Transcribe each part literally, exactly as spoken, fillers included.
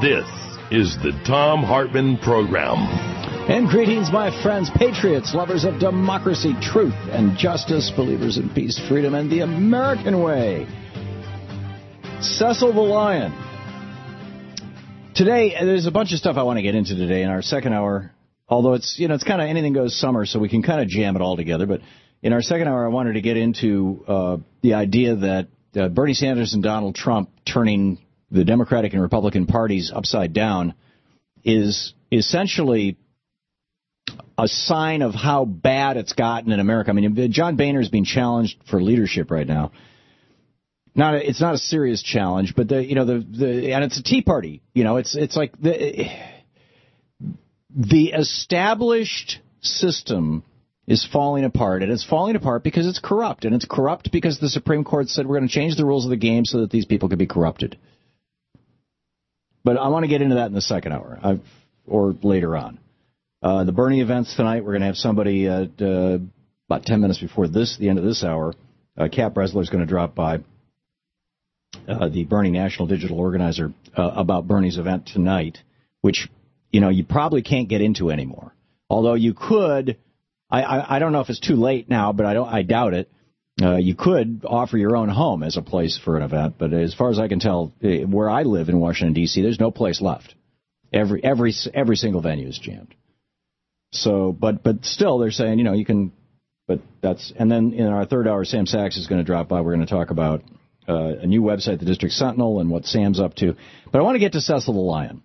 This is the Thom Hartmann Program. And greetings, my friends, patriots, lovers of democracy, truth, and justice, believers in peace, freedom, and the American way. Cecil the Lion. Today, there's a bunch of stuff I want to get into today in our second hour, although it's, you know, it's kind of anything goes summer, so we can kind of jam it all together. But in our second hour, I wanted to get into uh, the idea that uh, Bernie Sanders and Donald Trump turning the Democratic and Republican parties upside down is essentially a sign of how bad it's gotten in America. I mean, John Boehner is being challenged for leadership right now. Not a, it's not a serious challenge, but the you know the, the and it's a Tea Party. You know, it's it's like the the established system is falling apart, and it's falling apart because it's corrupt, and it's corrupt because the Supreme Court said we're going to change the rules of the game so that these people can be corrupted. But I want to get into that in the second hour, I've, or later on. Uh, the Bernie events tonight, we're going to have somebody at uh, about ten minutes before this, the end of this hour. Uh, Kat Bresler is going to drop by, uh, the Bernie National Digital Organizer, uh, about Bernie's event tonight, which, you know, you probably can't get into anymore. Although you could, I, I, I don't know if it's too late now, but I don't, I doubt it. Uh, you could offer your own home as a place for an event, but as far as I can tell, where I live in Washington, D C, there's no place left. Every every every single venue is jammed. So, but but still, they're saying, you know, you can, but that's, and then in our third hour, Sam Sachs is going to drop by. We're going to talk about uh, a new website, the District Sentinel, and what Sam's up to. But I want to get to Cecil the Lion.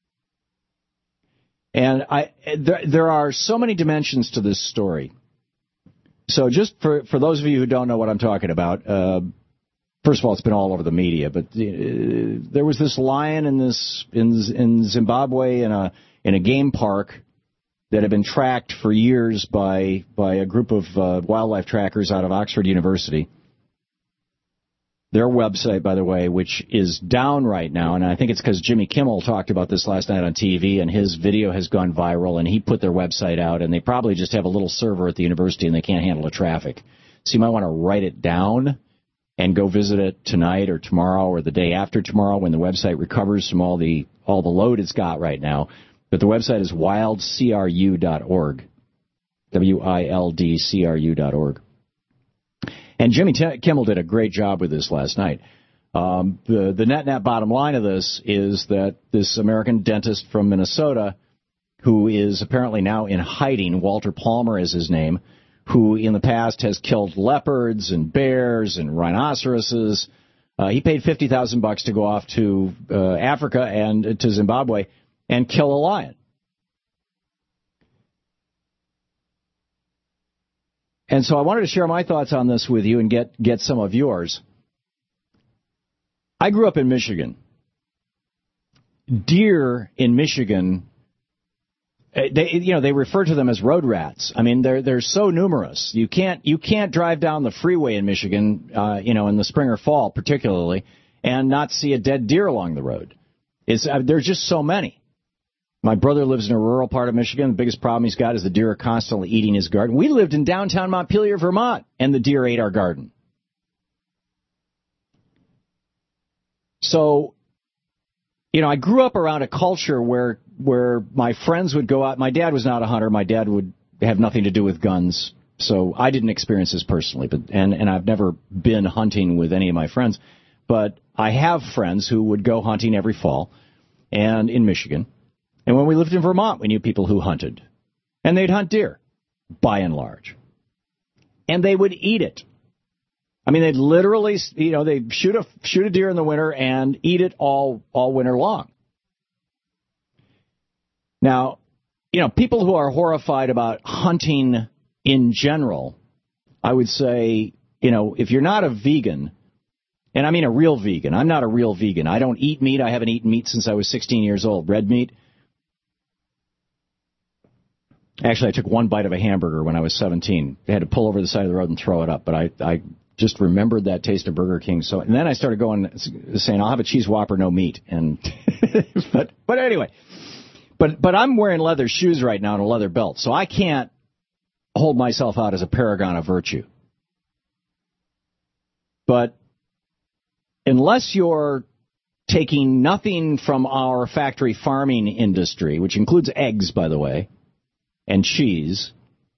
And I there, there are so many dimensions to this story. So just for, for those of you who don't know what I'm talking about, uh, first of all, it's been all over the media, but uh, there was this lion in this in in Zimbabwe in a in a game park that had been tracked for years by by a group of uh, wildlife trackers out of Oxford University. Their website, by the way, which is down right now, and I think it's because Jimmy Kimmel talked about this last night on T V, and his video has gone viral, and he put their website out, and they probably just have a little server at the university, and they can't handle the traffic. So you might want to write it down and go visit it tonight or tomorrow or the day after tomorrow when the website recovers from all the all the load it's got right now. But the website is wild c r u dot org, W I L D C R U dot org. And Jimmy T- Kimmel did a great job with this last night. Um, the, the net-net bottom line of this is that this American dentist from Minnesota, who is apparently now in hiding, Walter Palmer is his name, who in the past has killed leopards and bears and rhinoceroses, uh, he paid fifty thousand bucks to go off to uh, Africa and uh, to Zimbabwe and kill a lion. And so I wanted to share my thoughts on this with you and get, get some of yours. I grew up in Michigan. Deer in Michigan, they, you know, they refer to them as road rats. I mean, they're they're so numerous. You can't you can't drive down the freeway in Michigan, uh, you know, in the spring or fall particularly, and not see a dead deer along the road. It's uh, there's just so many. My brother lives in a rural part of Michigan. The biggest problem he's got is the deer are constantly eating his garden. We lived in downtown Montpelier, Vermont, and the deer ate our garden. So, you know, I grew up around a culture where where my friends would go out. My dad was not a hunter. My dad would have nothing to do with guns. So I didn't experience this personally, but and, and I've never been hunting with any of my friends. But I have friends who would go hunting every fall and in Michigan. And when we lived in Vermont, we knew people who hunted. And they'd hunt deer, by and large. And they would eat it. I mean, they'd literally, you know, they'd shoot a, shoot a deer in the winter and eat it all, all winter long. Now, you know, people who are horrified about hunting in general, I would say, you know, if you're not a vegan, and I mean a real vegan, I'm not a real vegan. I don't eat meat. I haven't eaten meat since I was sixteen years old, red meat. Actually, I took one bite of a hamburger when I was seventeen. I had to pull over the side of the road and throw it up, but I, I just remembered that taste of Burger King. So, and then I started going, saying, I'll have a cheese Whopper, no meat. And but but anyway, but but I'm wearing leather shoes right now and a leather belt, so I can't hold myself out as a paragon of virtue. But unless you're taking nothing from our factory farming industry, which includes eggs, by the way, and cheese,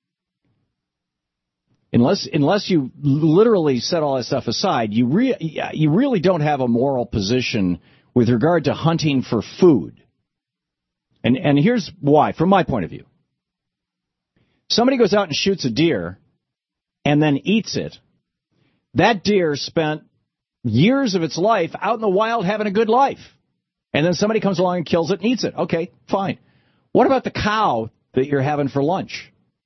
unless unless you literally set all that stuff aside, you re- you really don't have a moral position with regard to hunting for food. And and here's why, from my point of view. Somebody goes out and shoots a deer and then eats it. That deer spent years of its life out in the wild having a good life. And then somebody comes along and kills it and eats it. Okay, fine. What about the cow that you're having for lunch?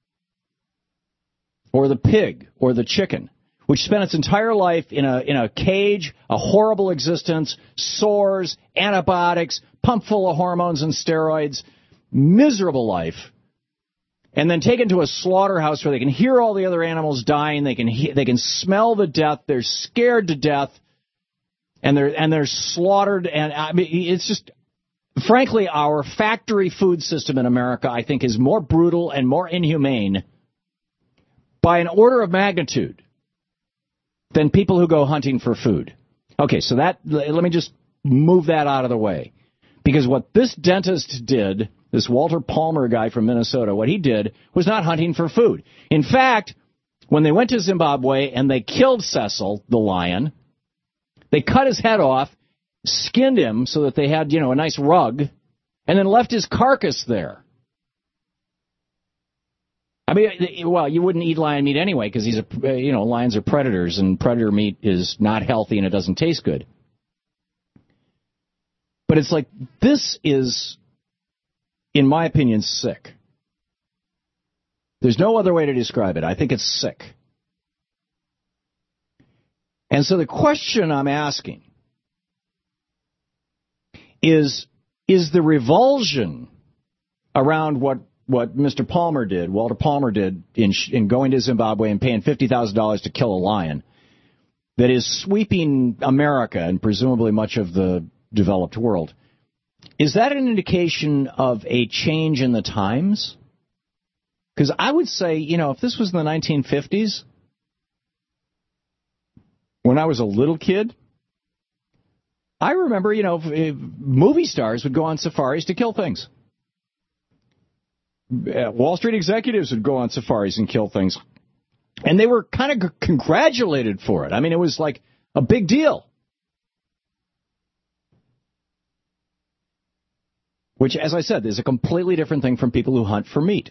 Or the pig, or the chicken, which spent its entire life in a in a cage, a horrible existence, sores, antibiotics, pumped full of hormones and steroids, miserable life, and then taken to a slaughterhouse where they can hear all the other animals dying, they can he- they can smell the death, they're scared to death, and they're and they're slaughtered. And I mean, it's just, frankly, our factory food system in America, I think, is more brutal and more inhumane by an order of magnitude than people who go hunting for food. Okay, so that, let me just move that out of the way. Because what this dentist did, this Walter Palmer guy from Minnesota, what he did was not hunting for food. In fact, when they went to Zimbabwe and they killed Cecil, the lion, they cut his head off, skinned him so that they had, you know, a nice rug, and then left his carcass there. I mean, well, you wouldn't eat lion meat anyway because he's a, you know, lions are predators and predator meat is not healthy and it doesn't taste good. But it's like, this is, in my opinion, sick. There's no other way to describe it. I think it's sick. And so the question I'm asking is, is the revulsion around what what Mister Palmer did, Walter Palmer did, in, in going to Zimbabwe and paying fifty thousand dollars to kill a lion, that is sweeping America and presumably much of the developed world, is that an indication of a change in the times? Because I would say, you know, if this was in the nineteen fifties, when I was a little kid, I remember, you know, movie stars would go on safaris to kill things. Wall Street executives would go on safaris and kill things. And they were kind of congratulated for it. I mean, it was like a big deal. Which, as I said, is a completely different thing from people who hunt for meat.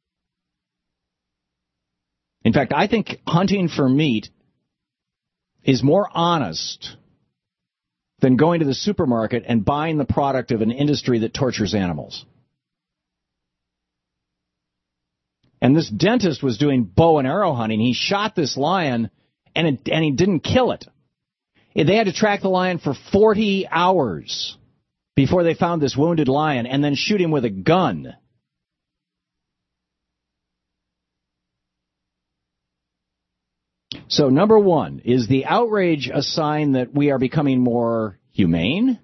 In fact, I think hunting for meat is more honest than going to the supermarket and buying the product of an industry that tortures animals. And this dentist was doing bow and arrow hunting. He shot this lion, and it, and he didn't kill it. They had to track the lion for forty hours before they found this wounded lion, and then shoot him with a gun. So, number one, is the outrage a sign that we are becoming more humane?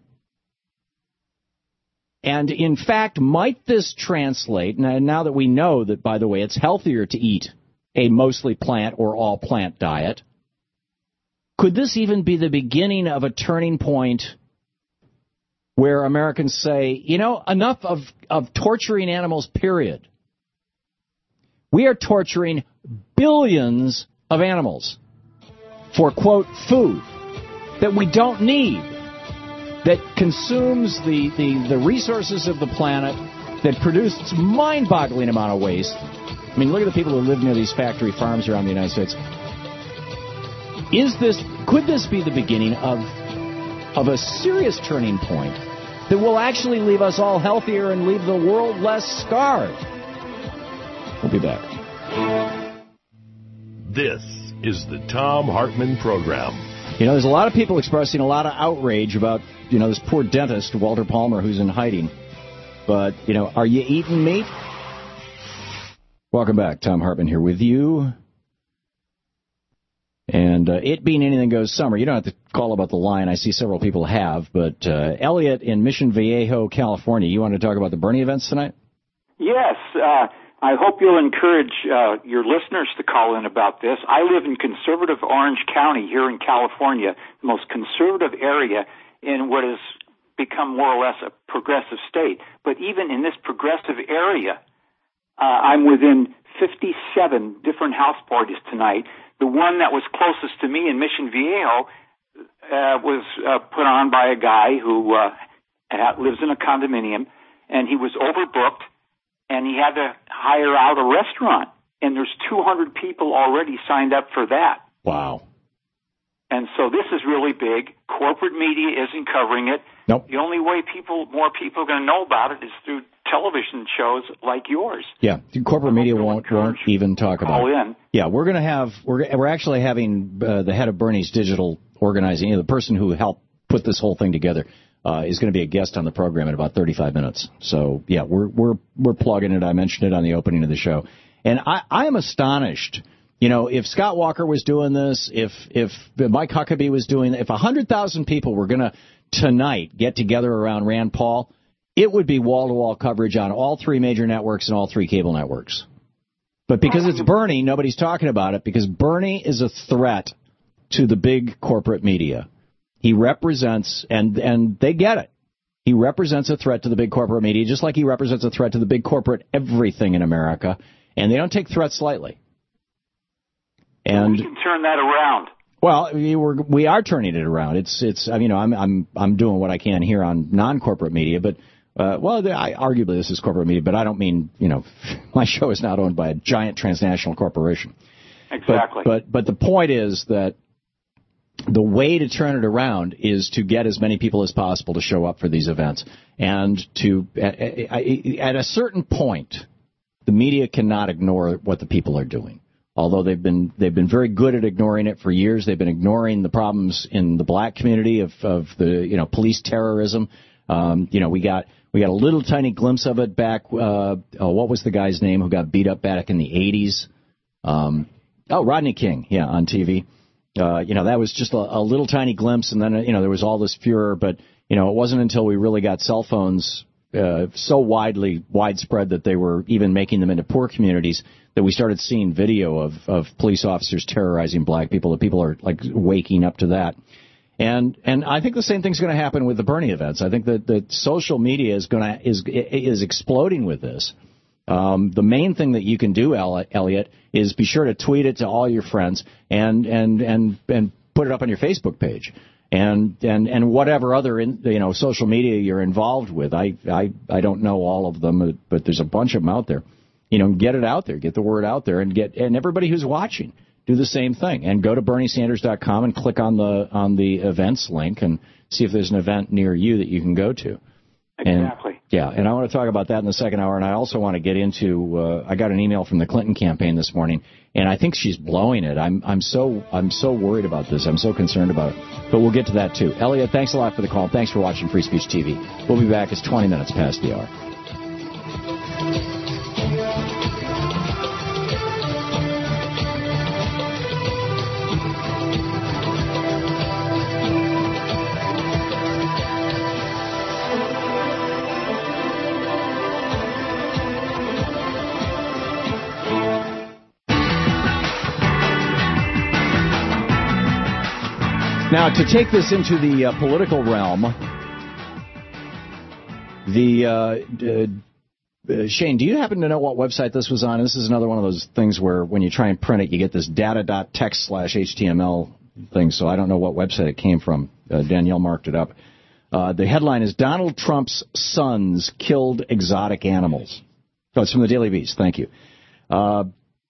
And, in fact, might this translate, now that we know that, by the way, it's healthier to eat a mostly plant or all plant diet, could this even be the beginning of a turning point where Americans say, you know, enough of, of torturing animals, period. We are torturing billions of animals for, quote, food that we don't need, that consumes the, the, the resources of the planet, that produces mind-boggling amount of waste. I mean, look at the people who live near these factory farms around the United States. Is this, could this be the beginning of, of a serious turning point that will actually leave us all healthier and leave the world less scarred? We'll be back. This is the Thom Hartmann Program. You know, there's a lot of people expressing a lot of outrage about, you know, this poor dentist, Walter Palmer, who's in hiding. But, you know, are you eating meat? Welcome back. Thom Hartmann here with you. And uh, it being anything goes summer, you don't have to call about the lion. I see several people have. But uh, Elliot in Mission Viejo, California, you want to talk about the Bernie events tonight? Yes. Uh, I hope you'll encourage uh, your listeners to call in about this. I live in conservative Orange County here in California, the most conservative area. in what has become more or less a progressive state. But even in this progressive area, uh, I'm within fifty-seven different house parties tonight. The one that was closest to me in Mission Viejo uh, was uh, put on by a guy who uh, lives in a condominium, and he was overbooked, and he had to hire out a restaurant. And there's two hundred people already signed up for that. Wow. And so this is really big. Corporate media isn't covering it. Nope. The only way people, more people are going to know about it is through television shows like yours. Yeah, corporate media won't won't even talk about it. In. Yeah, we're going to have we're we're actually having uh, the head of Bernie's digital organizing, you know, the person who helped put this whole thing together, uh, is going to be a guest on the program in about thirty-five minutes. So yeah, we're we're we're plugging it. I mentioned it on the opening of the show, and I I am astonished. You know, if Scott Walker was doing this, if if Mike Huckabee was doing, if one hundred thousand people were going to tonight get together around Rand Paul, it would be wall-to-wall coverage on all three major networks and all three cable networks. But because it's Bernie, nobody's talking about it, because Bernie is a threat to the big corporate media. He represents, and and they get it, he represents a threat to the big corporate media, just like he represents a threat to the big corporate everything in America, and they don't take threats lightly. And we can turn that around. Well, we were we are turning it around. It's it's I mean, you know, I'm I'm I'm doing what I can here on non-corporate media, but uh, well, I, arguably this is corporate media, but I don't mean, you know, my show is not owned by a giant transnational corporation. Exactly. But but, but the point is that the way to turn it around is to get as many people as possible to show up for these events, and to at, at a certain point, the media cannot ignore what the people are doing. Although they've been they've been very good at ignoring it for years. They've been ignoring the problems in the black community of, of the you know police terrorism. Um, you know we got we got a little tiny glimpse of it back. Uh, oh, what was the guy's name who got beat up back in the eighties? Um, oh, Rodney King, yeah, on T V. Uh, you know that was just a, a little tiny glimpse, and then you know there was all this furor. But you know it wasn't until we really got cell phones uh, so widely widespread that they were even making them into poor communities, that we started seeing video of, of police officers terrorizing black people, that people are like waking up to that. And and I think the same thing's going to happen with the Bernie events. I think that, that social media is going to is is exploding with this. Um, the main thing that you can do, Elliot, is be sure to tweet it to all your friends and and and, and put it up on your Facebook page. And, and and whatever other in, you know social media you're involved with. I, I I don't know all of them, but there's a bunch of them out there. You know, get it out there, get the word out there, and get and everybody who's watching do the same thing. And go to Bernie Sanders dot com and click on the on the events link and see if there's an event near you that you can go to. Exactly. And, yeah, and I want to talk about that in the second hour. And I also want to get into. Uh, I got an email from the Clinton campaign this morning, and I think she's blowing it. I'm I'm so I'm so worried about this. I'm so concerned about it. But we'll get to that too. Elliot, thanks a lot for the call. Thanks for watching Free Speech T V. We'll be back. It's twenty minutes past the hour. Now, to take this into the uh, political realm, the uh, uh, Shane, do you happen to know what website this was on? This is another one of those things where when you try and print it, you get this data.text slash HTML thing, so I don't know what website it came from. Uh, Danielle marked it up. Uh, the headline is Donald Trump's sons killed exotic animals. Oh, it's from the Daily Beast. Thank you. Uh,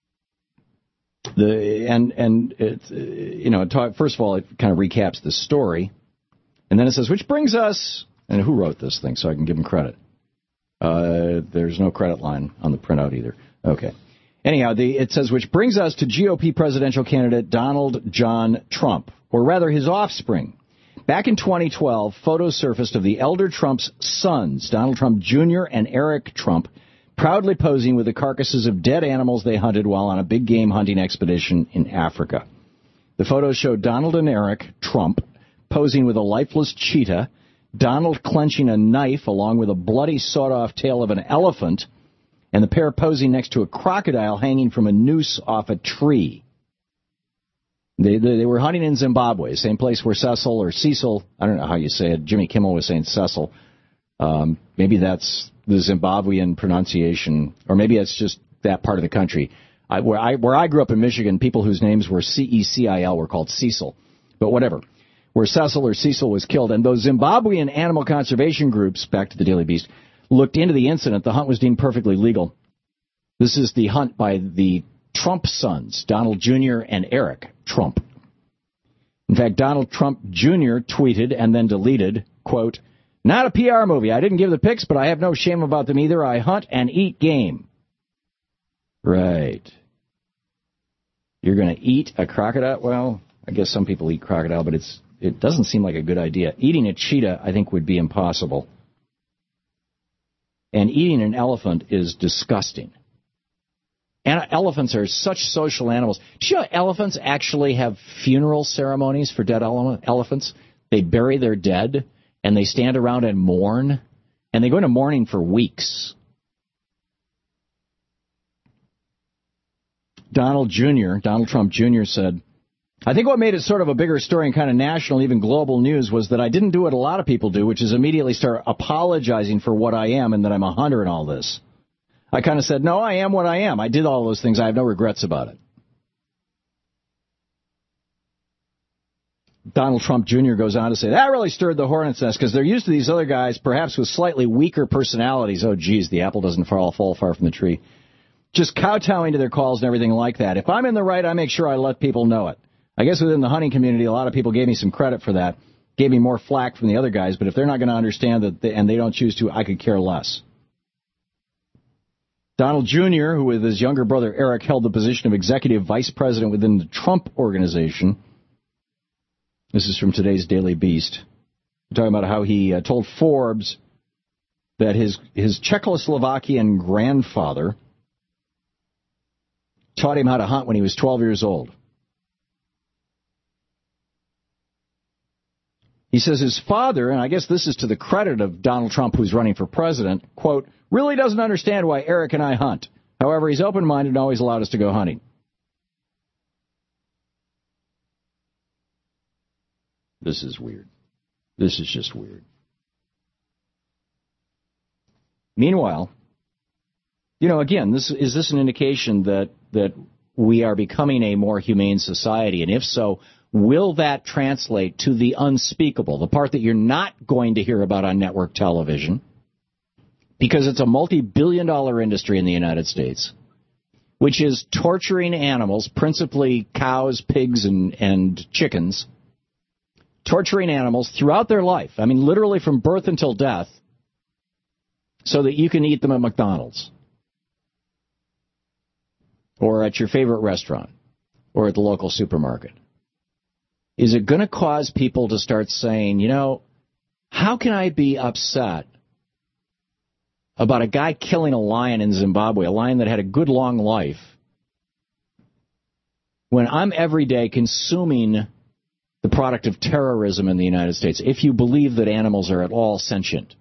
The and and it, you know, talk, first of all, it kind of recaps the story, and then it says, which brings us, and who wrote this thing, so I can give him credit. Uh, there's no credit line on the printout either. Okay. Anyhow, the, it says, which brings us to G O P presidential candidate Donald John Trump, or rather his offspring. Back in twenty twelve, photos surfaced of the elder Trump's sons, Donald Trump Junior and Eric Trump, proudly posing with the carcasses of dead animals they hunted while on a big game hunting expedition in Africa. The photos showed Donald and Eric Trump posing with a lifeless cheetah, Donald clenching a knife along with a bloody sawed-off tail of an elephant, and the pair posing next to a crocodile hanging from a noose off a tree. They, they they were hunting in Zimbabwe, same place where Cecil or Cecil, I don't know how you say it, Jimmy Kimmel was saying Cecil. Um, maybe that's the Zimbabwean pronunciation, or maybe it's just that part of the country. I, where I where I grew up in Michigan, people whose names were C E C I L were called Cecil, but whatever. Where Cecil or Cecil was killed, and those Zimbabwean animal conservation groups, back to the Daily Beast, looked into the incident. The hunt was deemed perfectly legal. This is the hunt by the Trump sons, Donald Junior and Eric Trump. In fact, Donald Trump Junior tweeted and then deleted, quote, "Not a P R movie. I didn't give the pics, but I have no shame about them either. I hunt and eat game." Right. You're going to eat a crocodile? Well, I guess some people eat crocodile, but it's it doesn't seem like a good idea. Eating a cheetah, I think, would be impossible. And eating an elephant is disgusting. And elephants are such social animals. Do you know elephants actually have funeral ceremonies for dead ele- elephants? They bury their dead, and they stand around and mourn, and they go into mourning for weeks. Donald Junior, Donald Trump Junior said, "I think what made it sort of a bigger story and kind of national, even global news, was that I didn't do what a lot of people do, which is immediately start apologizing for what I am and that I'm a hunter and all this. I kind of said, no, I am what I am. I did all those things. I have no regrets about it." Donald Trump Junior goes on to say, "That really stirred the hornet's nest because they're used to these other guys, perhaps with slightly weaker personalities." Oh, geez, the apple doesn't fall, fall far from the tree. "Just kowtowing to their calls and everything like that. If I'm in the right, I make sure I let people know it. I guess within the hunting community, a lot of people gave me some credit for that, gave me more flack from the other guys, but if they're not going to understand that they, and they don't choose to, I could care less." Donald Junior, who with his younger brother Eric held the position of executive vice president within the Trump organization. This is from today's Daily Beast. We're talking about how he uh, told Forbes that his his Czechoslovakian grandfather taught him how to hunt when he was twelve years old. He says his father, and I guess this is to the credit of Donald Trump, who's running for president, quote, "really doesn't understand why Eric and I hunt. However, he's open-minded and always allowed us to go hunting." This is weird. This is just weird. Meanwhile, you know, again, this is this an indication that that we are becoming a more humane society? And if so, will that translate to the unspeakable, the part that you're not going to hear about on network television, because it's a multi-billion dollar industry in the United States, which is torturing animals, principally cows, pigs, and, and chickens, torturing animals throughout their life, I mean literally from birth until death, so that you can eat them at McDonald's or at your favorite restaurant or at the local supermarket. Is it going to cause people to start saying, you know, how can I be upset about a guy killing a lion in Zimbabwe, a lion that had a good long life, when I'm every day consuming the product of terrorism in the United States, if you believe that animals are at all sentient?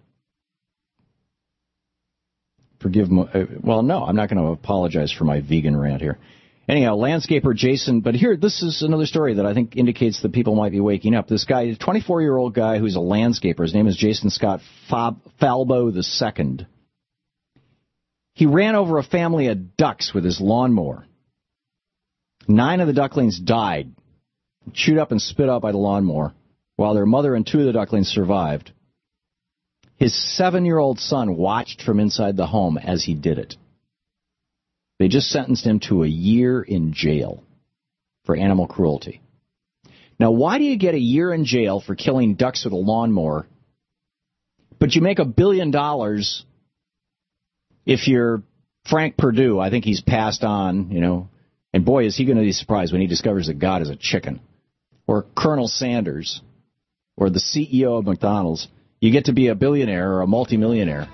Forgive me. Well, no, I'm not going to apologize for my vegan rant here. Anyhow, landscaper Jason, but here, this is another story that I think indicates that people might be waking up. This guy, a twenty-four-year-old guy who's a landscaper, his name is Jason Scott Fab, Falbo the Second. He ran over a family of ducks with his lawnmower. Nine of the ducklings died, chewed up and spit out by the lawnmower, while their mother and two of the ducklings survived. His seven-year-old son watched from inside the home as he did it. They just sentenced him to a year in jail for animal cruelty. Now, why do you get a year in jail for killing ducks with a lawnmower, but you make a billion dollars if you're Frank Perdue? I think he's passed on, you know, and boy, is he going to be surprised when he discovers that God is a chicken. Or Colonel Sanders, or the C E O of McDonald's. You get to be a billionaire or a multimillionaire.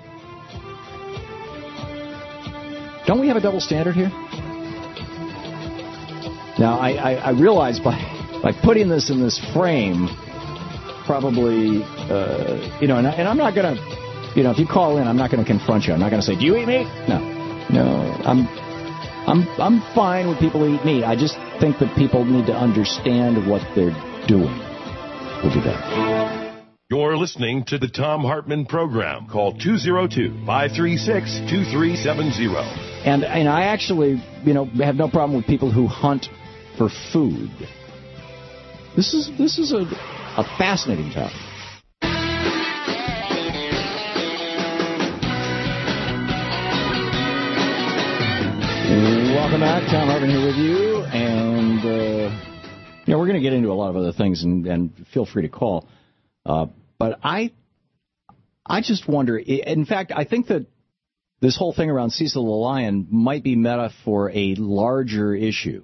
Don't we have a double standard here? Now, I, I, I realize by by putting this in this frame, probably, uh, you know, and, I, and I'm not going to, you know, if you call in, I'm not going to confront you. I'm not going to say, do you eat meat? No. No. I'm I'm I'm fine with people who eat meat. I just think that people need to understand what they're doing. We'll be back. You're listening to the Thom Hartmann Program. Call two oh two, five three six, two three seven zero. And and I actually, you know, have no problem with people who hunt for food. This is this is a a fascinating topic. Welcome back. Thom Hartmann here with you, and uh, you know we're going to get into a lot of other things, and, and feel free to call. Uh, but I, I just wonder. In fact, I think that this whole thing around Cecil the Lion might be meta for a larger issue.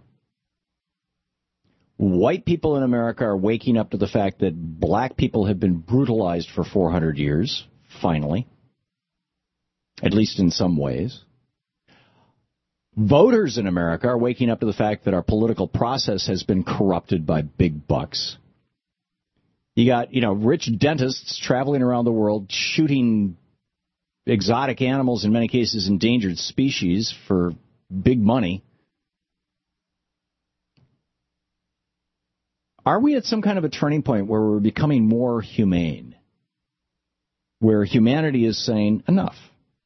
White people in America are waking up to the fact that black people have been brutalized for four hundred years, finally, at least in some ways. Voters in America are waking up to the fact that our political process has been corrupted by big bucks. You got, you know, rich dentists traveling around the world shooting exotic animals, in many cases endangered species, for big money. Are we at some kind of a turning point where we're becoming more humane? Where humanity is saying, enough?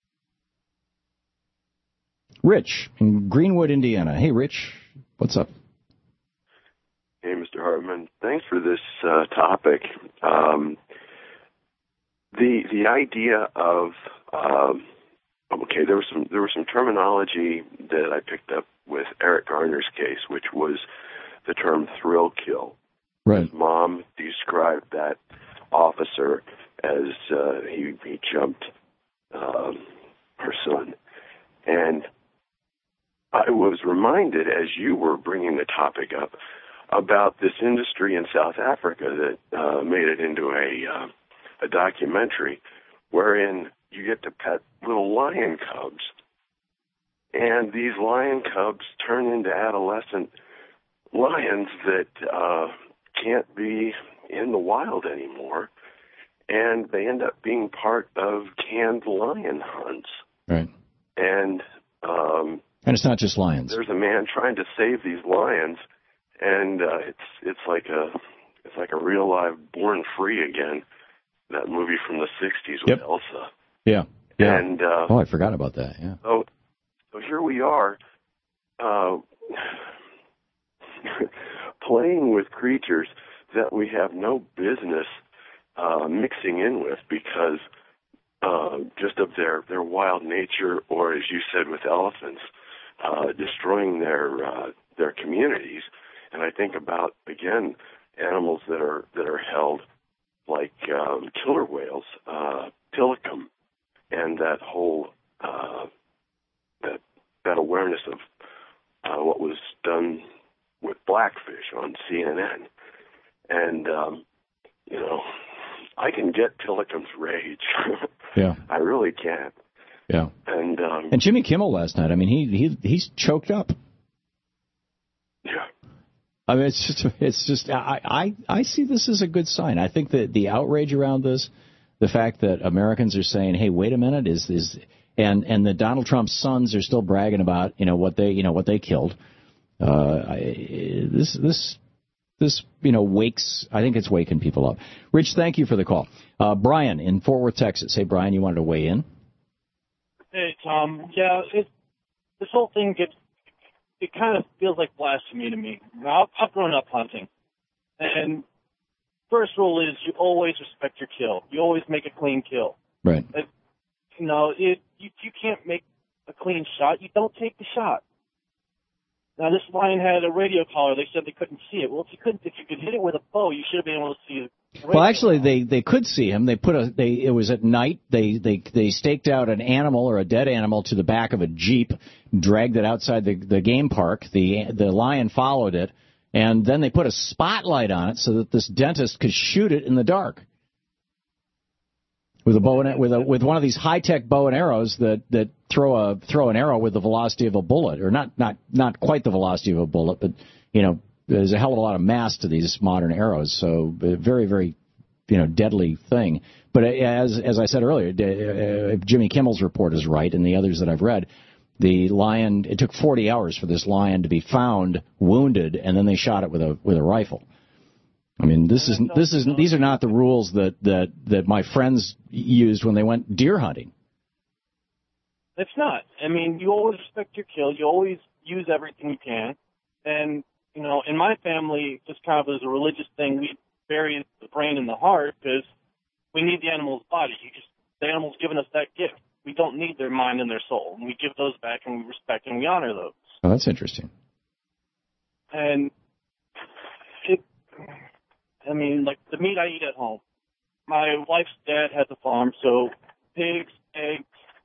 Rich in Greenwood, Indiana. Hey, Rich, what's up? Hey, Mister Hartmann. Thanks for this uh, topic. Um, the the idea of um, okay, there was some there was some terminology that I picked up with Eric Garner's case, which was the term thrill kill. Right. His mom described that officer as uh, he he jumped um, her son, and I was reminded, as you were bringing the topic up, about this industry in South Africa that uh, made it into a uh, a documentary wherein you get to pet little lion cubs, and these lion cubs turn into adolescent lions that uh, can't be in the wild anymore, and they end up being part of canned lion hunts. Right. And um, And it's not just lions. There's a man trying to save these lions, and uh, it's it's like a it's like a real live Born Free Again, that movie from the sixties with yep. Elsa. Yeah. Yeah. And uh, oh, I forgot about that. Yeah. So so here we are, uh, playing with creatures that we have no business uh, mixing in with because uh, just of their their wild nature, or as you said with elephants. Uh, destroying their uh, their communities, and I think about again animals that are that are held like um, killer whales, uh, Tilikum, and that whole uh, that that awareness of uh, what was done with Blackfish on C N N, and um, you know I can get Tilikum's rage. Yeah, I really can. Yeah, and um, and Jimmy Kimmel last night. I mean, he he he's choked up. Yeah, I mean, it's just it's just I I I see this as a good sign. I think that the outrage around this, the fact that Americans are saying, "Hey, wait a minute," is is and and the Donald Trump's sons are still bragging about you know what they you know what they killed. Uh, I, this this this you know wakes. I think it's waking people up. Rich, thank you for the call. Uh, Brian in Fort Worth, Texas. Hey, Brian, you wanted to weigh in? Hey, Tom. Yeah, it, this whole thing gets, it kind of feels like blasphemy to me. Now, I've grown up hunting. And first rule is you always respect your kill. You always make a clean kill. Right. It, you know, it, you, you can't make a clean shot. You don't take the shot. Now, this lion had a radio collar. They said they couldn't see it. Well, if you couldn't, if you could hit it with a bow, you should have been able to see it. Well, actually, they, they could see him. They put a they it was at night. They they they staked out an animal or a dead animal to the back of a Jeep, dragged it outside the the game park. The the lion followed it, and then they put a spotlight on it so that this dentist could shoot it in the dark with a bow and with a with one of these high tech bow and arrows that, that throw a throw an arrow with the velocity of a bullet, or not not not quite the velocity of a bullet, but you know. There's a hell of a lot of mass to these modern arrows, so a very, very, you know, deadly thing. But as as I said earlier, if Jimmy Kimmel's report is right, and the others that I've read, The lion, it took forty hours for this lion to be found wounded, and then they shot it with a with a rifle. I mean, this is this is these are not the rules that, that, that my friends used when they went deer hunting. It's not. I mean, you always respect your kill. You always use everything you can. And, you know, in my family, just kind of as a religious thing, we bury the brain and the heart because we need the animal's body. You just, the animal's given us that gift. We don't need their mind and their soul. And we give those back, and we respect and we honor those. Oh, that's interesting. And, it, I mean, like the meat I eat at home. My wife's dad has a farm, so pigs, eggs,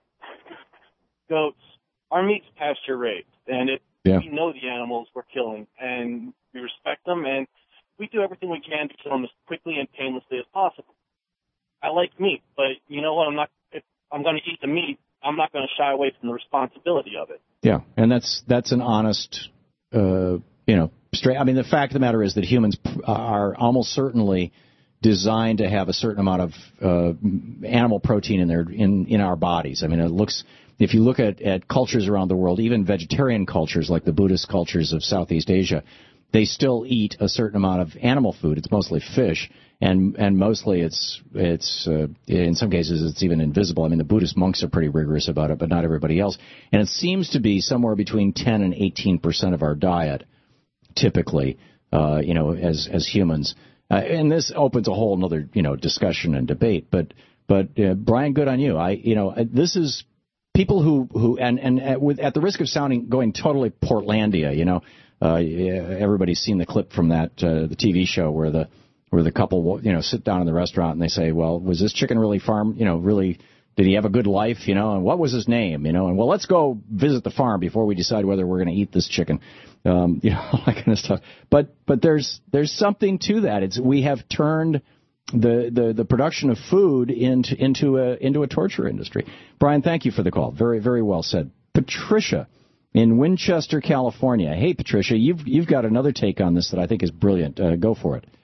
goats, our meat's pasture raised. And it, yeah. we know the animals we're killing, and we respect them, and we do everything we can to kill them as quickly and painlessly as possible. I like meat, but you know what? I'm not. If I'm going to eat the meat, I'm not going to shy away from the responsibility of it. Yeah, and that's that's an honest, uh, you know, straight. I mean, the fact of the matter is that humans are almost certainly designed to have a certain amount of uh, animal protein in their in in our bodies. I mean, it looks. If you look at, at cultures around the world, even vegetarian cultures like the Buddhist cultures of Southeast Asia, they still eat a certain amount of animal food. It's mostly fish, and and mostly it's it's uh, in some cases it's even invisible. I mean, the Buddhist monks are pretty rigorous about it, but not everybody else. And it seems to be somewhere between ten and eighteen percent of our diet, typically, uh, you know, as as humans. Uh, and this opens a whole another you know discussion and debate. But but uh, Brian, good on you. I you know this is. People who, who and, and at, with, at the risk of sounding going totally Portlandia, you know, uh, everybody's seen the clip from that uh, the T V show where the where the couple you know sit down in the restaurant and they say, well, was this chicken really farm? You know, really, did he have a good life? You know, and what was his name? You know, and well, let's go visit the farm before we decide whether we're going to eat this chicken. Um, you know, all that kind of stuff. But but there's there's something to that. It's we have turned the, the, the production of food into into a into a torture industry. Brian, thank you for the call. Very very well said. Patricia in Winchester, California. Hey, Patricia, you've you've got another take on this that I think is brilliant. Uh, go for it.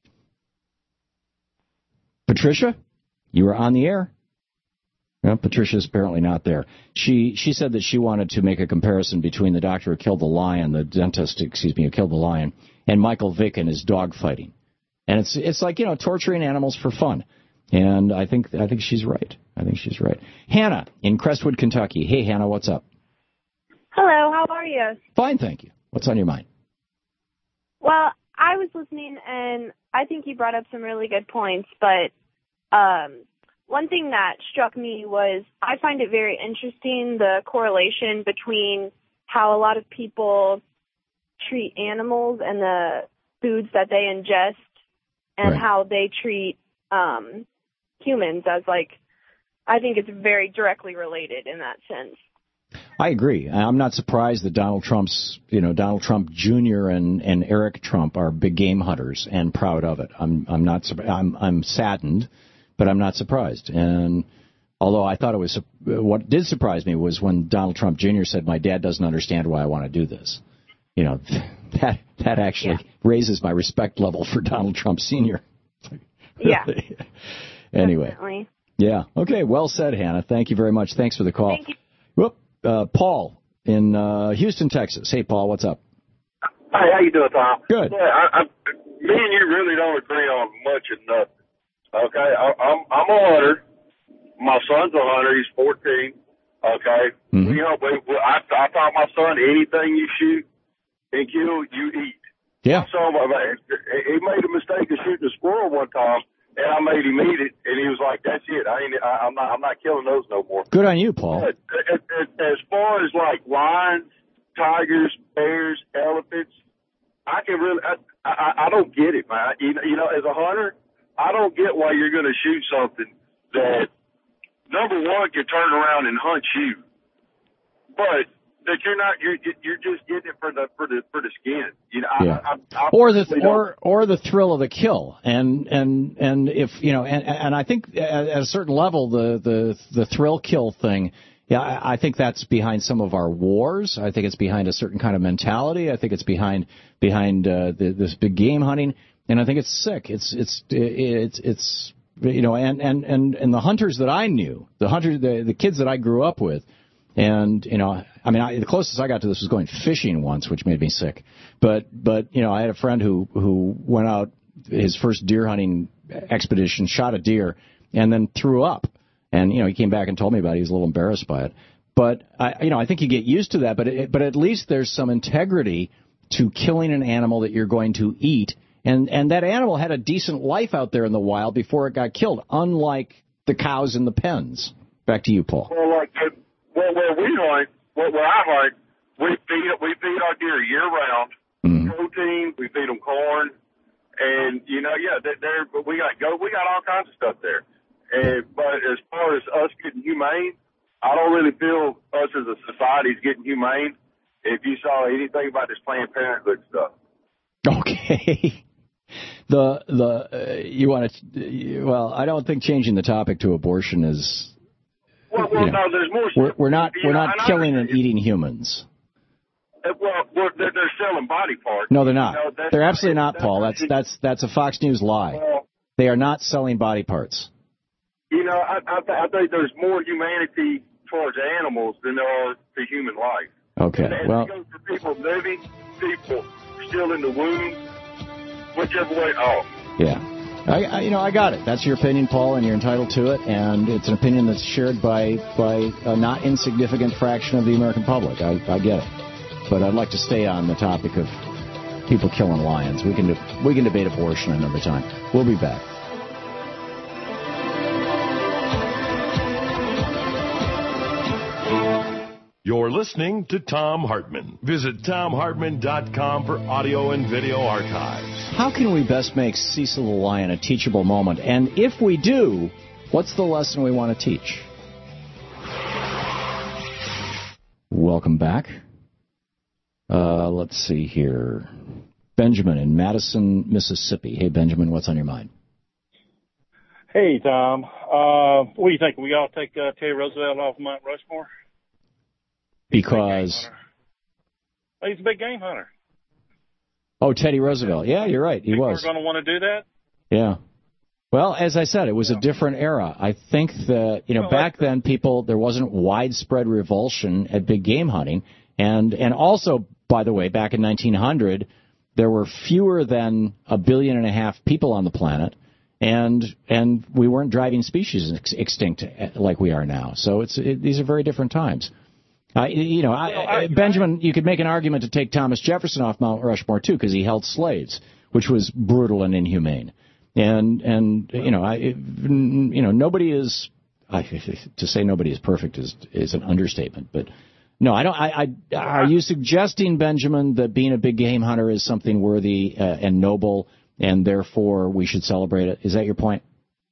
Patricia, you are on the air. Well, Patricia's apparently not there. She she said that she wanted to make a comparison between the doctor who killed the lion, the dentist, excuse me, who killed the lion, and Michael Vick and his dog fighting. And it's it's like, you know, torturing animals for fun. And I think I think she's right. I think she's right. Hannah in Crestwood, Kentucky. Hey, Hannah, what's up? Hello, how are you? Fine, thank you. What's on your mind? Well, I was listening, and I think you brought up some really good points. But um, one thing that struck me was I find it very interesting, the correlation between how a lot of people treat animals and the foods that they ingest, and right. how they treat um, humans as, like, I think it's very directly related in that sense. I agree. I'm not surprised that Donald Trump's, you know, Donald Trump Junior and, and Eric Trump are big game hunters and proud of it. I'm I'm not I'm I'm saddened, but I'm not surprised. And although I thought it was what did surprise me was when Donald Trump Junior said, "My dad doesn't understand why I want to do this." You know, that that actually yeah. raises my respect level for Donald Trump Senior Yeah. Anyway. Definitely. Yeah. Okay. Well said, Hannah. Thank you very much. Thanks for the call. Thank you. Whoop. Uh, Paul in uh, Houston, Texas. Hey, Paul. What's up? Hey, how you doing, Tom? Good. Yeah, I, I, me and you really don't agree on much of nothing. Okay, I, I'm I'm a hunter. My son's a hunter. He's fourteen. Okay. Mm-hmm. You know, we, we, I, I taught my son anything you shoot and kill, you eat. Yeah. So he made a mistake of shooting a squirrel one time, and I made him eat it, and he was like, "That's it. I ain't. I, I'm not. I'm not killing those no more." Good on you, Paul. But as far as like lions, tigers, bears, elephants, I can really. I, I, I don't get it, man. You, you know, as a hunter, I don't get why you're going to shoot something that number one can turn around and hunt you, but that you're not, you're you're just getting it for the for the for the skin, you know. Yeah. I, I, I or the or or the thrill of the kill, and and and if you know, and and I think at a certain level, the the the thrill kill thing, yeah, I, I think that's behind some of our wars. I think it's behind a certain kind of mentality. I think it's behind behind uh, the, this big game hunting, and I think it's sick. It's it's it's it's you know, and and and and the hunters that I knew, the hunters, the the kids that I grew up with, And, you know, I mean, I, the closest I got to this was going fishing once, which made me sick. But, but you know, I had a friend who, who went out his first deer hunting expedition, shot a deer, and then threw up. And, you know, he came back and told me about it. He was a little embarrassed by it. But, I, you know, I think you get used to that. But, it, but at least there's some integrity to killing an animal that you're going to eat. And, and that animal had a decent life out there in the wild before it got killed, unlike the cows in the pens. Back to you, Paul. Well, like, well, where we hunt, well, where I hunt, we feed we feed our deer year round. Mm-hmm. Protein, we feed them corn, and you know, yeah, they're, they're we got go, we got all kinds of stuff there. And but as far as us getting humane, I don't really feel us as a society is getting humane. If you saw anything about this Planned Parenthood stuff. Okay. The the uh, you want to well, I don't think changing the topic to abortion is. Well, well you know, no, there's more. We're, we're not we're know, not killing and eating humans. Uh, well, well they're, they're selling body parts. No, they're not. You know, they're absolutely not, Paul. That's that's that's a Fox News lie. Well, they are not selling body parts. You know, I, I, I think there's more humanity towards animals than there are to human life. Okay. And well, it goes for people living, people still in the womb, whichever way. Oh. Yeah. I, I, you know, I got it. That's your opinion, Paul, and you're entitled to it. And it's an opinion that's shared by by a not insignificant fraction of the American public. I, I get it. But I'd like to stay on the topic of people killing lions. We can de- we can debate abortion another time. We'll be back. You're listening to Thom Hartmann. Visit Thom Hartmann dot com for audio and video archives. How can we best make Cecil the Lion a teachable moment? And if we do, what's the lesson we want to teach? Welcome back. Uh, let's see here. Benjamin in Madison, Mississippi. Hey, Benjamin, what's on your mind? Hey, Tom. Uh, what do you think? We all take uh, Teddy Roosevelt off Mount Rushmore? Because he's a big game hunter. Oh, Teddy Roosevelt. Yeah, you're right. He People was. People are going to want to do that? Yeah. Well, as I said, it was a different era. I think that, you know, well, back then people, there wasn't widespread revulsion at big game hunting. And, and also, by the way, back in nineteen hundred, there were fewer than a billion and a half people on the planet. And, and we weren't driving species ex- extinct like we are now. So it's, it, these are very different times. Uh, you know, I, well, I, Benjamin, you could make an argument to take Thomas Jefferson off Mount Rushmore, too, because he held slaves, which was brutal and inhumane. And, and you know, I, you know, nobody is, I, to say nobody is perfect is, is an understatement. But, no, I don't, I, I, are you suggesting, Benjamin, that being a big game hunter is something worthy uh, and noble, and therefore we should celebrate it? Is that your point?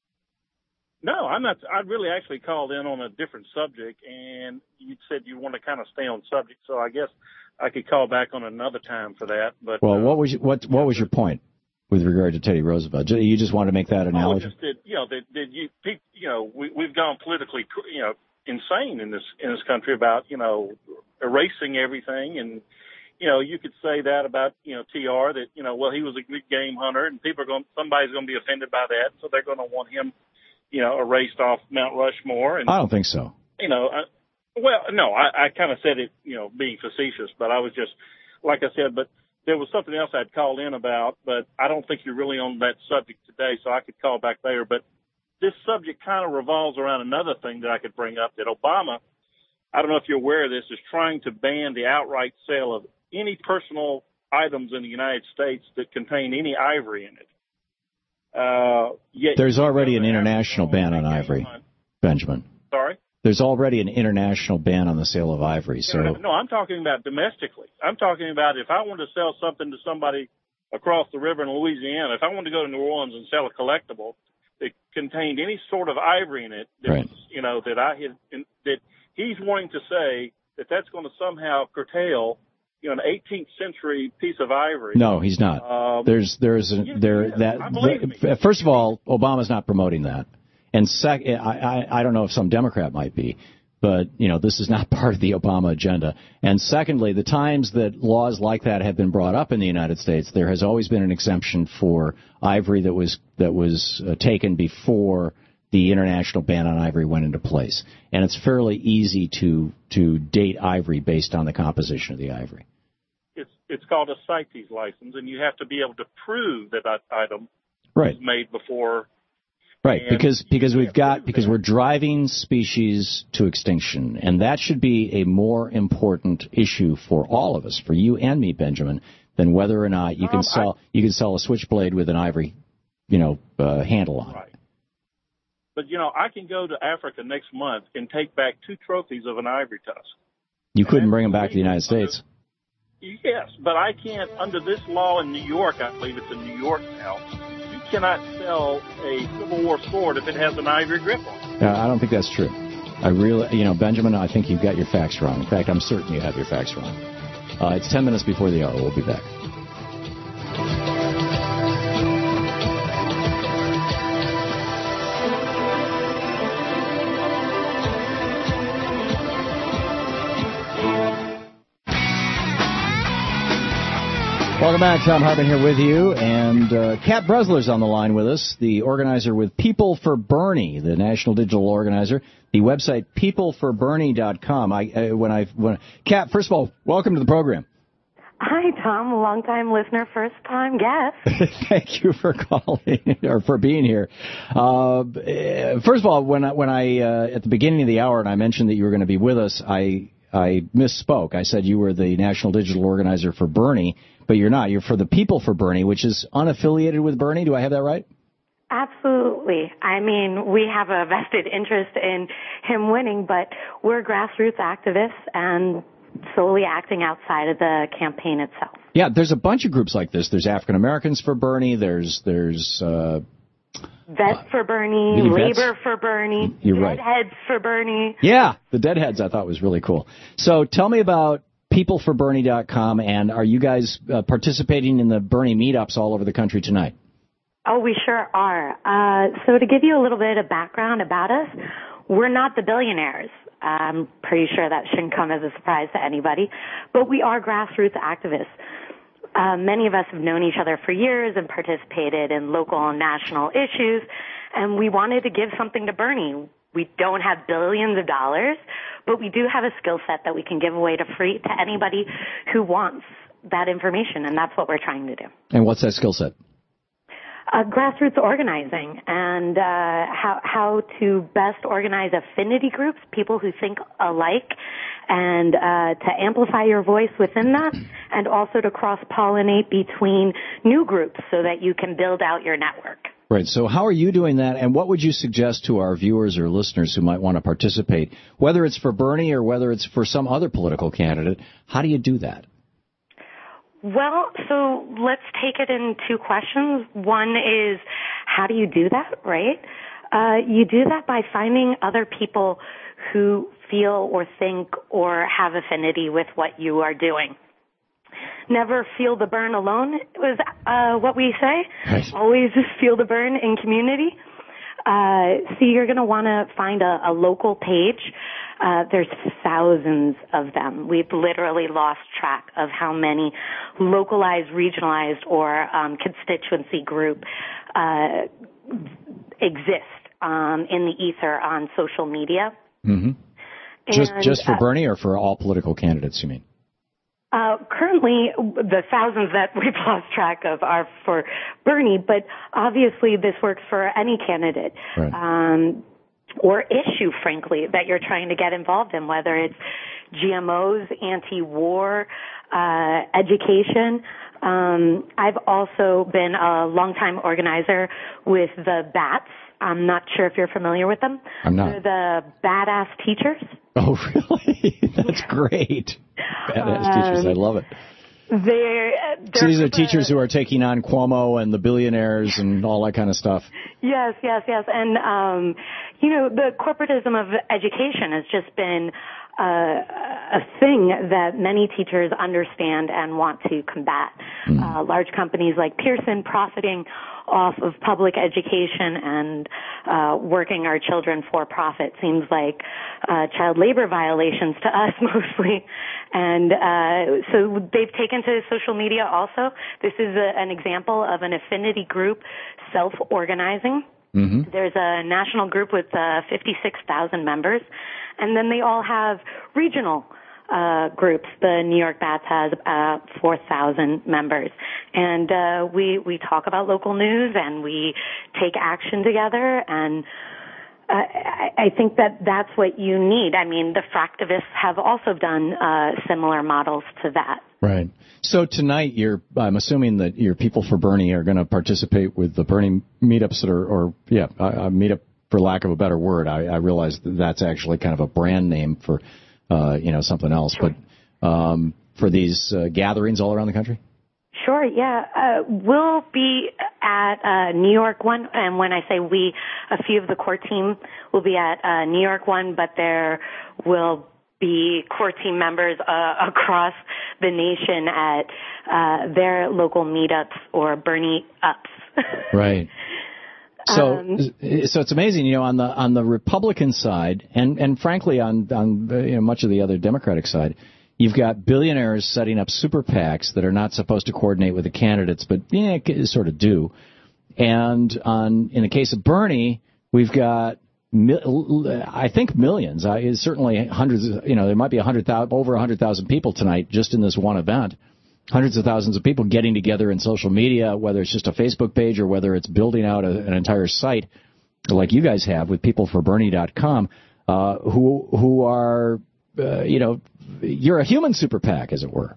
No, I'm not. I really actually called in on a different subject, and you said you want to kind of stay on subject, so I guess I could call back on another time for that. But well, uh, what was your, what what was your point with regard to Teddy Roosevelt? You just wanted to make that analogy. Oh, just that, you know, that, that you you know we we've gone politically you know insane in this in this country about you know erasing everything, and you know you could say that about you know T R that you know well he was a good game hunter, and people are going somebody's going to be offended by that, so they're going to want him. You know, erased off Mount Rushmore. And, I don't think so. You know, I, well, no, I, I kind of said it, you know, being facetious, but I was just, like I said, but there was something else I'd called in about, but I don't think you're really on that subject today, so I could call back there. But this subject kind of revolves around another thing that I could bring up, that Obama, I don't know if you're aware of this, is trying to ban the outright sale of any personal items in the United States that contain any ivory in it. Uh, yet There's already an international ban on ivory, Benjamin. Sorry? There's already an international ban on the sale of ivory. So no, no, I'm talking about domestically. I'm talking about if I wanted to sell something to somebody across the river in Louisiana, if I wanted to go to New Orleans and sell a collectible that contained any sort of ivory in it, that, right. you know, that I had, that he's wanting to say that that's going to somehow curtail you know, an eighteenth century piece of ivory. No, he's not. Um, there's, there's, a, yes, there, yes, that. The, first of all, Obama's not promoting that, and sec, I, I, I don't know if some Democrat might be, but you know, this is not part of the Obama agenda. And secondly, the times that laws like that have been brought up in the United States, there has always been an exemption for ivory that was that was uh, taken before the international ban on ivory went into place. And it's fairly easy to to date ivory based on the composition of the ivory. It's it's called a CITES license, and you have to be able to prove that that item right. was made before. Right, because because we've got because we're driving species to extinction, and that should be a more important issue for all of us, for you and me, Benjamin, than whether or not you can um, sell I, you can sell a switchblade with an ivory, you know, uh, handle on it. Right. But you know, I can go to Africa next month and take back two trophies of an ivory tusk. You couldn't bring them back to the United States. Yes, but I can't under this law in New York. I believe it's in New York now. Cannot sell a Civil War sword if it has an ivory grip on it. Uh, I don't think that's true. I really, you know, Benjamin, I think you've got your facts wrong. In fact, I'm certain you have your facts wrong. Uh, it's ten minutes before the hour. We'll be back. Welcome back. Thom Hartmann here with you. And uh, Kat Bresler's on the line with us, the organizer with People for Bernie, the national digital organizer. The website people for bernie dot com. I, uh, when I, when, Kat, first of all, welcome to the program. Hi, Tom. Long-time listener, first-time guest. Thank you for calling, or for being here. Uh, first of all, when I, when I uh, at the beginning of the hour, and I mentioned that you were going to be with us, I I misspoke. I said you were the national digital organizer for Bernie, but you're not. You're for the People for Bernie, which is unaffiliated with Bernie. Do I have that right? Absolutely. I mean, we have a vested interest in him winning, but we're grassroots activists and solely acting outside of the campaign itself. Yeah, there's a bunch of groups like this. There's African Americans for Bernie. There's there's uh, Vets for Bernie, Labor for Bernie, You're right. Deadheads for Bernie. Yeah, the Deadheads I thought was really cool. So tell me about people for bernie dot com, and are you guys uh, participating in the Bernie meetups all over the country tonight? Oh, we sure are. Uh, so to give you a little bit of background about us, we're not the billionaires. I'm pretty sure that shouldn't come as a surprise to anybody, but we are grassroots activists. Uh, many of us have known each other for years and participated in local and national issues, and we wanted to give something to Bernie. We don't have billions of dollars, but we do have a skill set that we can give away to free to anybody who wants that information, and that's what we're trying to do. And what's that skill set? Uh, grassroots organizing and uh, how how to best organize affinity groups, people who think alike, and uh, to amplify your voice within that, and also to cross-pollinate between new groups so that you can build out your network. Right. So how are you doing that, and what would you suggest to our viewers or listeners who might want to participate, whether it's for Bernie or whether it's for some other political candidate? How do you do that? Well, so let's take it in two questions. One is, how do you do that, right? Uh, you do that by finding other people who feel or think or have affinity with what you are doing. Never feel the burn alone was uh, what we say. Right. Always feel the burn in community. Uh, so you're going to want to find a, a local page. Uh, there's thousands of them. We've literally lost track of how many localized, regionalized, or um, constituency group uh, exist um, in the ether on social media. Mm-hmm. Just And, just for uh, Bernie or for all political candidates, you mean? Uh, currently, the thousands that we've lost track of are for Bernie, but obviously this works for any candidate. Right. Um, or issue, frankly, that you're trying to get involved in, whether it's G M Os, anti-war, uh, education. Um, I've also been a longtime organizer with the BATS. I'm not sure if you're familiar with them. I'm not. They're the Badass Teachers. Oh, really? That's great. Badass um, teachers. I love it. They're, they're so these are teachers who are taking on Cuomo and the billionaires and all that kind of stuff. Yes, yes, yes. And, um, you know, the corporatism of education has just been uh, a thing that many teachers understand and want to combat. Mm. Uh, large companies like Pearson profiting off of public education and uh, working our children for profit seems like uh, child labor violations to us mostly. And uh, so they've taken to social media also. This is a, an example of an affinity group self-organizing. Mm-hmm. There's a national group with uh, fifty-six thousand members, and then they all have regional uh groups. The New York Bats has uh four thousand members, and uh we we talk about local news and we take action together, and uh, I, I think that that's what you need. I mean, the Fractivists have also done uh similar models to that. Right. So tonight, you're I'm assuming that your people for Bernie are going to participate with the Bernie meetups that are, or yeah, a, a meetup for lack of a better word. I, I realize that that's actually kind of a brand name for. Uh, you know, something else, but um, for these uh, gatherings all around the country? Sure, yeah. Uh, we'll be at uh, New York one, and when I say we, a few of the core team will be at uh, New York one, but there will be core team members uh, across the nation at uh, their local meetups or Bernie ups. Right. So, Um, so it's amazing, you know, on the on the Republican side, and, and frankly on on you know, much of the other Democratic side, you've got billionaires setting up super PACs that are not supposed to coordinate with the candidates, but yeah, sort of do. And on in the case of Bernie, we've got I think millions, I, certainly hundreds. Of, you know, there might be a hundred thousand, over a hundred thousand people tonight just in this one event. Hundreds of thousands of people getting together in social media, whether it's just a Facebook page or whether it's building out a, an entire site like you guys have with people for bernie dot com, uh, who who are, uh, you know, you're a human super PAC, as it were.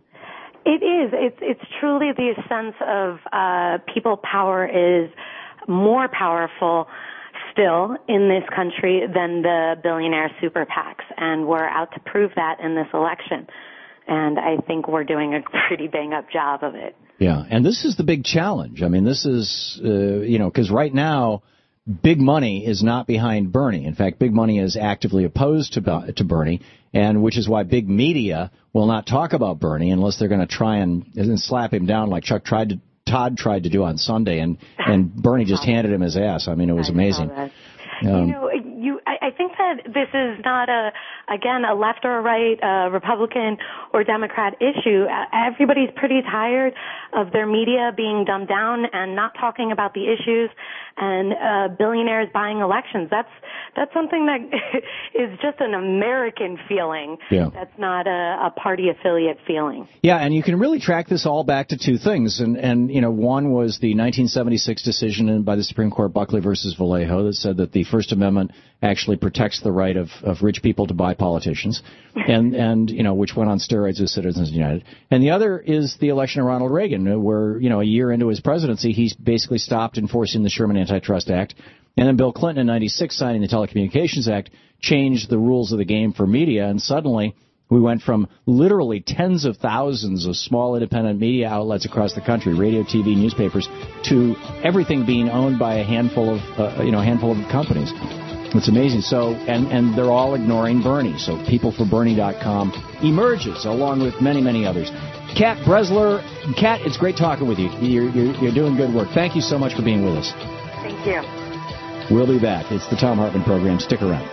It is. It's it's truly the sense of uh, people power is more powerful still in this country than the billionaire super PACs, and we're out to prove that in this election. And I think we're doing a pretty bang-up job of it. Yeah, and this is the big challenge. I mean, this is, uh, you know, because right now, big money is not behind Bernie. In fact, big money is actively opposed to to Bernie, and which is why big media will not talk about Bernie unless they're going to try and, and slap him down like Chuck tried to, Todd tried to do on Sunday, and, and Bernie just handed him his ass. I mean, it was amazing. Um, you know, you, I, I think that this is not a, again, a left or a right, uh, Republican or Democrat issue. Everybody's pretty tired of their media being dumbed down and not talking about the issues, and uh, billionaires buying elections. That's that's something that is just an American feeling. Yeah. That's not a, a party affiliate feeling. Yeah, and you can really track this all back to two things. And, and you know, one was the nineteen seventy-six decision by the Supreme Court, Buckley versus Vallejo, that said that the First Amendment actually protects the right of, of rich people to buy politicians, and, and, you know, which went on steroids with Citizens United. And the other is the election of Ronald Reagan, where, you know, a year into his presidency, he basically stopped enforcing the Sherman Antitrust Act. And then Bill Clinton in ninety-six, signing the Telecommunications Act, changed the rules of the game for media, and suddenly we went from literally tens of thousands of small independent media outlets across the country, radio, T V, newspapers, to everything being owned by a handful of, uh, you know, handful of companies. It's amazing. So, and, and they're all ignoring Bernie. So people for bernie dot com emerges along with many, many others. Kat Bresler, Kat, it's great talking with you. You're, you're, you're doing good work. Thank you so much for being with us. Thank you. We'll be back. It's the Thom Hartmann Program. Stick around.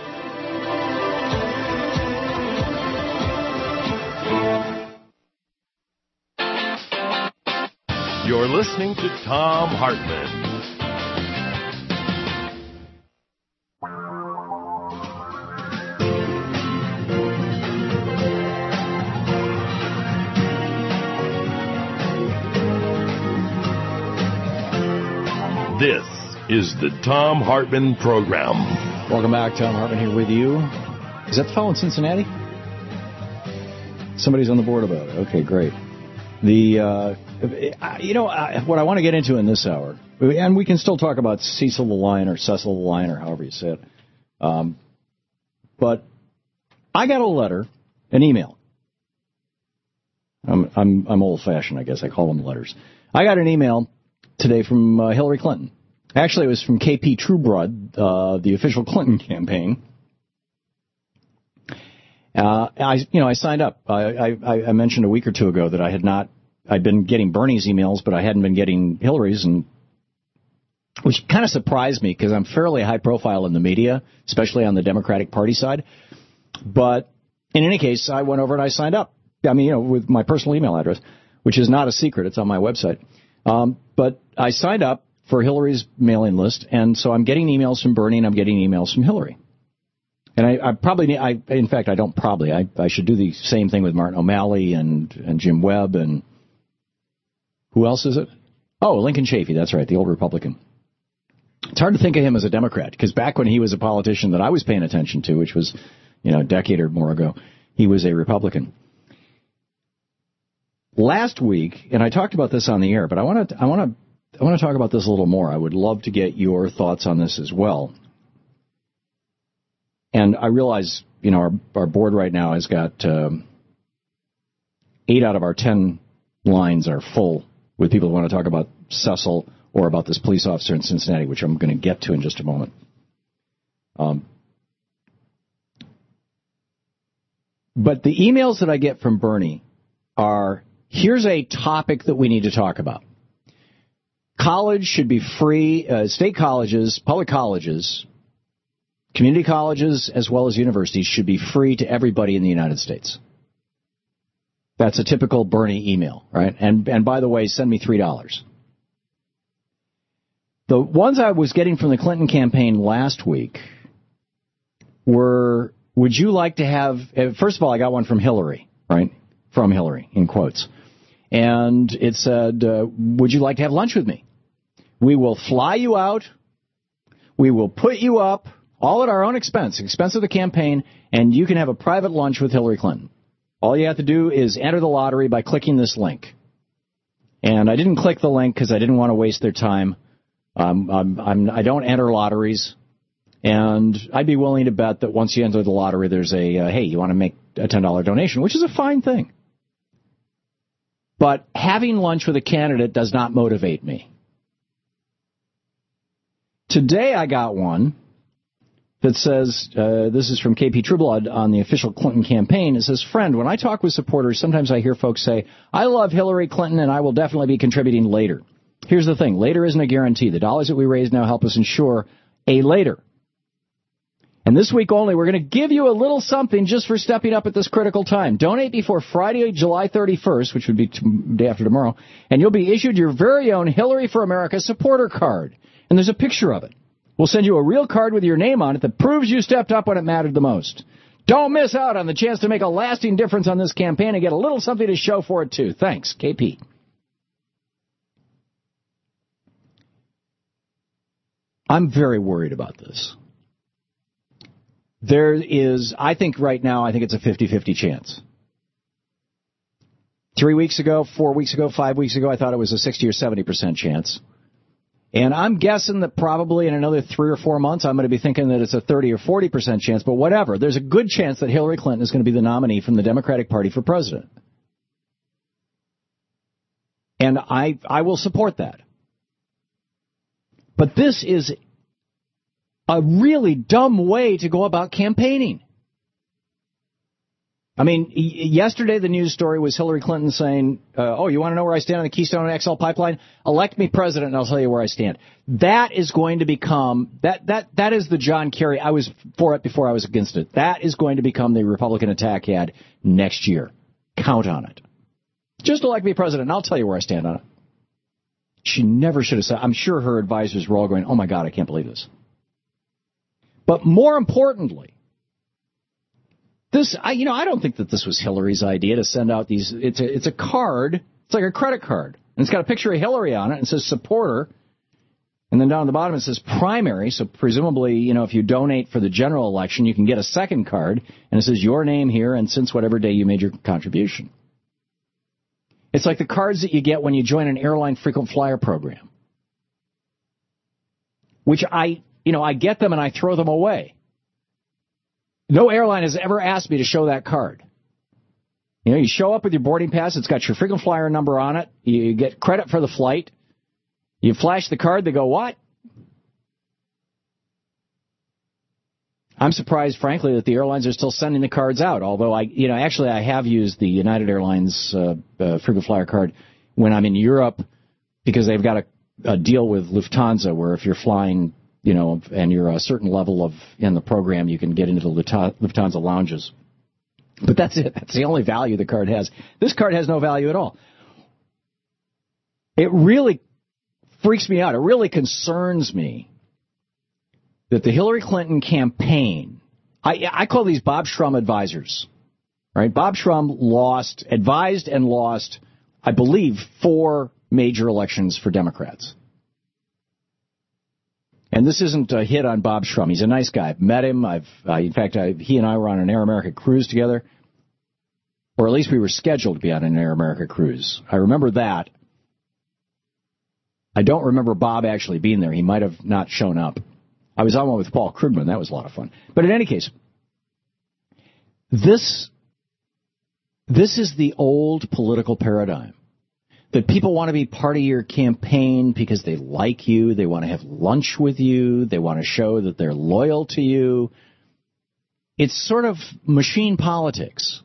You're listening to Thom Hartmann. This is the Thom Hartmann Program. Welcome back. Thom Hartmann here with you. Is that the fellow in Cincinnati? Somebody's on the board about it. Okay, great. The, uh, you know, what I want to get into in this hour, and we can still talk about Cecil the Lion or Cecil the Lion or however you say it, um, but I got a letter, an email. I'm, I'm, I'm old-fashioned, I guess. I call them letters. I got an email today from uh, Hillary Clinton. Actually, it was from K P Trueblood, uh, the official Clinton campaign. Uh, I, you know, I signed up. I, I, I mentioned a week or two ago that I had not, I'd been getting Bernie's emails, but I hadn't been getting Hillary's, and which kind of surprised me because I'm fairly high profile in the media, especially on the Democratic Party side. But in any case, I went over and I signed up. I mean, you know, with my personal email address, which is not a secret. It's on my website. Um, but I signed up for Hillary's mailing list, and so I'm getting emails from Bernie and I'm getting emails from Hillary. And I, I probably need, I, in fact, I don't probably, I, I should do the same thing with Martin O'Malley and, and Jim Webb and who else is it? Oh, Lincoln Chafee, that's right, the old Republican. It's hard to think of him as a Democrat, because back when he was a politician that I was paying attention to, which was, you know, a decade or more ago, he was a Republican. Last week, and I talked about this on the air, but I want to, I want to, I want to talk about this a little more. I would love to get your thoughts on this as well. And I realize, you know, our, our board right now has got um, eight out of our ten lines are full with people who want to talk about Cecil or about this police officer in Cincinnati, which I'm going to get to in just a moment. Um, but the emails that I get from Bernie are, here's a topic that we need to talk about. College should be free, uh, state colleges, public colleges, community colleges, as well as universities, should be free to everybody in the United States. That's a typical Bernie email, right? And and by the way, send me three dollars. The ones I was getting from the Clinton campaign last week were, would you like to have, first of all, I got one from Hillary, right? From Hillary, in quotes. And it said, uh, would you like to have lunch with me? We will fly you out. We will put you up, all at our own expense, expense of the campaign, and you can have a private lunch with Hillary Clinton. All you have to do is enter the lottery by clicking this link. And I didn't click the link because I didn't want to waste their time. Um, I'm, I'm, I don't enter lotteries. And I'd be willing to bet that once you enter the lottery, there's a, uh, hey, you want to make a ten dollars donation, which is a fine thing. But having lunch with a candidate does not motivate me. Today I got one that says, uh, this is from K P Trueblood on the official Clinton campaign. It says, friend, when I talk with supporters, sometimes I hear folks say, I love Hillary Clinton and I will definitely be contributing later. Here's the thing. Later isn't a guarantee. The dollars that we raise now help us ensure a later. And this week only, we're going to give you a little something just for stepping up at this critical time. Donate before Friday, July thirty-first, which would be t- day after tomorrow, and you'll be issued your very own Hillary for America supporter card. And there's a picture of it. We'll send you a real card with your name on it that proves you stepped up when it mattered the most. Don't miss out on the chance to make a lasting difference on this campaign and get a little something to show for it, too. Thanks, K P. I'm very worried about this. There is, I think right now, I think it's a fifty-fifty chance. Three weeks ago, four weeks ago, five weeks ago, I thought it was a sixty or seventy percent chance. And I'm guessing that probably in another three or four months, I'm going to be thinking that it's a thirty or forty percent chance. But whatever, there's a good chance that Hillary Clinton is going to be the nominee from the Democratic Party for president. And I, I will support that. But this is a really dumb way to go about campaigning. I mean, yesterday the news story was Hillary Clinton saying, uh, oh, you want to know where I stand on the Keystone X L pipeline? Elect me president and I'll tell you where I stand. That is going to become, that that that is the John Kerry, I was for it before I was against it. That is going to become the Republican attack ad next year. Count on it. Just elect me president and I'll tell you where I stand on it. She never should have said, I'm sure her advisors were all going, oh my God, I can't believe this. But more importantly, this, I, you know, I don't think that this was Hillary's idea to send out these. It's a, it's a card. It's like a credit card. And it's got a picture of Hillary on it and it says supporter. And then down at the bottom it says primary. So presumably, you know, if you donate for the general election, you can get a second card. And it says your name here and since whatever day you made your contribution. It's like the cards that you get when you join an airline frequent flyer program. Which I, you know, I get them and I throw them away. No airline has ever asked me to show that card. You know, you show up with your boarding pass. It's got your frequent flyer number on it. You get credit for the flight. You flash the card. They go, what? I'm surprised, frankly, that the airlines are still sending the cards out. Although, I, you know, actually I have used the United Airlines uh, uh, frequent flyer card when I'm in Europe because they've got a, a deal with Lufthansa where if you're flying, you know, and you're a certain level of in the program, you can get into the Lufthansa lounges. But that's it. That's the only value the card has. This card has no value at all. It really freaks me out. It really concerns me that the Hillary Clinton campaign, I, I call these Bob Shrum advisors, right? Bob Shrum lost, advised and lost, I believe, four major elections for Democrats. And this isn't a hit on Bob Shrum. He's a nice guy. I've met him. I've, uh, in fact, I, he and I were on an Air America cruise together, or at least we were scheduled to be on an Air America cruise. I remember that. I don't remember Bob actually being there. He might have not shown up. I was on one with Paul Krugman. That was a lot of fun. But in any case, this, this is the old political paradigm. That people want to be part of your campaign because they like you, they want to have lunch with you, they want to show that they're loyal to you. It's sort of machine politics.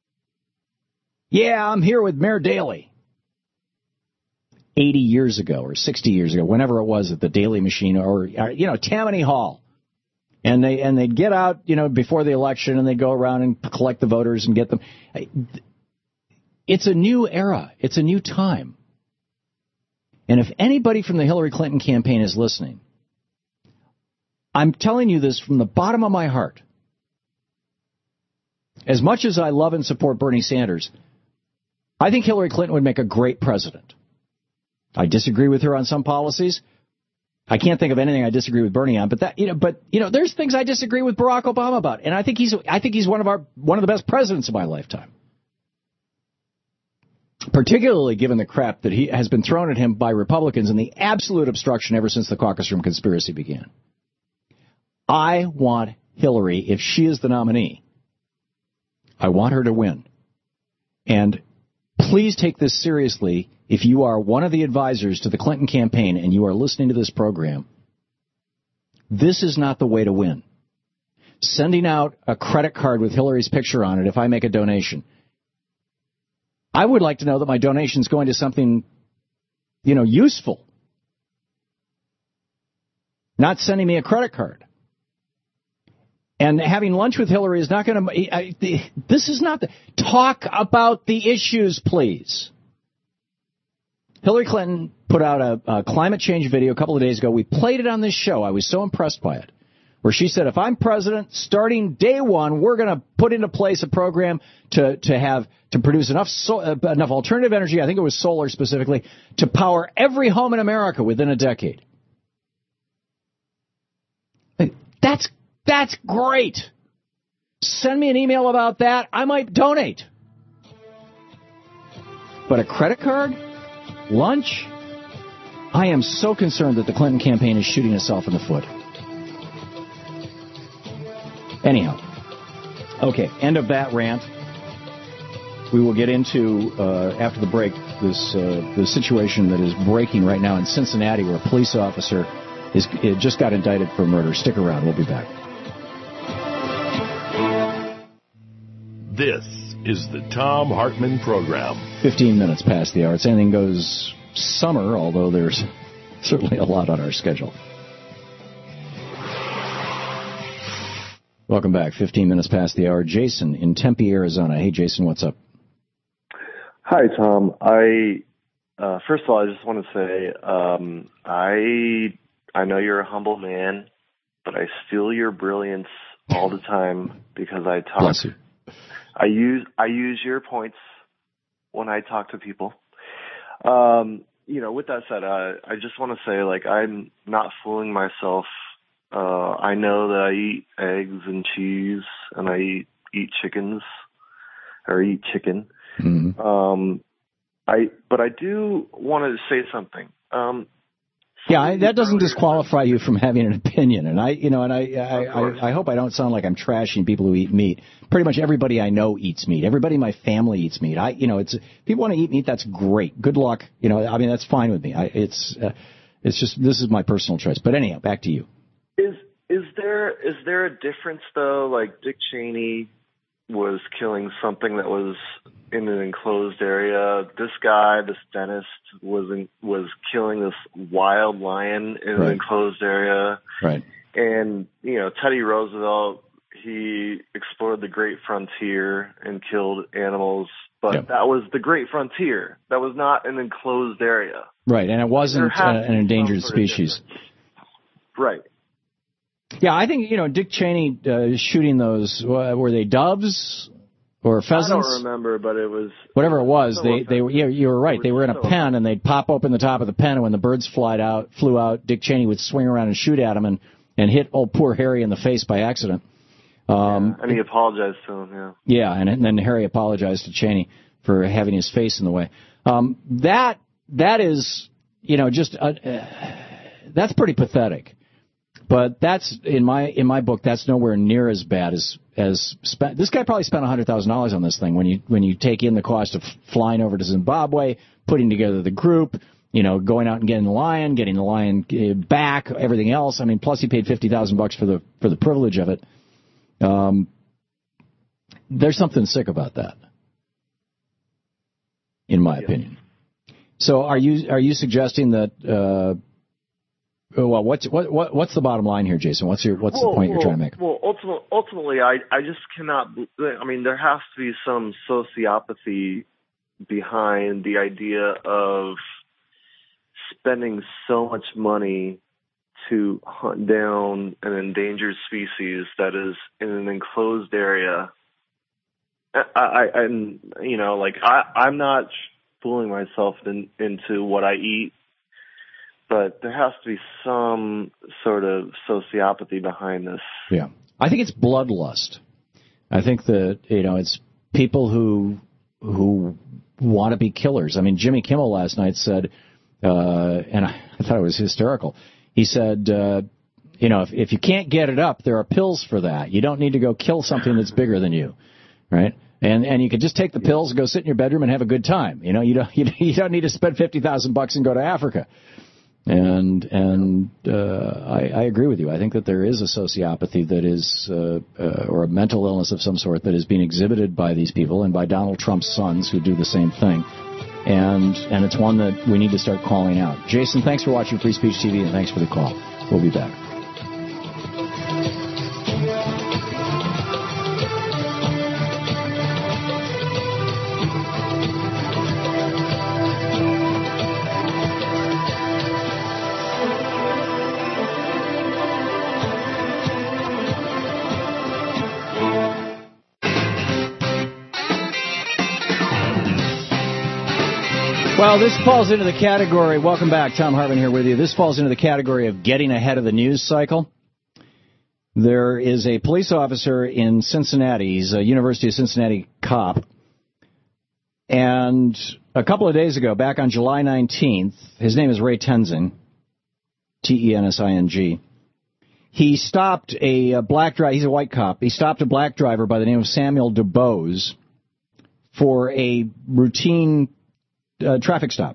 Yeah, I'm here with Mayor Daley. eighty years ago or sixty years ago, whenever it was at the Daley Machine or, you know, Tammany Hall. And they and they'd get out, you know, before the election and they'd go around and collect the voters and get them. It's a new era. It's a new time. And if anybody from the Hillary Clinton campaign is listening, I'm telling you this from the bottom of my heart. As much as I love and support Bernie Sanders, I think Hillary Clinton would make a great president. I disagree with her on some policies. I can't think of anything I disagree with Bernie on, but that, you know, but you know, there's things I disagree with Barack Obama about, and I think he's, I think he's one of our, one of the best presidents of my lifetime. Particularly given the crap that he has been thrown at him by Republicans and the absolute obstruction ever since the caucus room conspiracy began. I want Hillary, if she is the nominee, I want her to win. And please take this seriously if you are one of the advisors to the Clinton campaign and you are listening to this program. This is not the way to win. Sending out a credit card with Hillary's picture on it if I make a donation. I would like to know that my donation is going to something, you know, useful. Not sending me a credit card. And having lunch with Hillary is not going to... This is not... The, talk about the issues, please. Hillary Clinton put out a, a climate change video a couple of days ago. We played it on this show. I was so impressed by it. Where she said, if I'm president, starting day one, we're going to put into place a program to, to have to produce enough so, uh, enough alternative energy, I think it was solar specifically, to power every home in America within a decade. That's that's great. Send me an email about that. I might donate. But a credit card? Lunch? I am so concerned that the Clinton campaign is shooting itself in the foot. Anyhow, okay, end of that rant. We will get into, uh, after the break, this uh, the situation that is breaking right now in Cincinnati where a police officer is it just got indicted for murder. Stick around. We'll be back. This is the Thom Hartmann Program. fifteen minutes past the hour. It's anything goes summer, although there's certainly a lot on our schedule. Welcome back. fifteen minutes past the hour. Jason in Tempe, Arizona. Hey, Jason, what's up? Hi, Tom. I uh, first of all, I just want to say um, I I know you're a humble man, but I steal your brilliance all the time because I talk. Bless you. I use I use your points when I talk to people. Um, you know, with that said, uh, I just want to say, like, I'm not fooling myself. Uh, I know that I eat eggs and cheese, and I eat, eat chickens, or eat chicken. Mm-hmm. Um, I, but I do want to say something. Um, yeah, I, that doesn't disqualify you from having an opinion, and I, you know, and I, I, I, I hope I don't sound like I'm trashing people who eat meat. Pretty much everybody I know eats meat. Everybody in my family eats meat. I, you know, it's if people want to eat meat, that's great. Good luck. You know, I mean, that's fine with me. I, it's, uh, it's just this is my personal choice. But anyhow, back to you. Is is there is there a difference though? Like Dick Cheney was killing something that was in an enclosed area. This guy, this dentist, was in, was killing this wild lion in right. an enclosed area. Right. And you know, Teddy Roosevelt, he explored the Great Frontier and killed animals, but yep. that was the Great Frontier. That was not an enclosed area. Right, and it wasn't uh, an endangered species. Right. Yeah, I think, you know, Dick Cheney uh, shooting those, uh, were they doves or pheasants? I don't remember, but it was... Whatever it was, they, they were, yeah, you were right. They were in a pen, and they'd pop open the top of the pen, and when the birds flied out, flew out, Dick Cheney would swing around and shoot at them and, and hit old poor Harry in the face by accident. Um, yeah, and he apologized to him, yeah. Yeah, and, and then Harry apologized to Cheney for having his face in the way. Um, that that is, you know, just uh, uh, that's pretty pathetic. But that's in my in my book. That's nowhere near as bad as as spent. This guy probably spent a hundred thousand dollars on this thing. When you when you take in the cost of flying over to Zimbabwe, putting together the group, you know, going out and getting the lion, getting the lion back, everything else. I mean, plus he paid fifty thousand bucks for the for the privilege of it. Um, there's something sick about that, in my yeah. opinion. So, are you are you suggesting that? Uh, well, what's what, what what's the bottom line here, Jason? What's your what's well, the point well, you're trying to make? Well, ultimately, ultimately, I I just cannot. I mean, there has to be some sociopathy behind the idea of spending so much money to hunt down an endangered species that is in an enclosed area. I, I and you know, like I, I'm not fooling myself in, into what I eat, but there has to be some sort of sociopathy behind this. Yeah, I think it's bloodlust. I think that, you know, it's people who who want to be killers. I mean, Jimmy Kimmel last night said, uh, and I, I thought it was hysterical. He said, uh, you know, if, if you can't get it up, there are pills for that. You don't need to go kill something that's bigger than you, right? And and you could just take the pills and go sit in your bedroom and have a good time. You know, you don't you, you don't need to spend fifty thousand bucks and go to Africa. And and uh, I, I agree with you. I think that there is a sociopathy that is, uh, uh, or a mental illness of some sort that is being exhibited by these people and by Donald Trump's sons who do the same thing. And and it's one that we need to start calling out. Jason, thanks for watching Free Speech T V, and thanks for the call. We'll be back. Well, this falls into the category, welcome back, Thom Hartmann here with you. This falls into the category of getting ahead of the news cycle. There is a police officer in Cincinnati, he's a University of Cincinnati cop, and a couple of days ago, back on July nineteenth, his name is Ray Tenzing, T E N S I N G, he stopped a, a black driver, he's a white cop, he stopped a black driver by the name of Samuel DuBose for a routine Uh, traffic stop.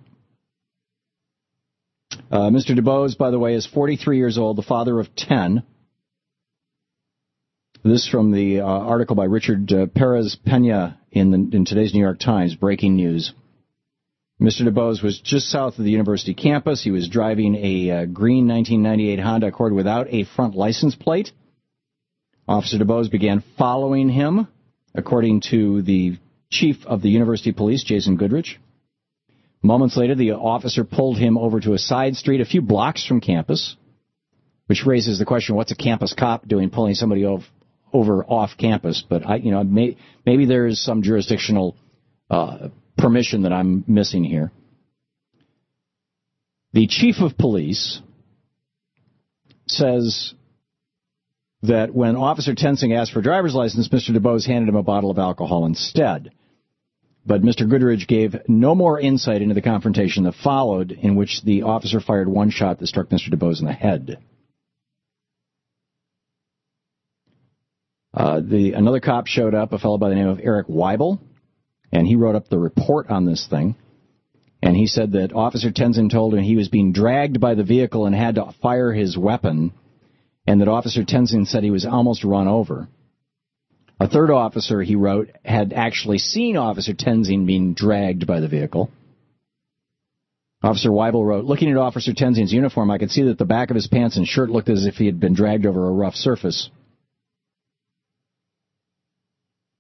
Uh, Mister DuBose, by the way, is forty-three years old, the father of ten. This from the uh, article by Richard uh, Perez Pena in, the, in today's New York Times, breaking news. Mister DuBose was just south of the university campus. He was driving a uh, green nineteen ninety-eight Honda Accord without a front license plate. Officer DuBose began following him, according to the chief of the university police, Jason Goodrich. Moments later, the officer pulled him over to a side street a few blocks from campus, which raises the question, what's a campus cop doing pulling somebody over, over off campus? But, I, you know, may, maybe there is some jurisdictional uh, permission that I'm missing here. The chief of police says that when Officer Tenzing asked for a driver's license, Mister DuBose handed him a bottle of alcohol instead. But Mister Goodrich gave no more insight into the confrontation that followed, in which the officer fired one shot that struck Mister DuBose in the head. Uh, the another cop showed up, a fellow by the name of Eric Weibel, and he wrote up the report on this thing. And he said that Officer Tenzing told him he was being dragged by the vehicle and had to fire his weapon, and that Officer Tenzing said he was almost run over. A third officer, he wrote, had actually seen Officer Tenzing being dragged by the vehicle. Officer Weibel wrote, looking at Officer Tenzing's uniform, I could see that the back of his pants and shirt looked as if he had been dragged over a rough surface.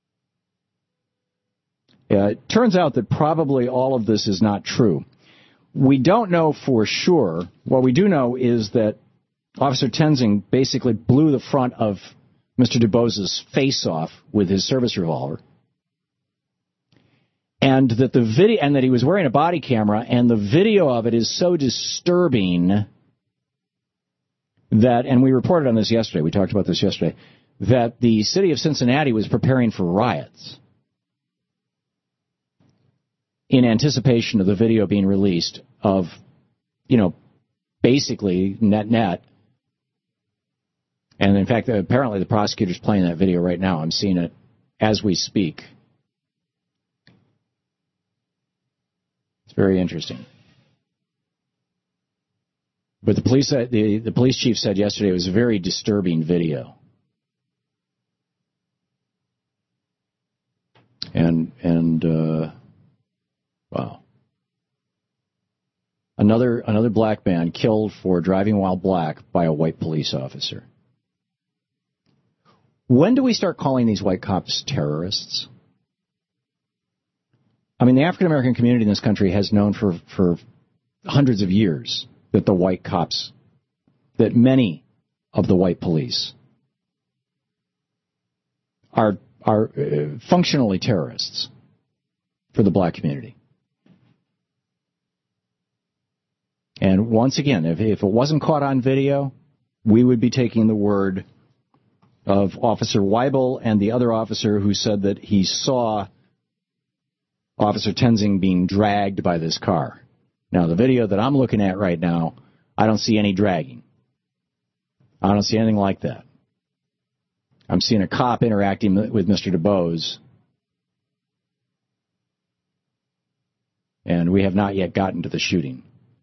Uh, it turns out that probably all of this is not true. we don't know for sure. What we do know is that Officer Tenzing basically blew the front of Mister DuBose's face off with his service revolver, and that the video, and that he was wearing a body camera, and the video of it is so disturbing that, and we reported on this yesterday, we talked about this yesterday, that the city of Cincinnati was preparing for riots in anticipation of the video being released of, you know, basically net-net. And, in fact, apparently the prosecutor's playing that video right now. I'm seeing it as we speak. It's very interesting. But the police, the, the police chief said yesterday it was a very disturbing video. And, and, uh, wow. Another, another black man killed for driving while black by a white police officer. When do we start calling these white cops terrorists? I mean, the African-American community in this country has known for, for hundreds of years that the white cops, that many of the white police are, are uh, functionally terrorists for the black community. And once again, if, if it wasn't caught on video, we would be taking the word of Officer Weibel and the other officer who said that he saw Officer Tenzing being dragged by this car. Now, the video that I'm looking at right now, I don't see any dragging. I don't see anything like that. I'm seeing a cop interacting with Mister DuBose, and we have not yet gotten to the shooting.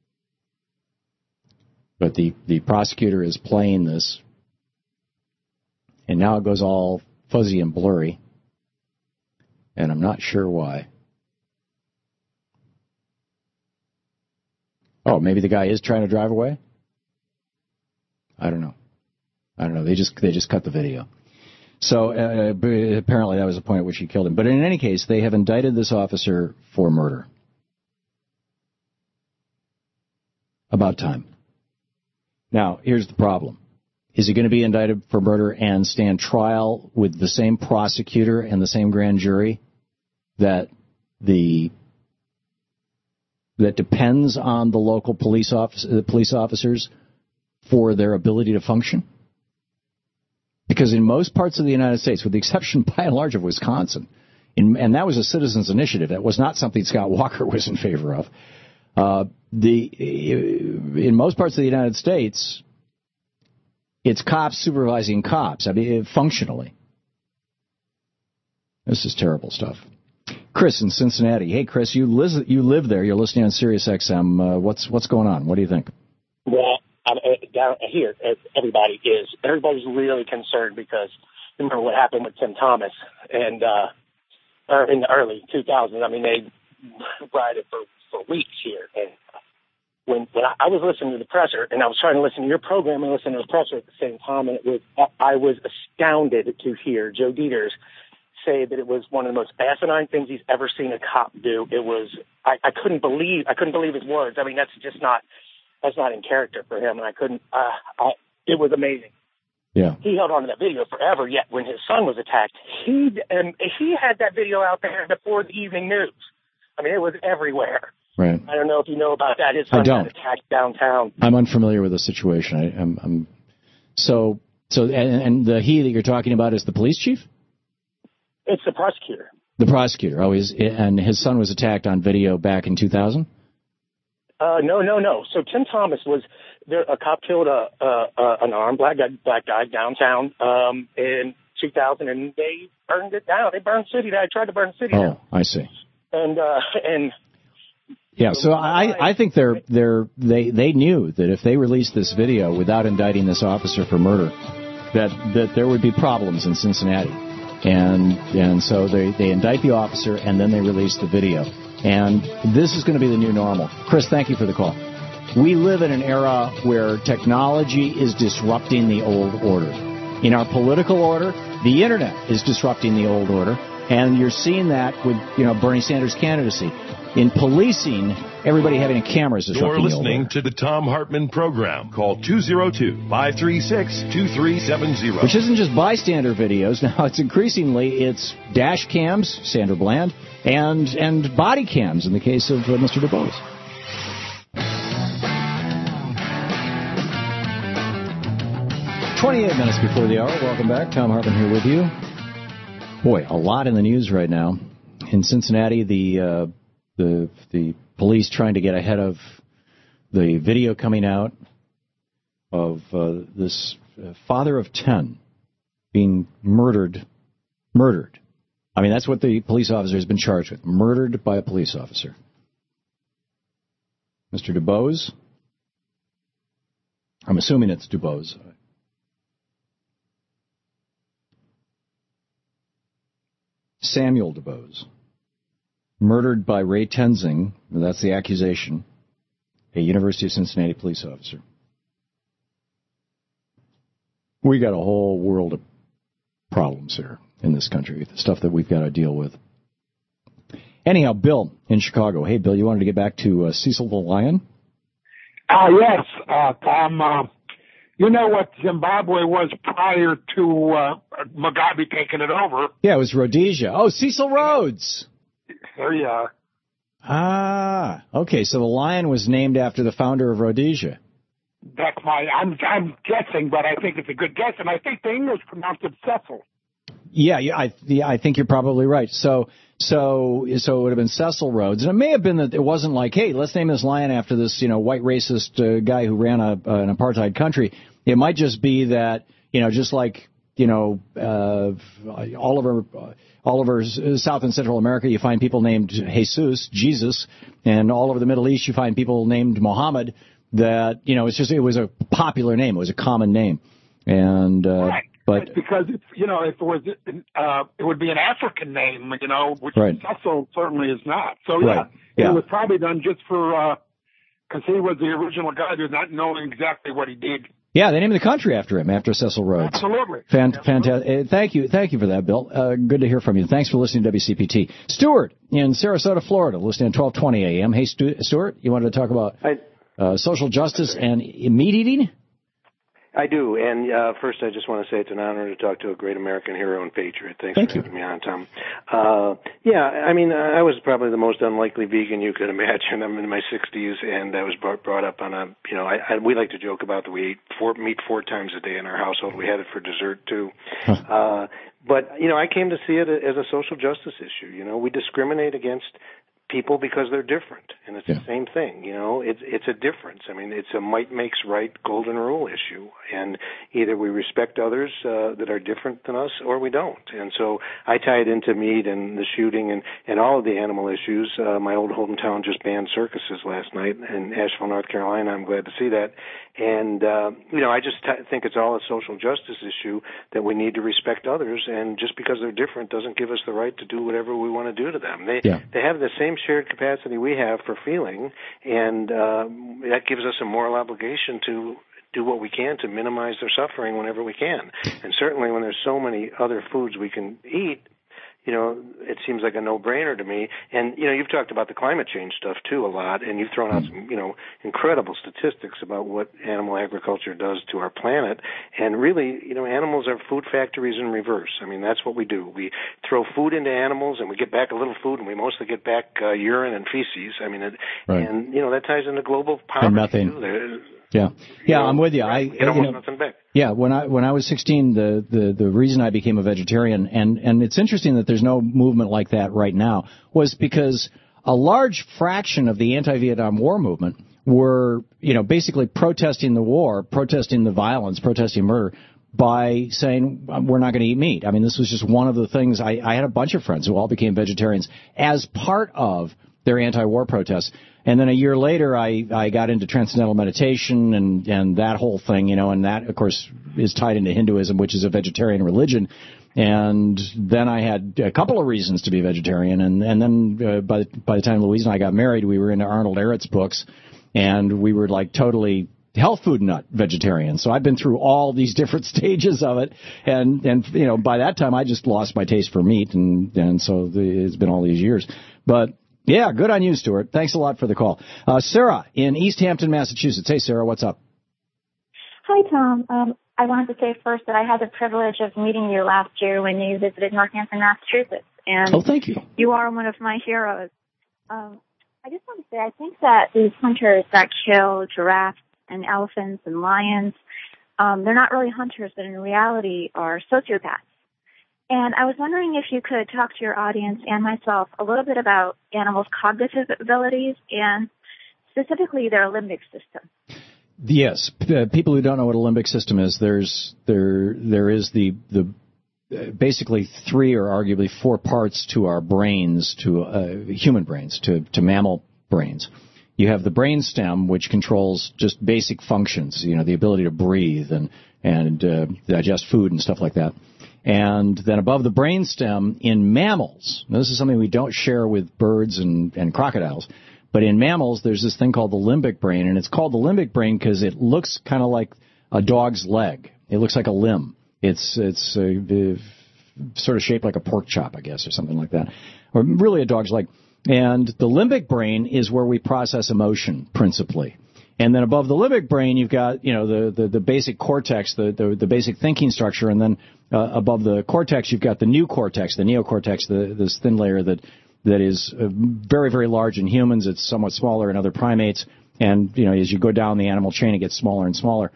But the, the prosecutor is playing this, and now it goes all fuzzy and blurry, and I'm not sure why. Oh, maybe the guy is trying to drive away? I don't know. I don't know. They just they just cut the video. So uh, apparently that was the point at which he killed him. But in any case, they have indicted this officer for murder. About time. Now, here's the problem. Is he going to be indicted for murder and stand trial with the same prosecutor and the same grand jury that the that depends on the local police office, the police officers for their ability to function? Because in most parts of the United States, with the exception by and large of Wisconsin, in, and that was a citizens' initiative, that was not something Scott Walker was in favor of. Uh, the in most parts of the United States, it's cops supervising cops. I mean, functionally. This is terrible stuff. Chris in Cincinnati. Hey, Chris, you live you live there. You're listening on Sirius X M. Uh, what's what's going on? What do you think? Well, I'm, uh, down here, everybody is everybody's really concerned because remember what happened with Tim Thomas and uh, or in the early two thousands. I mean, they rioted for, for weeks here, and when when I, I was listening to the presser and I was trying to listen to your program and listen to the presser at the same time, and it was I was astounded to hear Joe Dieters say that it was one of the most asinine things he's ever seen a cop do. It was I, I couldn't believe I couldn't believe his words. I mean, that's just not that's not in character for him, and I couldn't. Uh, I, it was amazing. Yeah, he held on to that video forever. Yet when his son was attacked, he and he had that video out there before the evening news. I mean, it was everywhere. Right. I don't know if you know about that. His son got attacked downtown. I'm unfamiliar with the situation. I, I'm, I'm so so, and, and the he that you're talking about is the police chief. It's the prosecutor. The prosecutor. Oh, he's and his son was attacked on video back in two thousand. Uh, no, no, no. So Tim Thomas was there. A cop killed a, a, a an armed black guy, black guy downtown um, in two thousand, and they burned it down. They burned the city. They tried to burn the city oh, down. Oh, I see. And uh, and yeah, so I I think they're they're they they knew that if they released this video without indicting this officer for murder, that that there would be problems in Cincinnati. And and so they, they indict the officer, and then they release the video. And this is going to be the new normal. Chris, thank you for the call. We live in an era where technology is disrupting the old order. In our political order, the Internet is disrupting the old order. And you're seeing that with, you know, Bernie Sanders' candidacy. In policing, everybody having cameras is You're looking listening over. to the Tom Hartman program. Call two oh two, five three six, two three seven zero. Which isn't just bystander videos. Now, it's increasingly, it's dash cams, Sandra Bland, and and body cams in the case of uh, Mister DuBose. twenty-eight minutes before the hour. Welcome back. Tom Hartman here with you. Boy, a lot in the news right now. In Cincinnati, the uh, the the police trying to get ahead of the video coming out of uh, this uh, father of ten being murdered. Murdered. I mean, that's what the police officer has been charged with. Murdered by a police officer. Mister DuBose. I'm assuming it's DuBose. Samuel DuBose. Murdered by Ray Tenzing. That's the accusation. A University of Cincinnati police officer. We got a whole world of problems here in this country, the stuff that we've got to deal with. Anyhow, Bill in Chicago. Hey, Bill, you wanted to get back to uh, Cecil the Lion? Uh, yes, uh, Tom. Uh, you know what Zimbabwe was prior to uh, Mugabe taking it over? Yeah, it was Rhodesia. Oh, Cecil Rhodes. There you are. Ah, okay. So the lion was named after the founder of Rhodesia. That's my. I'm I'm guessing, but I think it's a good guess, and I think the English pronounced it Cecil. Yeah, yeah, I, yeah, I think you're probably right. So, so, so it would have been Cecil Rhodes, and it may have been that it wasn't like, hey, let's name this lion after this, you know, white racist uh, guy who ran a, uh, an apartheid country. It might just be that, you know, just like, you know, uh, all over, uh, all over South and Central America, you find people named Jesus, Jesus, and all over the Middle East, you find people named Muhammad. That, you know, it's just, it was a popular name, it was a common name, and. Uh, right. But because it's, you know, if it was, uh, it would be an African name, you know, which right. Cecil certainly is not. So yeah, right. yeah, it was probably done just for because uh, he was the original guy who's not knowing exactly what he did. Yeah, they named the country after him, after Cecil Rhodes. Absolutely. Fan- fantastic. Uh, thank you, thank you for that, Bill. Uh, good to hear from you. Thanks for listening to W C P T. Stuart in Sarasota, Florida, listening at twelve twenty A M. Hey, Stu- Stuart, you wanted to talk about uh, social justice and meat eating? I do, and uh, first I just want to say it's an honor to talk to a great American hero and patriot. Thanks Thank for you. having me on, Tom. Uh, yeah, I mean, I was probably the most unlikely vegan you could imagine. I'm in my sixties, and I was brought, brought up on a, you know, I, I, we like to joke about that we eat four, meat four times a day in our household. We had it for dessert, too. Huh. Uh, but, you know, I came to see it as a social justice issue. You know, we discriminate against people because they're different, and it's yeah. the same thing. You know, it's it's a difference. I mean, it's a might makes right golden rule issue, and either we respect others uh, that are different than us, or we don't. And so I tie it into meat and the shooting and and all of the animal issues. Uh, my old hometown just banned circuses last night in Asheville, North Carolina. I'm glad to see that. And uh, you know, I just t- think it's all a social justice issue that we need to respect others, and just because they're different doesn't give us the right to do whatever we want to do to them. They yeah. they have the same shared capacity we have for feeling, and uh, that gives us a moral obligation to do what we can to minimize their suffering whenever we can. And certainly when there's so many other foods we can eat, you know, it seems like a no-brainer to me. And, you know, you've talked about the climate change stuff, too, a lot, and you've thrown out some, you know, incredible statistics about what animal agriculture does to our planet. And really, you know, animals are food factories in reverse. I mean, that's what we do. We throw food into animals, and we get back a little food, and we mostly get back uh, urine and feces. I mean, it, right. and, you know, that ties into global poverty, and methane. too. There, Yeah, yeah, know, I'm with you. I, get almost you know, nothing back. Yeah, when I when I was sixteen, the, the, the reason I became a vegetarian, and, and it's interesting that there's no movement like that right now, was because a large fraction of the anti-Vietnam War movement were, you know, basically protesting the war, protesting the violence, protesting murder, by saying we're not going to eat meat. I mean, this was just one of the things. I, I had a bunch of friends who all became vegetarians as part of their anti-war protests. And then a year later, I, I got into transcendental meditation and, and that whole thing, you know, and that, of course, is tied into Hinduism, which is a vegetarian religion. And then I had a couple of reasons to be vegetarian. And, and then uh, by, by the time Louise and I got married, we were into Arnold Ehret's books, and we were like totally health food nut vegetarian. So I've been through all these different stages of it. And, and you know, by that time, I just lost my taste for meat. And, and so the, it's been all these years. But Yeah, good on you, Stuart. Thanks a lot for the call. Uh, Sarah in East Hampton, Massachusetts. Hey, Sarah, what's up? Hi, Tom. Um, I wanted to say first that I had the privilege of meeting you last year when you visited Northampton, Massachusetts. And oh, thank you. You are one of my heroes. Um, I just want to say, I think that these hunters that kill giraffes and elephants and lions, um, they're not really hunters, but in reality are sociopaths. And I was wondering if you could talk to your audience and myself a little bit about animals' cognitive abilities and specifically their limbic system. Yes, uh, people who don't know what a limbic system is, there's there there is the the uh, basically three or arguably four parts to our brains, to uh, human brains, to to mammal brains. You have the brainstem, which controls just basic functions, you know, the ability to breathe and and uh, digest food and stuff like that. And then above the brainstem, in mammals, now this is something we don't share with birds and, and crocodiles, but in mammals, there's this thing called the limbic brain, and it's called the limbic brain because it looks kind of like a dog's leg. It looks like a limb. It's it's uh, uh, sort of shaped like a pork chop, I guess, or something like that, or really a dog's leg. And the limbic brain is where we process emotion principally. And then above the limbic brain, you've got, you know, the, the, the basic cortex, the, the, the basic thinking structure, and then uh, above the cortex, you've got the new cortex, the neocortex, the, this thin layer that that is uh, very, very large in humans. It's somewhat smaller in other primates. And, you know, as you go down the animal chain, it gets smaller and smaller.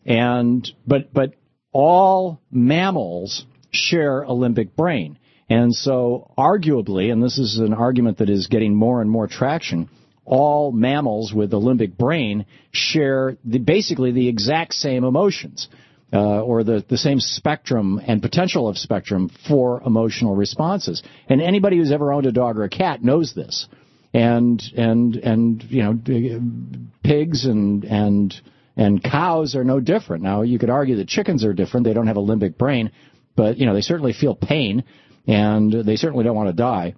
And but but all mammals share a limbic brain. And so arguably, and this is an argument that is getting more and more traction, all mammals with a limbic brain share the, basically the exact same emotions, uh, or the, the same spectrum and potential of spectrum for emotional responses. And anybody who's ever owned a dog or a cat knows this. And and and you know, pigs and and and cows are no different. Now you could argue that chickens are different; they don't have a limbic brain, but you know they certainly feel pain, and they certainly don't want to die.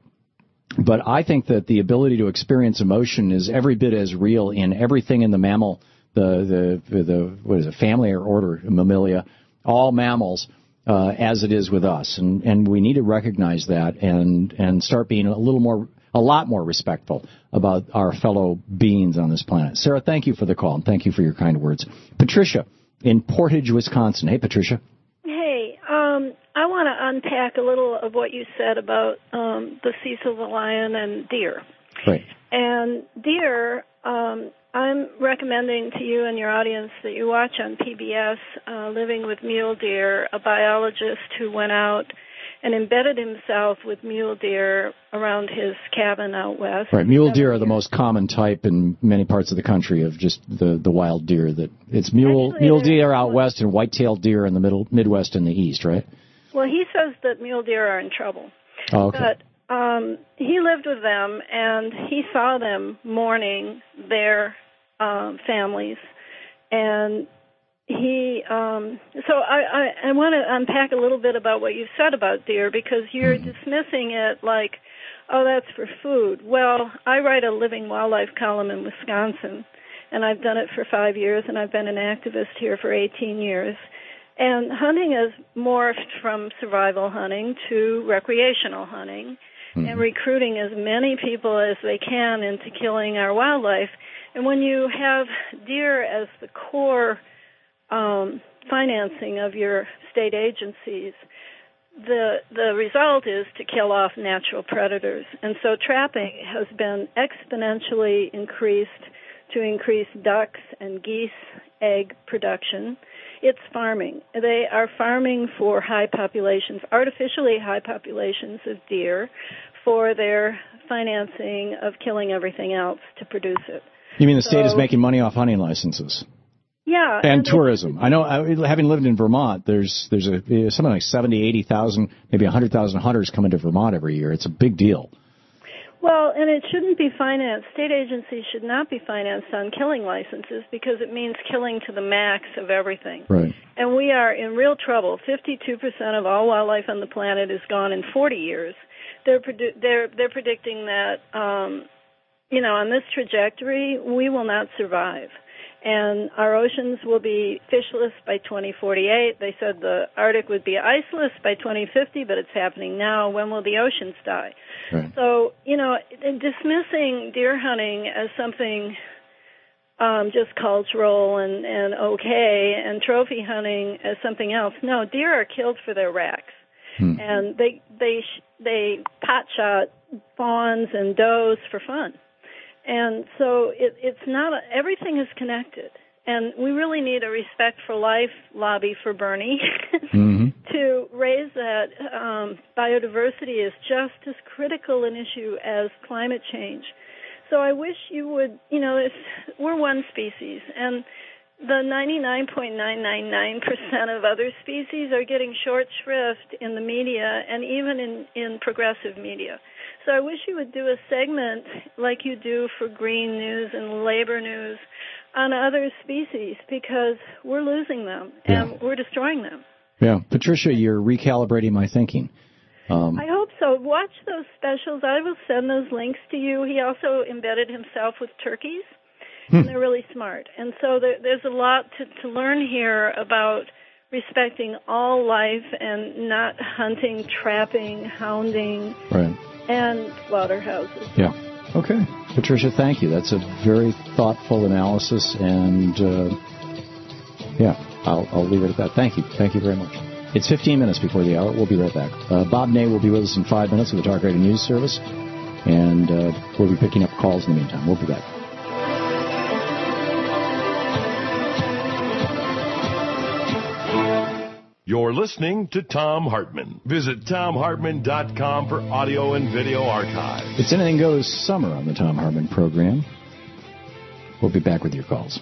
But I think that the ability to experience emotion is every bit as real in everything in the mammal, the the the what is it, family or order, Mammalia, all mammals, uh, as it is with us, and and we need to recognize that and and start being a little more, a lot more respectful about our fellow beings on this planet. Sarah, thank you for the call and thank you for your kind words. Patricia in Portage, Wisconsin. Hey, Patricia. Hey, um, I want to unpack a little of what you said about um, the Cecil the lion and deer. Right. And deer, um, I'm recommending to you and your audience that you watch on P B S uh, Living with Mule Deer, a biologist who went out and embedded himself with mule deer around his cabin out west. Right. Mule deer are the most common type in many parts of the country of just the, the wild deer. That it's mule Actually, mule deer out west and white-tailed deer in the middle Midwest and the east, right? Well, he says that mule deer are in trouble. Oh, okay. But um, he lived with them, and he saw them mourning their um, families. And he, um, so I, I, I want to unpack a little bit about what you said about deer, because you're mm-hmm. dismissing it like, oh, that's for food. Well, I write a living wildlife column in Wisconsin, and I've done it for five years, and I've been an activist here for eighteen years. And hunting has morphed from survival hunting to recreational hunting, mm-hmm. and recruiting as many people as they can into killing our wildlife. And when you have deer as the core um, financing of your state agencies, the the result is to kill off natural predators. And so trapping has been exponentially increased to increase ducks and geese egg production. It's farming. They are farming for high populations, artificially high populations of deer, for their financing of killing everything else to produce it. You mean the so, state is making money off hunting licenses? Yeah. And, and tourism. I know, I, having lived in Vermont, there's there's a something like seventy, eighty thousand, maybe one hundred thousand hunters come into Vermont every year. It's a big deal. Well, and it shouldn't be financed. State agencies should not be financed on killing licenses because it means killing to the max of everything. Right. And we are in real trouble. fifty-two percent of all wildlife on the planet is gone in forty years. They're produ- they're they're predicting that um, you know, on this trajectory, we will not survive. and our oceans will be fishless by twenty forty-eight. They said the Arctic would be iceless by twenty fifty, but it's happening now. When will the oceans die? Right. So, you know, dismissing deer hunting as something um, just cultural and, and okay, and trophy hunting as something else. No, deer are killed for their racks. Hmm. And they they they pot shot fawns and does for fun. And so it, it's not, a, everything is connected. And we really need a Respect for Life lobby for Bernie mm-hmm. to raise that um, biodiversity is just as critical an issue as climate change. So I wish you would, you know, if we're one species, and the ninety-nine point nine nine nine percent of other species are getting short shrift in the media and even in, in progressive media. So I wish you would do a segment like you do for Green News and Labor News on other species, because we're losing them and yeah. we're destroying them. Yeah. Patricia, you're recalibrating my thinking. Um, I hope so. Watch those specials. I will send those links to you. He also embedded himself with turkeys, hmm. and they're really smart. And so there, there's a lot to, to learn here about respecting all life and not hunting, trapping, hounding. Right. And slaughterhouses. Yeah. Okay. Patricia, thank you. That's a very thoughtful analysis, and uh, yeah, I'll, I'll leave it at that. Thank you. Thank you very much. It's fifteen minutes before the hour. We'll be right back. Uh, Bob Ney will be with us in five minutes with the Talk Radio News Service, and uh, we'll be picking up calls in the meantime. We'll be back. You're listening to Thom Hartmann. Visit Thom Hartmann dot com for audio and video archives. It's Anything Goes Summer on the Thom Hartmann program. We'll be back with your calls.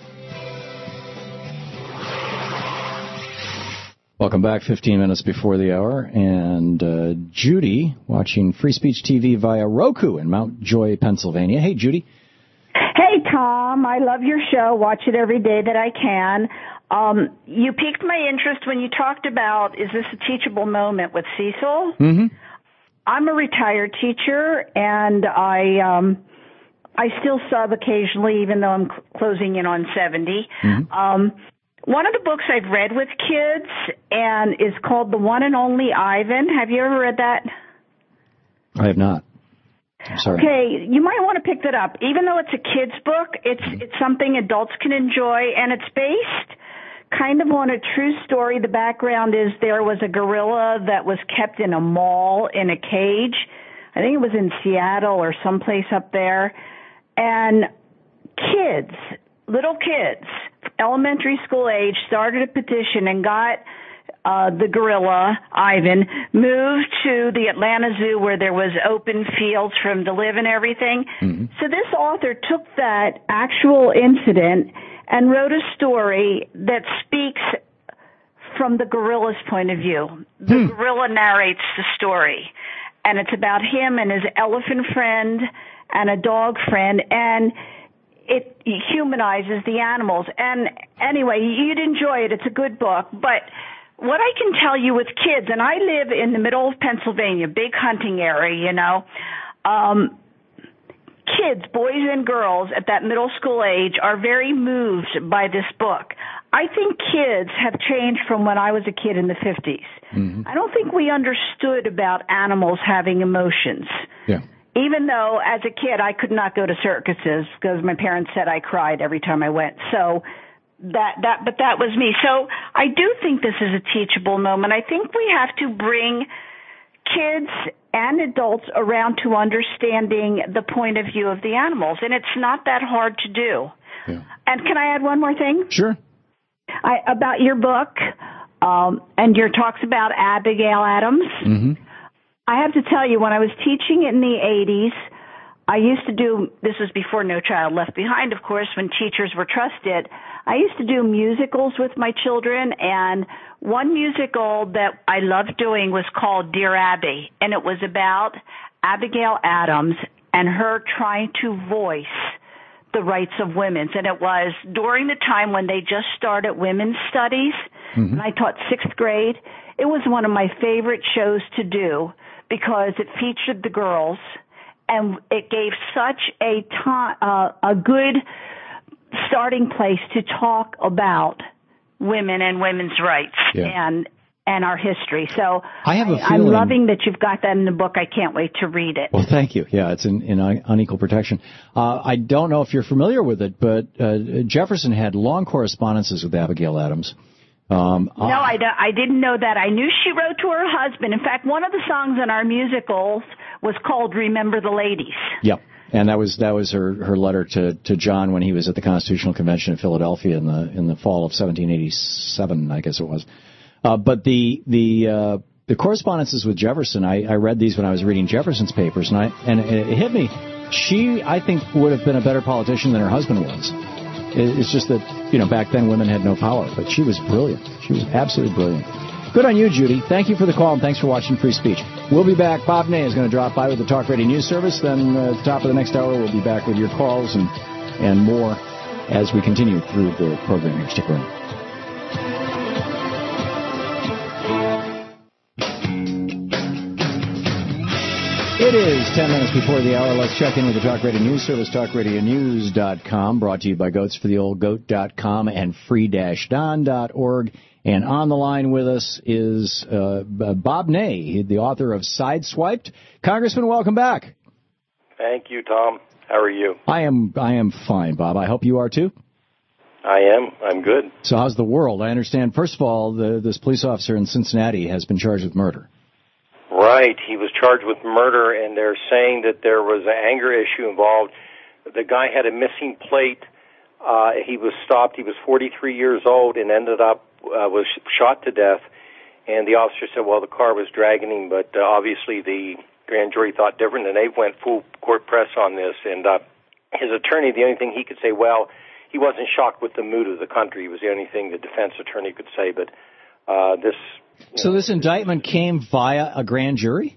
Welcome back, fifteen minutes before the hour. And uh, Judy, watching Free Speech T V via Roku in Mount Joy, Pennsylvania. Hey, Judy. Hey, Tom. I love your show. Watch it every day that I can. Um, you piqued my interest when you talked about, is this a teachable moment with Cecil? Mm-hmm. I'm a retired teacher, and I um, I still sub occasionally, even though I'm cl- closing in on seventy. Mm-hmm. Um, one of the books I've read with kids and is called The One and Only Ivan. Have you ever read that? I have not. I'm sorry. Okay, you might want to pick that up. Even though it's a kid's book, it's mm-hmm. it's something adults can enjoy, and it's based kind of on a true story. The background is there was a gorilla that was kept in a mall in a cage. I think it was in Seattle or someplace up there. And kids, little kids, elementary school age, started a petition and got uh, the gorilla, Ivan, moved to the Atlanta Zoo where there was open fields for him to live and everything. Mm-hmm. So this author took that actual incident and wrote a story that speaks from the gorilla's point of view. The hmm. gorilla narrates the story, and it's about him and his elephant friend and a dog friend, and it humanizes the animals. And anyway, you'd enjoy it. It's a good book. But what I can tell you with kids, and I live in the middle of Pennsylvania, big hunting area, you know, um, kids, boys and girls at that middle school age are very moved by this book. I think kids have changed from when I was a kid in the fifties. Mm-hmm. I don't think we understood about animals having emotions. Yeah. Even though as a kid I could not go to circuses because my parents said I cried every time I went. So that that but that was me. So I do think this is a teachable moment. I think we have to bring kids and adults around to understanding the point of view of the animals, and it's not that hard to do. Yeah. And can I add one more thing? Sure. I, about your book um, and your talks about Abigail Adams. Mm-hmm. I have to tell you, when I was teaching in the eighties, I used to do, this was before No Child Left Behind, of course, when teachers were trusted. I used to do musicals with my children, and one musical that I loved doing was called Dear Abby, and it was about Abigail Adams and her trying to voice the rights of women. And it was during the time when they just started women's studies, mm-hmm. and I taught sixth grade. It was one of my favorite shows to do because it featured the girls, and it gave such a time, uh, a good starting place to talk about women and women's rights yeah. and and our history. So I have a I, feeling, I'm loving that you've got that in the book. I can't wait to read it. Well, thank you. Yeah, it's in, in unequal protection. Uh, I don't know if you're familiar with it, but uh, Jefferson had long correspondences with Abigail Adams. Um, no, I, I didn't know that. I knew she wrote to her husband. In fact, one of the songs in our musicals was called Remember the Ladies. Yep. And that was that was her, her letter to, to John when he was at the Constitutional Convention in Philadelphia in the in the fall of seventeen eighty-seven, I guess it was. Uh, but the the uh, the correspondences with Jefferson, I, I read these when I was reading Jefferson's papers, and I and it, it hit me. She, I think, would have been a better politician than her husband was. It, it's just that, you know, back then women had no power, but she was brilliant. She was absolutely brilliant. Good on you, Judy. Thank you for the call, and thanks for watching Free Speech. We'll be back. Bob Ney is going to drop by with the Talk Radio News Service. Then uh, at the top of the next hour, we'll be back with your calls and and more as we continue through the program here. Stick around. It is ten minutes before the hour. Let's check in with the Talk Radio News Service, talk radio news dot com, brought to you by Goats for the Old Goat dot com and free dash don dot org. And on the line with us is uh, Bob Ney, the author of Sideswiped. Congressman, welcome back. Thank you, Tom. How are you? I am I am fine, Bob. I hope you are, too. I am. I'm good. So how's the world? I understand, first of all, the, this police officer in Cincinnati has been charged with murder. Right. He was charged with murder, and they're saying that there was an anger issue involved. The guy had a missing plate. Uh, he was stopped. He was forty-three years old and ended up, uh, was shot to death. And the officer said, well, the car was dragging him, but uh, obviously the grand jury thought different, and they went full court press on this. And uh, his attorney, the only thing he could say, well, he wasn't shocked with the mood of the country. It was the only thing the defense attorney could say. But uh, this... So know, this indictment came via a grand jury?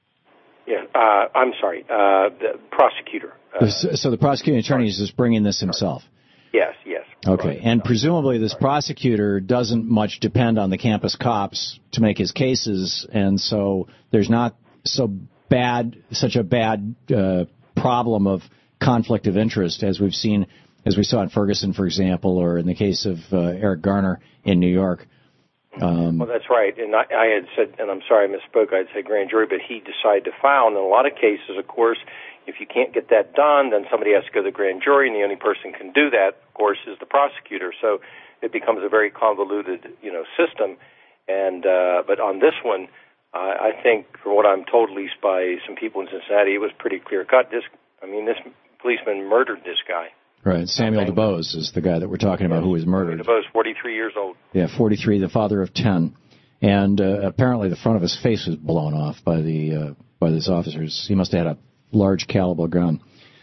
Yeah, uh, I'm sorry, uh, the prosecutor. Uh, so the prosecuting attorney is just bringing this himself? Yes, yes. Okay, right. and presumably this prosecutor doesn't much depend on the campus cops to make his cases, and so there's not so bad, such a bad uh, problem of conflict of interest as we've seen, as we saw in Ferguson, for example, or in the case of uh, Eric Garner in New York. Um, well, that's right. And I, I had said, and I'm sorry I misspoke, I had said grand jury, but he decided to file. And in a lot of cases, of course, if you can't get that done, then somebody has to go to the grand jury, and the only person who can do that, of course, is the prosecutor. So it becomes a very convoluted, you know, system. And uh, but on this one, uh, I think, from what I'm told, at least by some people in Cincinnati, it was pretty clear cut. This, I mean, this policeman murdered this guy. Right, Samuel DuBose is the guy that we're talking about who was murdered. DuBose, forty-three years old. Yeah, forty-three, the father of ten, and uh, apparently the front of his face was blown off by the uh, by these officers. He must have had a large caliber gun.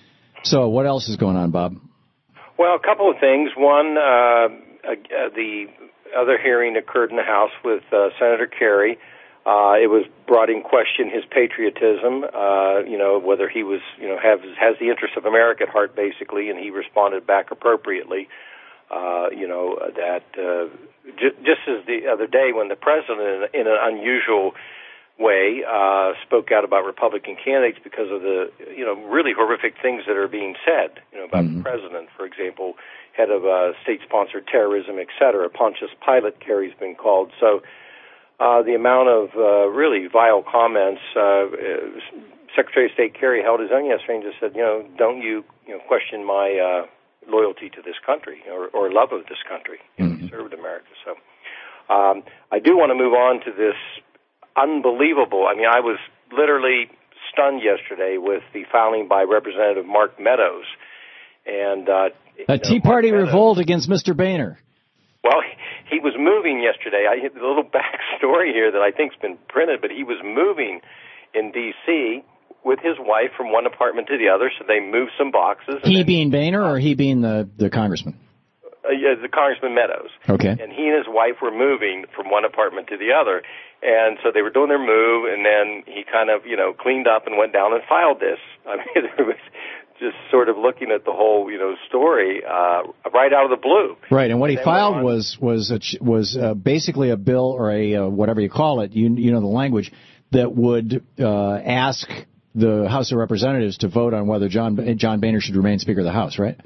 So, what else is going on, Bob? Well, a couple of things. One, uh, uh, the other hearing occurred in the House with uh, Senator Kerry. Uh, it was brought in question his patriotism, uh, you know, whether he was, you know, has, has the interest of America at heart, basically, and he responded back appropriately. Uh, you know, that uh, j- just as the other day when the president, in an unusual way, uh, spoke out about Republican candidates because of the, you know, really horrific things that are being said, you know, about mm-hmm. the president, for example, head of uh, state-sponsored terrorism, et cetera. Pontius Pilate, Kerry's been called. So, Uh, the amount of uh, really vile comments, uh, Secretary of State Kerry held his own yesterday and just said, you know, don't you, you know, question my uh, loyalty to this country or, or love of this country. You know, he served America. So um, I do want to move on to this unbelievable. I mean, I was literally stunned yesterday with the filing by Representative Mark Meadows. And uh, a Tea Party revolt against Mister Boehner. Well, he was moving yesterday. I a little backstory here that I think's been printed, but he was moving in D C with his wife from one apartment to the other, so they moved some boxes. He being Boehner, or he being the, the congressman? Uh, yeah, the Congressman Meadows. Okay. And he and his wife were moving from one apartment to the other, and so they were doing their move, and then he kind of, you know, cleaned up and went down and filed this. I mean, there was just sort of looking at the whole, you know, story uh, right out of the blue. Right, and what he filed was was a, was uh, basically a bill or a uh, whatever you call it, you you know the language, that would uh, ask the House of Representatives to vote on whether John John Boehner should remain Speaker of the House, right?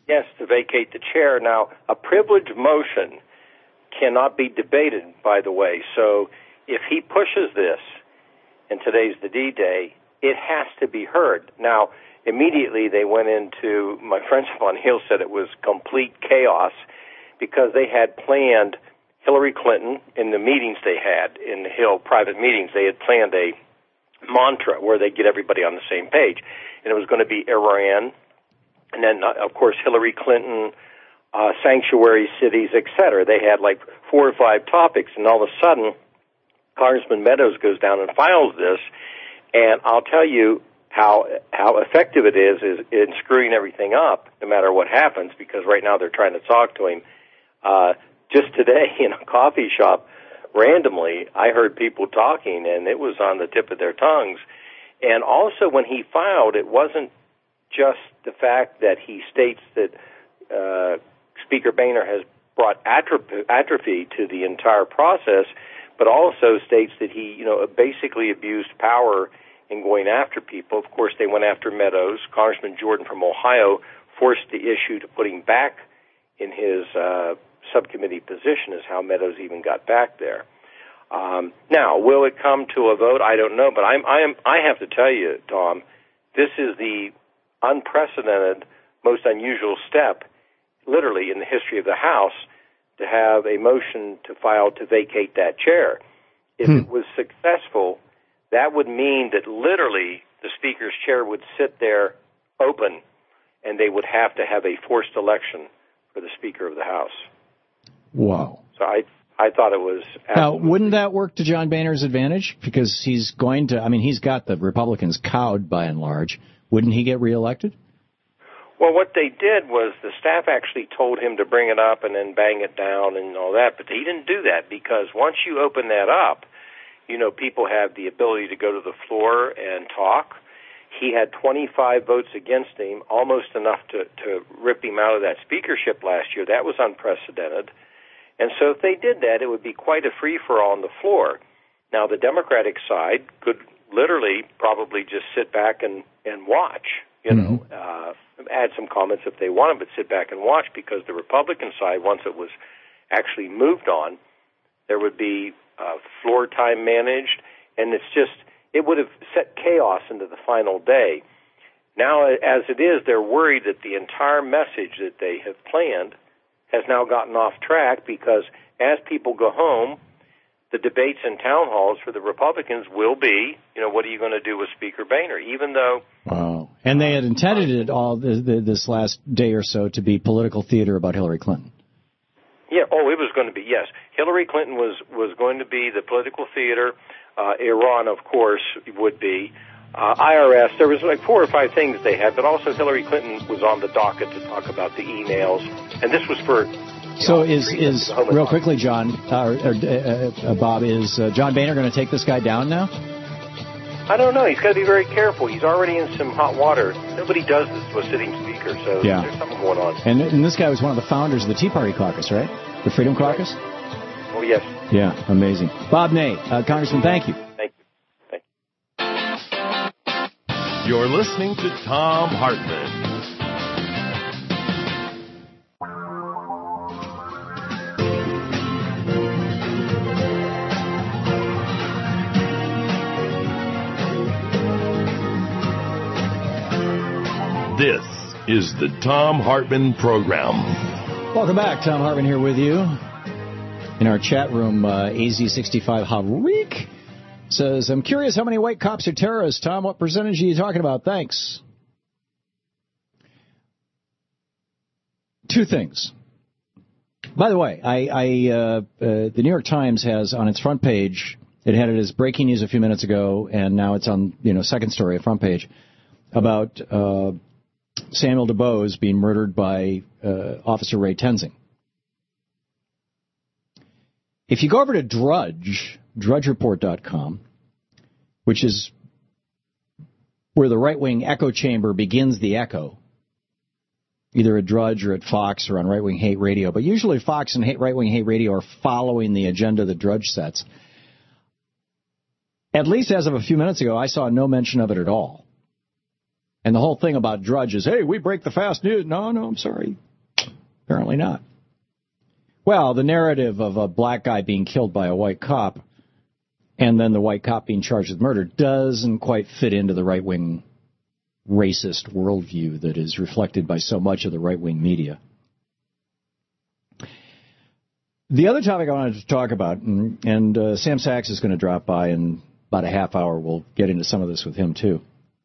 Yes, to vacate the chair. Now, a privilege motion cannot be debated, by the way. So if he pushes this, and today's the D-Day, it has to be heard. Now, immediately they went into, my friends on Hill said it was complete chaos because they had planned Hillary Clinton in the meetings they had in the Hill private meetings. They had planned a mantra where they get everybody on the same page. And it was going to be Iran, and then, uh, of course, Hillary Clinton, uh, sanctuary cities, et cetera. They had like four or five topics, and all of a sudden, Congressman Meadows goes down and files this, and I'll tell you how how effective it is, is in screwing everything up, no matter what happens, because right now they're trying to talk to him. Uh, just today in a coffee shop, randomly, I heard people talking, and it was on the tip of their tongues. And also when he filed, it wasn't just the fact that he states that uh, Speaker Boehner has brought atrophy, atrophy to the entire process, but also states that he, you know, basically abused power in going after people. Of course, they went after Meadows. Congressman Jordan from Ohio forced the issue to put him back in his uh, subcommittee position, is how Meadows even got back there. Um, now, will it come to a vote? I don't know, but I'm, I am. I have to tell you, Tom, this is the unprecedented, most unusual step, literally in the history of the House, to have a motion to file to vacate that chair. If hmm. it was successful, that would mean that literally the Speaker's chair would sit there open, and they would have to have a forced election for the Speaker of the House. Wow. So I I thought it was... Now, wouldn't that work to John Boehner's advantage? Because he's going to, I mean, he's got the Republicans cowed by and large. Wouldn't he get reelected? Well, what they did was the staff actually told him to bring it up and then bang it down and all that, but he didn't do that because once you open that up, you know, people have the ability to go to the floor and talk. He had twenty-five votes against him, almost enough to, to rip him out of that speakership last year. That was unprecedented. And so if they did that, it would be quite a free-for-all on the floor. Now, the Democratic side could literally probably just sit back and, and watch, you know, mm-hmm. uh, add some comments if they wanted, but sit back and watch, because the Republican side, once it was actually moved on, there would be uh, floor time managed, and it's just, it would have set chaos into the final day. Now, as it is, they're worried that the entire message that they have planned has now gotten off track, because as people go home, the debates in town halls for the Republicans will be, you know, what are you going to do with Speaker Boehner, even though... Wow. And they had intended it all this last day or so to be political theater about Hillary Clinton. Yeah, oh, it was going to be, yes. Hillary Clinton was, was going to be the political theater. Uh, Iran, of course, would be. Uh, I R S, there was like four or five things they had, but also Hillary Clinton was on the docket to talk about the emails, and this was for... So know, is, is real quickly, John, uh, or, uh, uh, Bob, is uh, John Boehner going to take this guy down now? I don't know. He's got to be very careful. He's already in some hot water. Nobody does this to a sitting speaker, so yeah. There's something going on. And, and this guy was one of the founders of the Tea Party Caucus, right? The Freedom Caucus? Right. Oh, yes. Yeah, amazing. Bob Ney, uh, Congressman, thank you. Thank you. Thank you. You're listening to Thom Hartmann. This is the Thom Hartmann Program. Welcome back. Thom Hartmann here with you. In our chat room, uh, A Z sixty-five Harik says, I'm curious how many white cops are terrorists. Tom, what percentage are you talking about? Thanks. Two things. By the way, I, I uh, uh, the New York Times has on its front page, it had it as breaking news a few minutes ago, and now it's on, you know, second story, a front page, about uh, Samuel DuBose being murdered by uh, Officer Ray Tenzing. If you go over to Drudge, drudge report dot com, which is where the right-wing echo chamber begins the echo, either at Drudge or at Fox or on Right Wing Hate Radio, but usually Fox and hate, Right Wing Hate Radio are following the agenda that Drudge sets. At least as of a few minutes ago, I saw no mention of it at all. And the whole thing about Drudge is, hey, we break the fast news. No, no, I'm sorry. Apparently not. Well, the narrative of a black guy being killed by a white cop and then the white cop being charged with murder doesn't quite fit into the right-wing racist worldview that is reflected by so much of the right-wing media. The other topic I wanted to talk about, and, and uh, Sam Sachs is going to drop by in about a half hour. We'll get into some of this with him, too,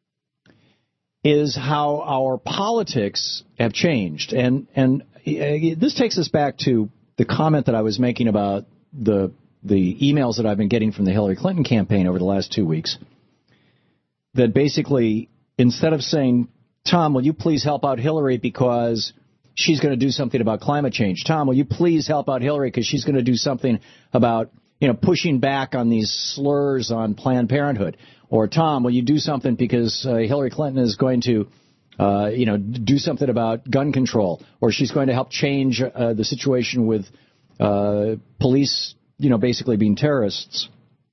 is how our politics have changed. And, and uh, this takes us back to the comment that I was making about the the emails that I've been getting from the Hillary Clinton campaign over the last two weeks, that basically, instead of saying, Tom, will you please help out Hillary because she's going to do something about climate change? Tom, will you please help out Hillary because she's going to do something about, you know, pushing back on these slurs on Planned Parenthood? Or, Tom, will you do something because uh, Hillary Clinton is going to, uh, you know, do something about gun control? Or she's going to help change uh, the situation with uh, police, you know, basically being terrorists?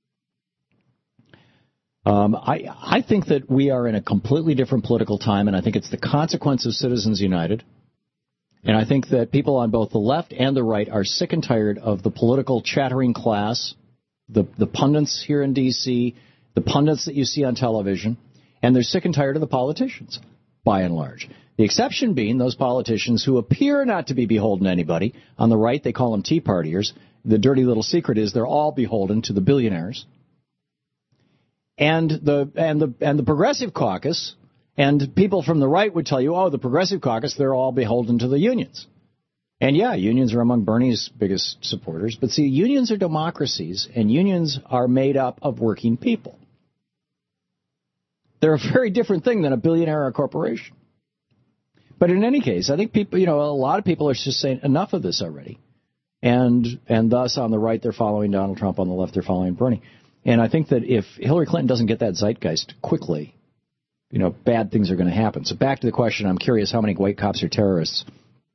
Um, I, I think that we are in a completely different political time, and I think it's the consequence of Citizens United. And I think that people on both the left and the right are sick and tired of the political chattering class, the, the pundits here in D C, the pundits that you see on television, and they're sick and tired of the politicians, by and large. The exception being those politicians who appear not to be beholden to anybody. On the right, they call them Tea Partiers. The dirty little secret is they're all beholden to the billionaires. And the and the and the Progressive Caucus, and people from the right would tell you, oh, the Progressive Caucus, they're all beholden to the unions. And yeah, unions are among Bernie's biggest supporters. But see, unions are democracies, and unions are made up of working people. They're a very different thing than a billionaire or a corporation. But in any case, I think people, you know, a lot of people are just saying enough of this already. And and thus, on the right, they're following Donald Trump. On the left, they're following Bernie. And I think that if Hillary Clinton doesn't get that zeitgeist quickly, you know, bad things are going to happen. So back to the question, I'm curious how many white cops are terrorists.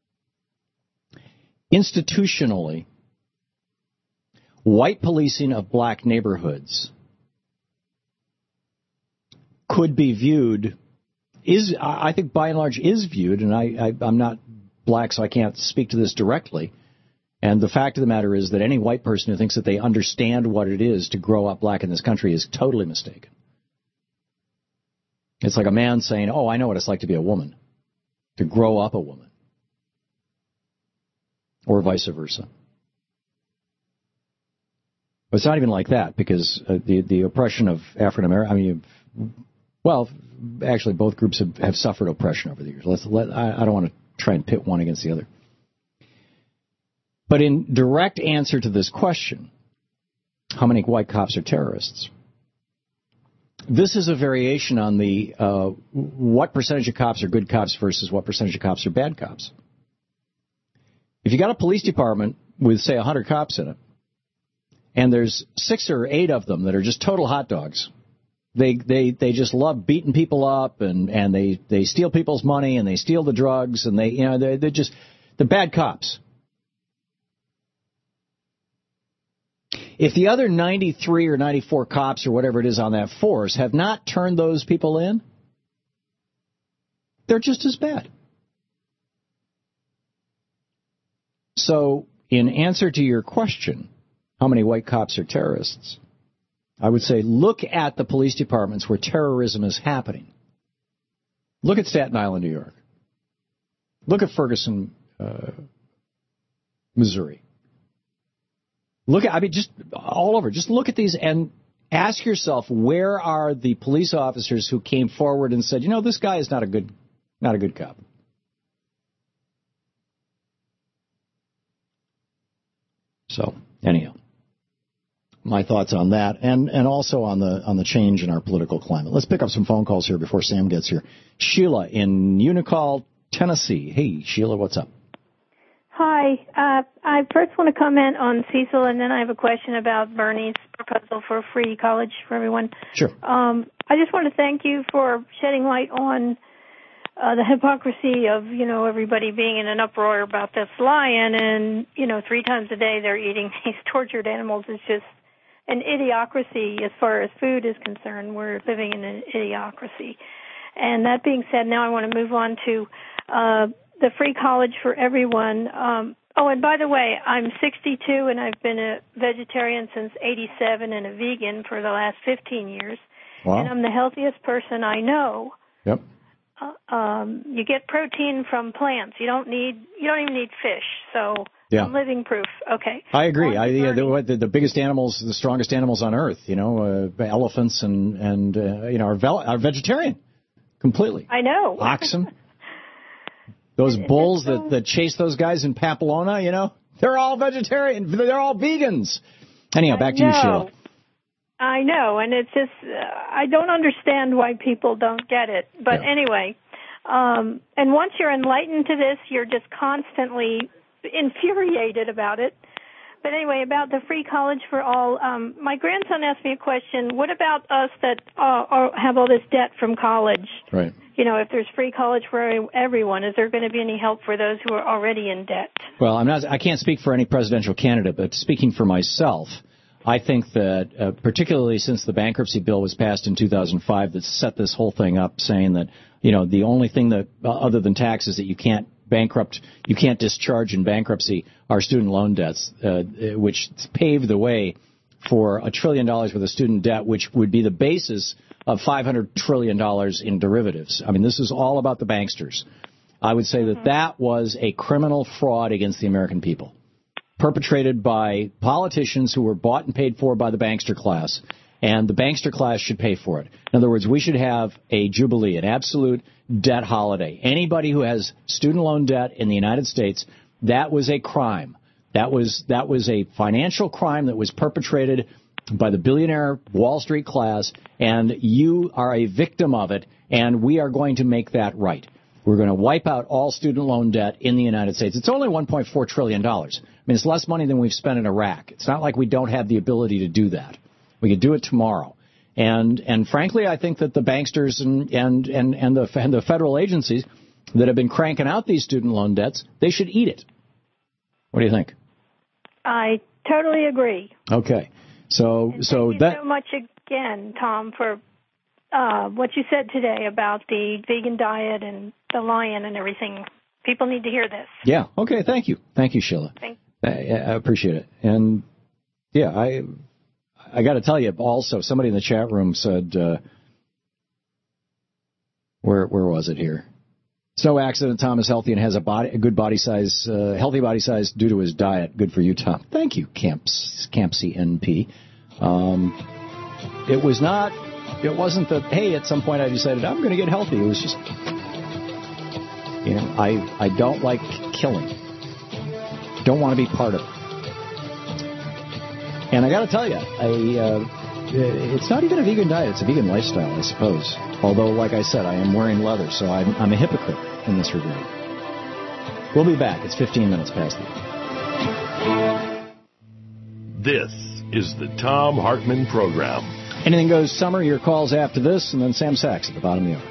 Institutionally, white policing of black neighborhoods could be viewed, is I think by and large is viewed, and I, I, I'm not black, so I can't speak to this directly. And the fact of the matter is that any white person who thinks that they understand what it is to grow up black in this country is totally mistaken. It's like a man saying, oh, I know what it's like to be a woman, to grow up a woman, or vice versa. But it's not even like that, because uh, the the oppression of African American, I mean, well, actually, both groups have, have suffered oppression over the years. Let's let I, I don't want to try and pit one against the other. But in direct answer to this question, how many white cops are terrorists? This is a variation on the uh, what percentage of cops are good cops versus what percentage of cops are bad cops. If you got a police department with, say, one hundred cops in it, and there's six or eight of them that are just total hot dogs, they they they just love beating people up, and, and they, they steal people's money, and they steal the drugs, and they you know they they're just the bad cops. If the other ninety-three or ninety-four cops or whatever it is on that force have not turned those people in, they're just as bad. So, in answer to your question, how many white cops are terrorists, I would say look at the police departments where terrorism is happening. Look at Staten Island, New York. Look at Ferguson, uh, Missouri. Look at, I mean, just all over. Just look at these and ask yourself, where are the police officers who came forward and said, you know, this guy is not a good, not a good cop. So, anyhow, my thoughts on that, and, and also on the on the change in our political climate. Let's pick up some phone calls here before Sam gets here. Sheila in Unicall, Tennessee. Hey, Sheila, what's up? Hi. Uh, I first want to comment on Cecil, and then I have a question about Bernie's proposal for free college for everyone. Sure. Um, I just want to thank you for shedding light on uh, the hypocrisy of, you know, everybody being in an uproar about this lion, and, you know, three times a day they're eating these tortured animals. It's just an idiocracy as far as food is concerned. We're living in an idiocracy. And that being said, now I want to move on to uh, the free college for everyone. Um, oh, and by the way, I'm sixty-two, and I've been a vegetarian since eighty-seven and a vegan for the last fifteen years. Wow. And I'm the healthiest person I know. Yep. Uh, um, you get protein from plants. You don't need. You don't even need fish. So yeah. I'm living proof. Okay. I agree. I, yeah, the, the, the biggest animals, the strongest animals on Earth, you know, uh, elephants and and uh, you know, are, vel- are vegetarian completely. I know. Oxen. Those bulls so... that, that chase those guys in Pamplona, you know, they're all vegetarian. They're all vegans. Anyhow, back to you, Sheila. I know, and it's just, uh, I don't understand why people don't get it. But yeah. anyway, um, and once you're enlightened to this, you're just constantly infuriated about it. But anyway, about the free college for all, um, my grandson asked me a question. What about us that uh, are, have all this debt from college? Right. You know, if there's free college for everyone, is there going to be any help for those who are already in debt? Well, I'm not. I can't speak for any presidential candidate, but speaking for myself, I think that uh, particularly since the bankruptcy bill was passed in two thousand five that set this whole thing up, saying that, you know, the only thing that, uh, other than taxes, that you can't bankrupt, you can't discharge in bankruptcy are student loan debts, uh, which paved the way for a trillion dollars worth of student debt, which would be the basis of five hundred trillion dollars in derivatives. I mean, this is all about the banksters. I would say that that was a criminal fraud against the American people, perpetrated by politicians who were bought and paid for by the bankster class, and the bankster class should pay for it. In other words, we should have a jubilee, an absolute debt holiday. Anybody who has student loan debt in the United States, that was a crime. That was that was a financial crime that was perpetrated by the billionaire Wall Street class, and you are a victim of it, and we are going to make that right. We're going to wipe out all student loan debt in the United States. It's only one point four trillion dollars. I mean, it's less money than we've spent in Iraq. It's not like we don't have the ability to do that. We could do it tomorrow. And and frankly, I think that the banksters and and and, and the and the federal agencies that have been cranking out these student loan debts, they should eat it. What do you think? I totally agree. Okay. So and so thank that you so much again, Tom, for uh, what you said today about the vegan diet and the lion and everything. People need to hear this. Yeah. Okay. Thank you. Thank you, Sheila. Thank I, I appreciate it. And yeah, I I got to tell you also, somebody in the chat room said, uh, where where was it here? It's no accident Tom is healthy and has a body, a good body size, uh, healthy body size due to his diet. Good for you, Tom. Thank you, Camps, Campsy N P. Um, it was not, it wasn't that, hey, at some point I decided I'm going to get healthy. It was just, you know, I, I don't like killing. Don't want to be part of it. And I got to tell you, I, uh, it's not even a vegan diet. It's a vegan lifestyle, I suppose. Although, like I said, I am wearing leather, so I'm, I'm a hypocrite in this regard. We'll be back. It's fifteen minutes past the hour. This is the Thom Hartmann Program. Anything Goes Summer, your calls after this, and then Sam Sachs at the bottom of the hour.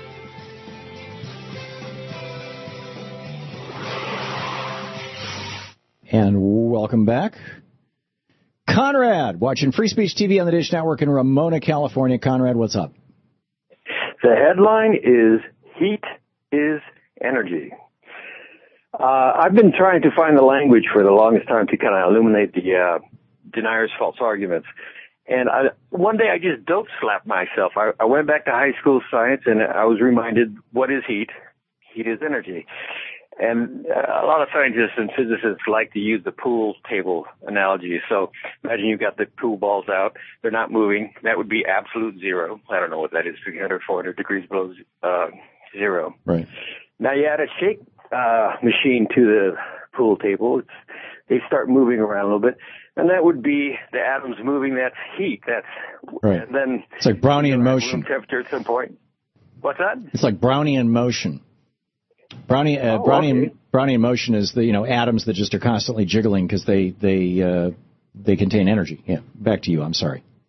And welcome back. Conrad, watching Free Speech T V on the Dish Network in Ramona, California. Conrad, what's up? The headline is Heat is Energy. Uh, I've been trying to find the language for the longest time to kind of illuminate the uh, denier's false arguments. And I, one day I just dope slapped myself. I, I went back to high school science and I was reminded, what is heat? Heat is energy. And a lot of scientists and physicists like to use the pool table analogy. So imagine you've got the pool balls out. They're not moving. That would be absolute zero. I don't know what that is, three hundred, four hundred degrees below uh, zero. Right. Now you add a shake uh, machine to the pool table. It's, they start moving around a little bit. And that would be the atoms moving. That's heat. That's right. And then it's like Brownian motion. Room temperature at some point. What's that? It's like Brownian motion. Brownian, uh, oh, Brownian, okay. Brownian motion is the, you know, atoms that just are constantly jiggling because they they uh, they contain energy. Yeah, back to you. I'm sorry.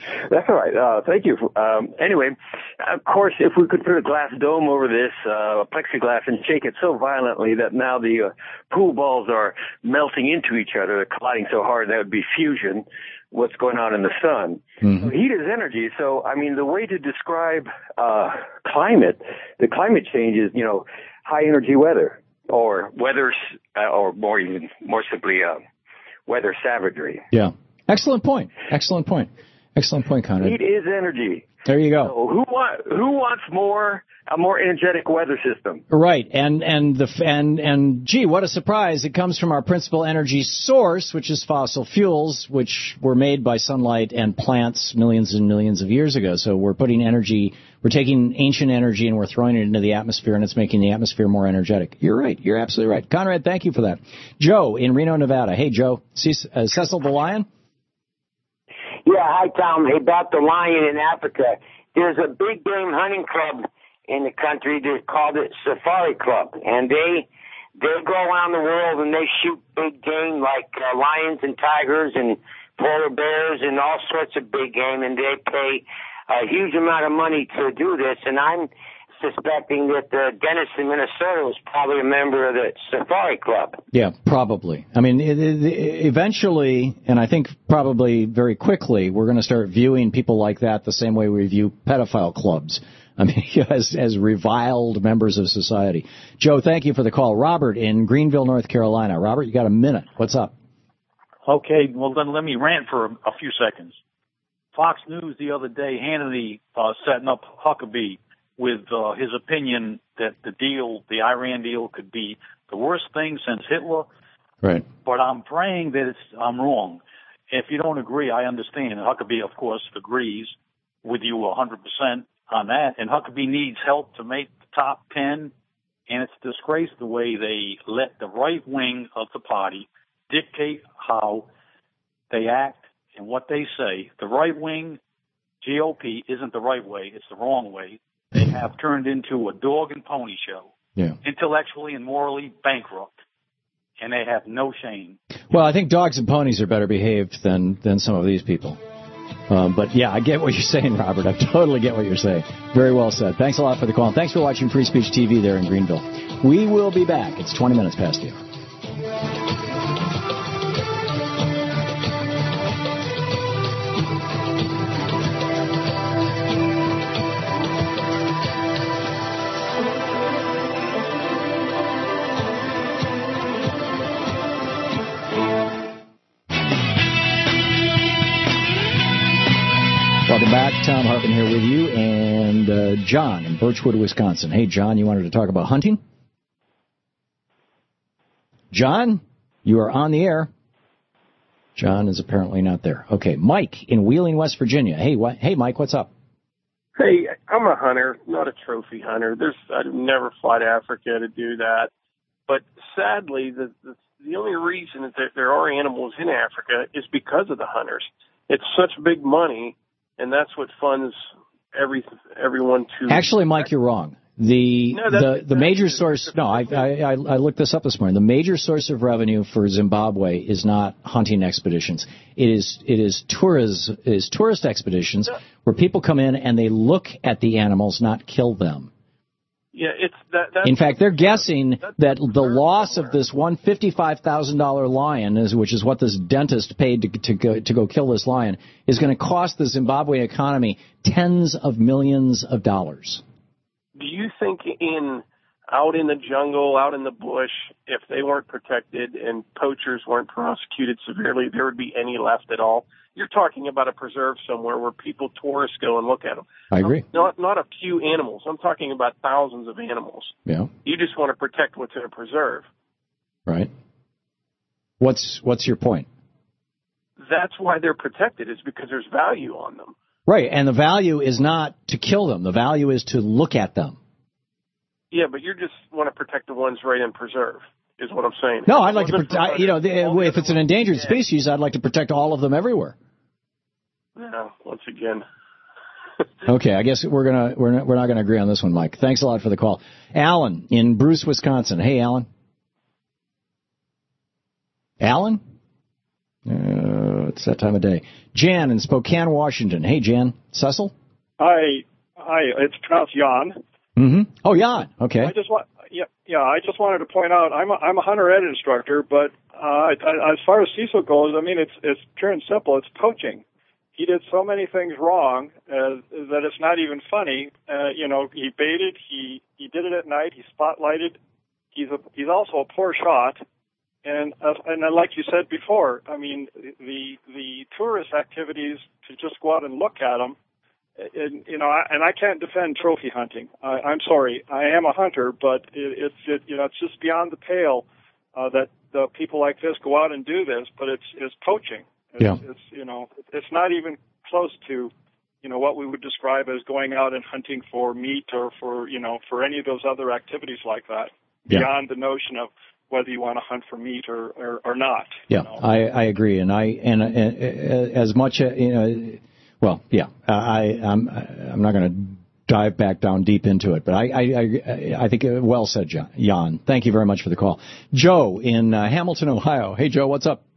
That's all right. Uh, thank you. Um, anyway, of course, if we could put a glass dome over this, uh, plexiglass, and shake it so violently that now the uh, pool balls are melting into each other, they're colliding so hard, that would be fusion, what's going on in the sun. Mm-hmm. So heat is energy. So, I mean, the way to describe uh, climate, the climate change is, you know, high energy weather, or weather, uh, or more even, more simply, uh, weather savagery. Yeah. Excellent point. Excellent point. Excellent point, Conrad. Heat is energy. There you go. So who want, who wants more a more energetic weather system? Right, and and the and and gee, what a surprise! It comes from our principal energy source, which is fossil fuels, which were made by sunlight and plants millions and millions of years ago. So we're putting energy, we're taking ancient energy and we're throwing it into the atmosphere, and it's making the atmosphere more energetic. You're right. You're absolutely right, Conrad. Thank you for that. Joe in Reno, Nevada. Hey, Joe. Ce- uh, Cecil the lion. Yeah, hi, Tom. Hey, about the lion in Africa. There's a big game hunting club in the country. They called it Safari Club, and they they go around the world and they shoot big game like uh, lions and tigers and polar bears and all sorts of big game, and they pay a huge amount of money to do this. And I'm suspecting that uh, Dennis in Minnesota was probably a member of the Safari Club. Yeah, probably. I mean, it, it, eventually, and I think probably very quickly, we're going to start viewing people like that the same way we view pedophile clubs. I mean, as, as reviled members of society. Joe, thank you for the call. Robert in Greenville, North Carolina. Robert, you got a minute. What's up? Okay, well, then let me rant for a, a few seconds. Fox News the other day, Hannity uh, setting up Huckabee with uh, his opinion that the deal, the Iran deal, could be the worst thing since Hitler. Right. But I'm praying that it's, I'm wrong. If you don't agree, I understand. And Huckabee, of course, agrees with you one hundred percent on that. And Huckabee needs help to make the top ten. And it's a disgrace the way they let the right wing of the party dictate how they act and what they say. The right wing, G O P, isn't the right way. It's the wrong way. They have turned into a dog and pony show, yeah. Intellectually and morally bankrupt, and they have no shame. Well, I think dogs and ponies are better behaved than, than some of these people. Um, but, yeah, I get what you're saying, Robert. I totally get what you're saying. Very well said. Thanks a lot for the call. And thanks for watching Free Speech T V there in Greenville. We will be back. It's twenty minutes past the hour. Welcome back. Tom Hartman here with you, and uh, John in Birchwood, Wisconsin. Hey, John, you wanted to talk about hunting? John, you are on the air. John is apparently not there. Okay, Mike in Wheeling, West Virginia. Hey, wh- hey, Mike, what's up? Hey, I'm a hunter, not a trophy hunter. There's I'd never fly to Africa to do that. But sadly, the the, the only reason that there, there are animals in Africa is because of the hunters. It's such big money. And that's what funds every everyone to. Actually, Mike, you're wrong. The no, the the major source. No, I, I I looked this up this morning. The major source of revenue for Zimbabwe is not hunting expeditions. It is it is tourism is tourist expeditions where people come in and they look at the animals, not kill them. Yeah, it's that. That's, in fact, they're guessing that the loss of this one fifty-five thousand dollar lion, is, which is what this dentist paid to, to go to go kill this lion, is going to cost the Zimbabwean economy tens of millions of dollars. Do you think in out in the jungle, out in the bush, if they weren't protected and poachers weren't prosecuted severely, there would be any left at all? You're talking about a preserve somewhere where people, tourists, go and look at them. I agree. Um, not not a few animals. I'm talking about thousands of animals. Yeah. You just want to protect what's in a preserve. Right. What's what's your point? That's why they're protected, is because there's value on them. Right, and the value is not to kill them. The value is to look at them. Yeah, but you just want to protect the ones right in preserve, is what I'm saying. No, I'd like to protect, you know, the, if it's an endangered species, I'd like to protect all of them everywhere. Yeah, once again. Okay, I guess we're gonna we're not, we're not going to agree on this one, Mike. Thanks a lot for the call. Alan in Bruce, Wisconsin. Hey, Alan. Alan? Uh, it's that time of day. Jan in Spokane, Washington. Hey, Jan. Cecil? Hi. Hi. It's pronounced Jan. Mm-hmm. Oh, Jan. Okay. I just want, yeah, yeah. I just wanted to point out, I'm a, I'm a hunter ed instructor, but uh, I, as far as Cecil goes, I mean, it's it's pure and simple. It's poaching. He did so many things wrong uh, that it's not even funny. Uh, you know, he baited. He he did it at night. He spotlighted. He's a, he's also a poor shot. And uh, and then, like you said before, I mean, the the tourist activities to just go out and look at them, and, you know, I, and I can't defend trophy hunting. I, I'm sorry, I am a hunter, but it, it's it, you know it's just beyond the pale uh, that the people like this go out and do this. But it's it's poaching. It's, yeah. It's you know it's not even close to you know what we would describe as going out and hunting for meat or for you know for any of those other activities like that. Yeah. Beyond the notion of whether you want to hunt for meat or, or, or not. Yeah, you know? I, I agree, and I and, and, and as much uh, you know, well, yeah, I I'm I'm not going to dive back down deep into it, but I I I, I think uh, well said, John. Jan. Thank you very much for the call. Joe in uh, Hamilton, Ohio. Hey, Joe, what's up?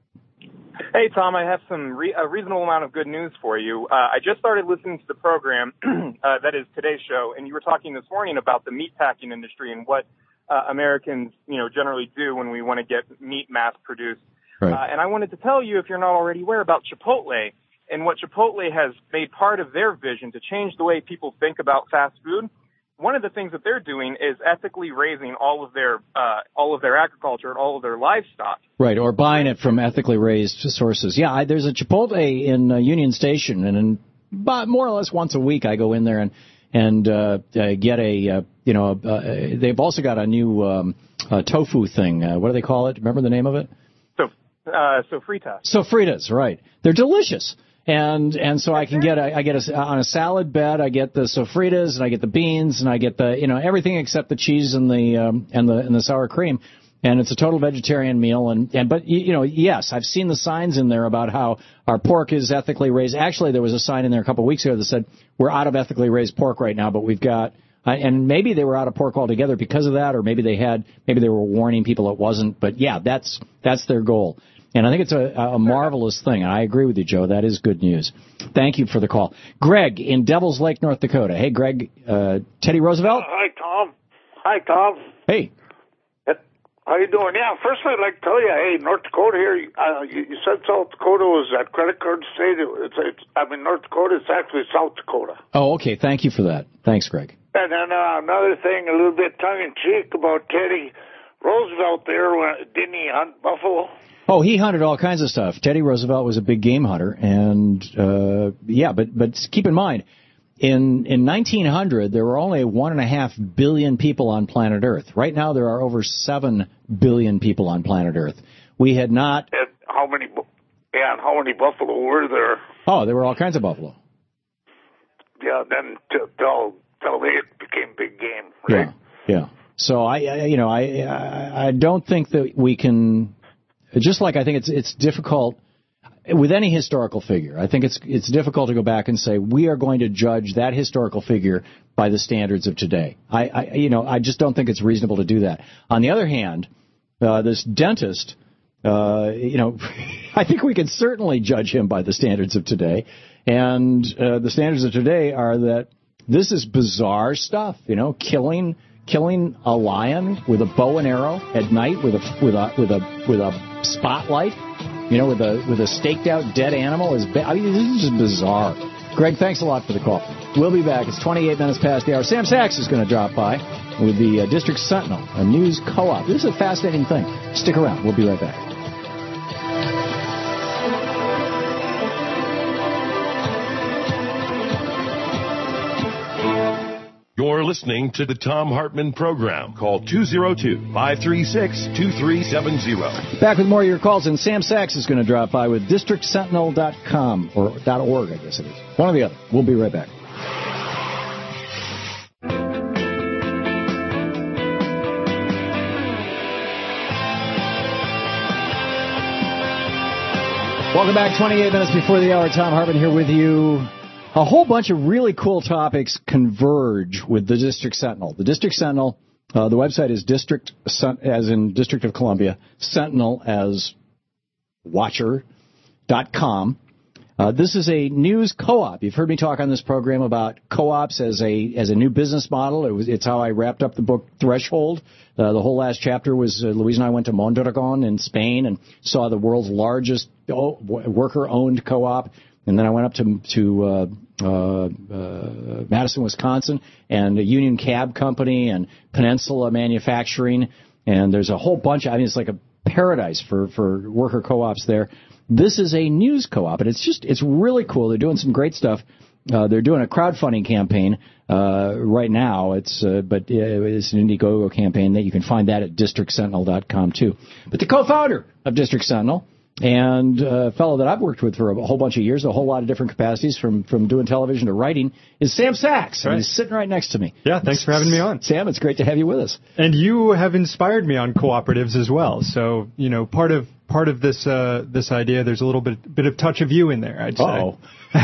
Hey, Tom, I have some re- a reasonable amount of good news for you. Uh, I just started listening to the program, uh, that is today's show, and you were talking this morning about the meatpacking industry and what Uh, Americans, you know, generally do when we want to get meat mass produced. Right. Uh, and I wanted to tell you, if you're not already aware, about Chipotle and what Chipotle has made part of their vision to change the way people think about fast food. One of the things that they're doing is ethically raising all of their uh, all of their agriculture and all of their livestock. Right, or buying it from ethically raised sources. Yeah, I, there's a Chipotle in uh, Union Station, and in, about more or less once a week I go in there and and uh, uh, get a, uh, you know, uh, they've also got a new um, uh, tofu thing. Uh, what do they call it? Remember the name of it? So, uh, sofritas. Sofritas, right. They're delicious. And and so I can get a, I get a, on a salad bed, I get the sofritas, and I get the beans, and I get the, you know, everything except the cheese and the um, and the and the sour cream. And it's a total vegetarian meal. And, and but, you know, yes, I've seen the signs in there about how our pork is ethically raised. Actually, there was a sign in there a couple of weeks ago that said, we're out of ethically raised pork right now, but we've got, uh, and maybe they were out of pork altogether because of that, or maybe they had, maybe they were warning people it wasn't. But, yeah, that's that's their goal. And I think it's a, a marvelous thing. I agree with you, Joe. That is good news. Thank you for the call. Greg in Devil's Lake, North Dakota. Hey, Greg, uh, Teddy Roosevelt? Uh, hi, Tom. Hi, Tom. Hey. How you doing? Yeah, first I'd like to tell you, hey, North Dakota here, uh, you, you said South Dakota was that credit card state. It's, it's, I mean, North Dakota, it's actually South Dakota. Oh, okay. Thank you for that. Thanks, Greg. And then uh, another thing, a little bit tongue-in-cheek about Teddy Roosevelt there. Didn't he hunt buffalo? Oh, he hunted all kinds of stuff. Teddy Roosevelt was a big game hunter. And, uh, yeah, but, but keep in mind, In in nineteen hundred, there were only one and a half billion people on planet Earth. Right now, there are over seven billion people on planet Earth. We had not. And how many? Yeah, and how many buffalo were there? Oh, there were all kinds of buffalo. Yeah, then till till they became big game. Right? Yeah, yeah. So I, I you know, I, I I don't think that we can. Just like I think it's it's difficult. With any historical figure, I think it's it's difficult to go back and say we are going to judge that historical figure by the standards of today. I, I you know, I just don't think it's reasonable to do that. On the other hand, uh, this dentist, uh, you know, I think we can certainly judge him by the standards of today. And uh, the standards of today are that this is bizarre stuff. You know, killing killing a lion with a bow and arrow at night with a with a with a with a spotlight. You know, with a with a staked out dead animal is. Ba- I mean, this is just bizarre. Greg, thanks a lot for the call. We'll be back. It's twenty-eight minutes past the hour. Sam Sachs is going to drop by with the uh, District Sentinel, a news co-op. This is a fascinating thing. Stick around. We'll be right back. You're listening to the Tom Hartman Program. Call two oh two, five three six, two three seven zero. Back with more of your calls, and Sam Sachs is going to drop by with district sentinel dot com, or .org, I guess it is. One or the other. We'll be right back. Welcome back. twenty-eight minutes before the hour. Tom Hartman here with you. A whole bunch of really cool topics converge with the District Sentinel. The District Sentinel, uh, the website is District, as in District of Columbia, Sentinel as Watcher dot com. Uh, this is a news co-op. You've heard me talk on this program about co-ops as a as a new business model. It was, it's how I wrapped up the book Threshold. Uh, the whole last chapter was uh, Louise and I went to Mondragon in Spain and saw the world's largest oh, worker-owned co-op. And then I went up to to uh, uh, uh, Madison, Wisconsin, and a Union Cab Company and Peninsula Manufacturing. And there's a whole bunch. I mean, it's like a paradise for, for worker co-ops there. This is a news co-op, and it's just, it's really cool. They're doing some great stuff. Uh, they're doing a crowdfunding campaign uh, right now. It's uh, but uh, it's an Indiegogo campaign that you can find that at district sentinel dot com too. But the co-founder of District Sentinel and a fellow that I've worked with for a whole bunch of years, a whole lot of different capacities, from, from doing television to writing, is Sam Sachs. Right. And he's sitting right next to me. Yeah, thanks for having me on. Sam, it's great to have you with us. And you have inspired me on cooperatives as well. So, you know, part of part of this uh, this idea, there's a little bit bit of touch of you in there, I'd say. Uh-oh.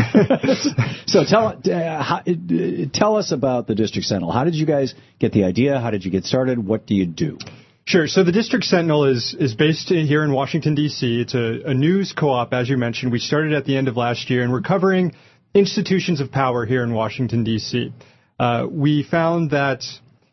So tell uh, how, uh, tell us about the District Sentinel. How did you guys get the idea? How did you get started? What do you do? Sure. So the District Sentinel is is based here in Washington, D C. It's a, a news co-op, as you mentioned. We started at the end of last year, and we're covering institutions of power here in Washington, D C. Uh, we found that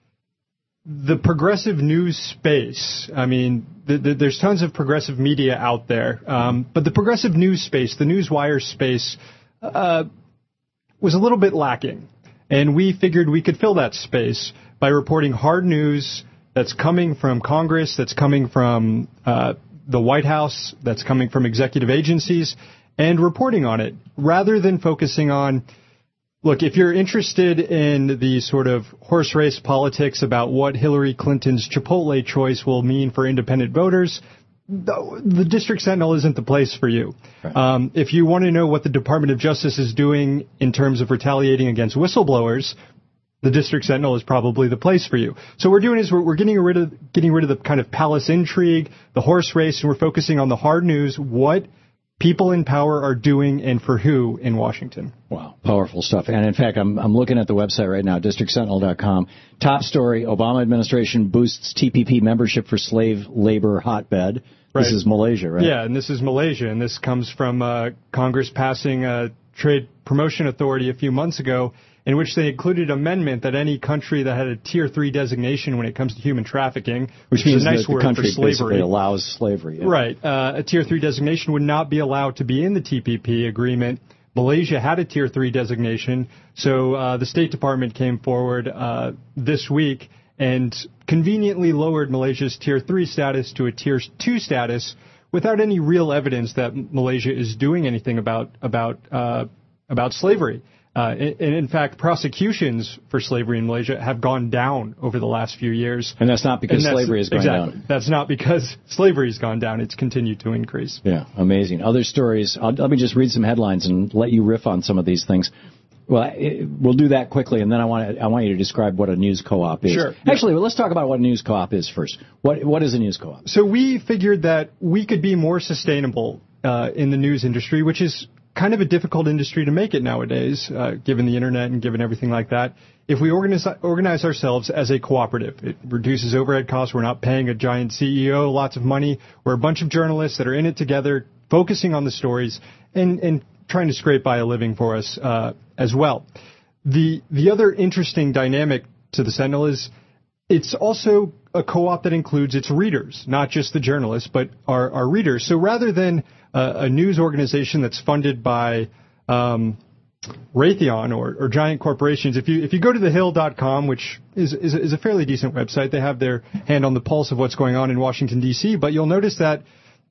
the progressive news space, I mean, the, the, there's tons of progressive media out there, um, but the progressive news space, the newswire space, uh, was a little bit lacking. And we figured we could fill that space by reporting hard news that's coming from Congress, that's coming from uh, the White House, that's coming from executive agencies, and reporting on it, rather than focusing on, look, if you're interested in the sort of horse race politics about what Hillary Clinton's Chipotle choice will mean for independent voters, the, the District Sentinel isn't the place for you. Right. Um, if you want to know what the Department of Justice is doing in terms of retaliating against whistleblowers, the District Sentinel is probably the place for you. So what we're doing is we're, we're getting rid of getting rid of the kind of palace intrigue, the horse race, and we're focusing on the hard news, what people in power are doing and for who in Washington. Wow, powerful stuff. And in fact, I'm I'm looking at the website right now, district sentinel dot com. Top story: Obama administration boosts T P P membership for slave labor hotbed. Right. This is Malaysia, right? Yeah, and this is Malaysia, and this comes from uh, Congress passing a trade promotion authority a few months ago, in which they included an amendment that any country that had a Tier three designation when it comes to human trafficking, which, which means is a nice that word the country for slavery, basically allows slavery. Yeah. Right. Uh, a Tier three designation would not be allowed to be in the T P P agreement. Malaysia had a Tier three designation, so uh, the State Department came forward uh, this week and conveniently lowered Malaysia's Tier three status to a Tier two status without any real evidence that Malaysia is doing anything about about uh, about slavery. Uh, and in fact, prosecutions for slavery in Malaysia have gone down over the last few years. And that's not because slavery has gone exactly, down. That's not because slavery has gone down. It's continued to increase. Yeah, amazing. Other stories. I'll, let me just read some headlines and let you riff on some of these things. Well, it, we'll do that quickly, and then I want to, I want you to describe what a news co-op is. Sure. Actually, well, let's talk about what a news co-op is first. What What is a news co-op? So we figured that we could be more sustainable uh, in the news industry, which is kind of a difficult industry to make it nowadays, uh, given the internet and given everything like that. If we organize, organize ourselves as a cooperative, it reduces overhead costs. We're not paying a giant C E O lots of money. We're a bunch of journalists that are in it together, focusing on the stories and, and trying to scrape by a living for us uh, as well. The the other interesting dynamic to the Sentinel is it's also a co-op that includes its readers, not just the journalists, but our, our readers. So rather than uh, a news organization that's funded by um, Raytheon or, or giant corporations, if you if you go to the hill dot com, which is, is is a fairly decent website, they have their hand on the pulse of what's going on in Washington, D C, but you'll notice that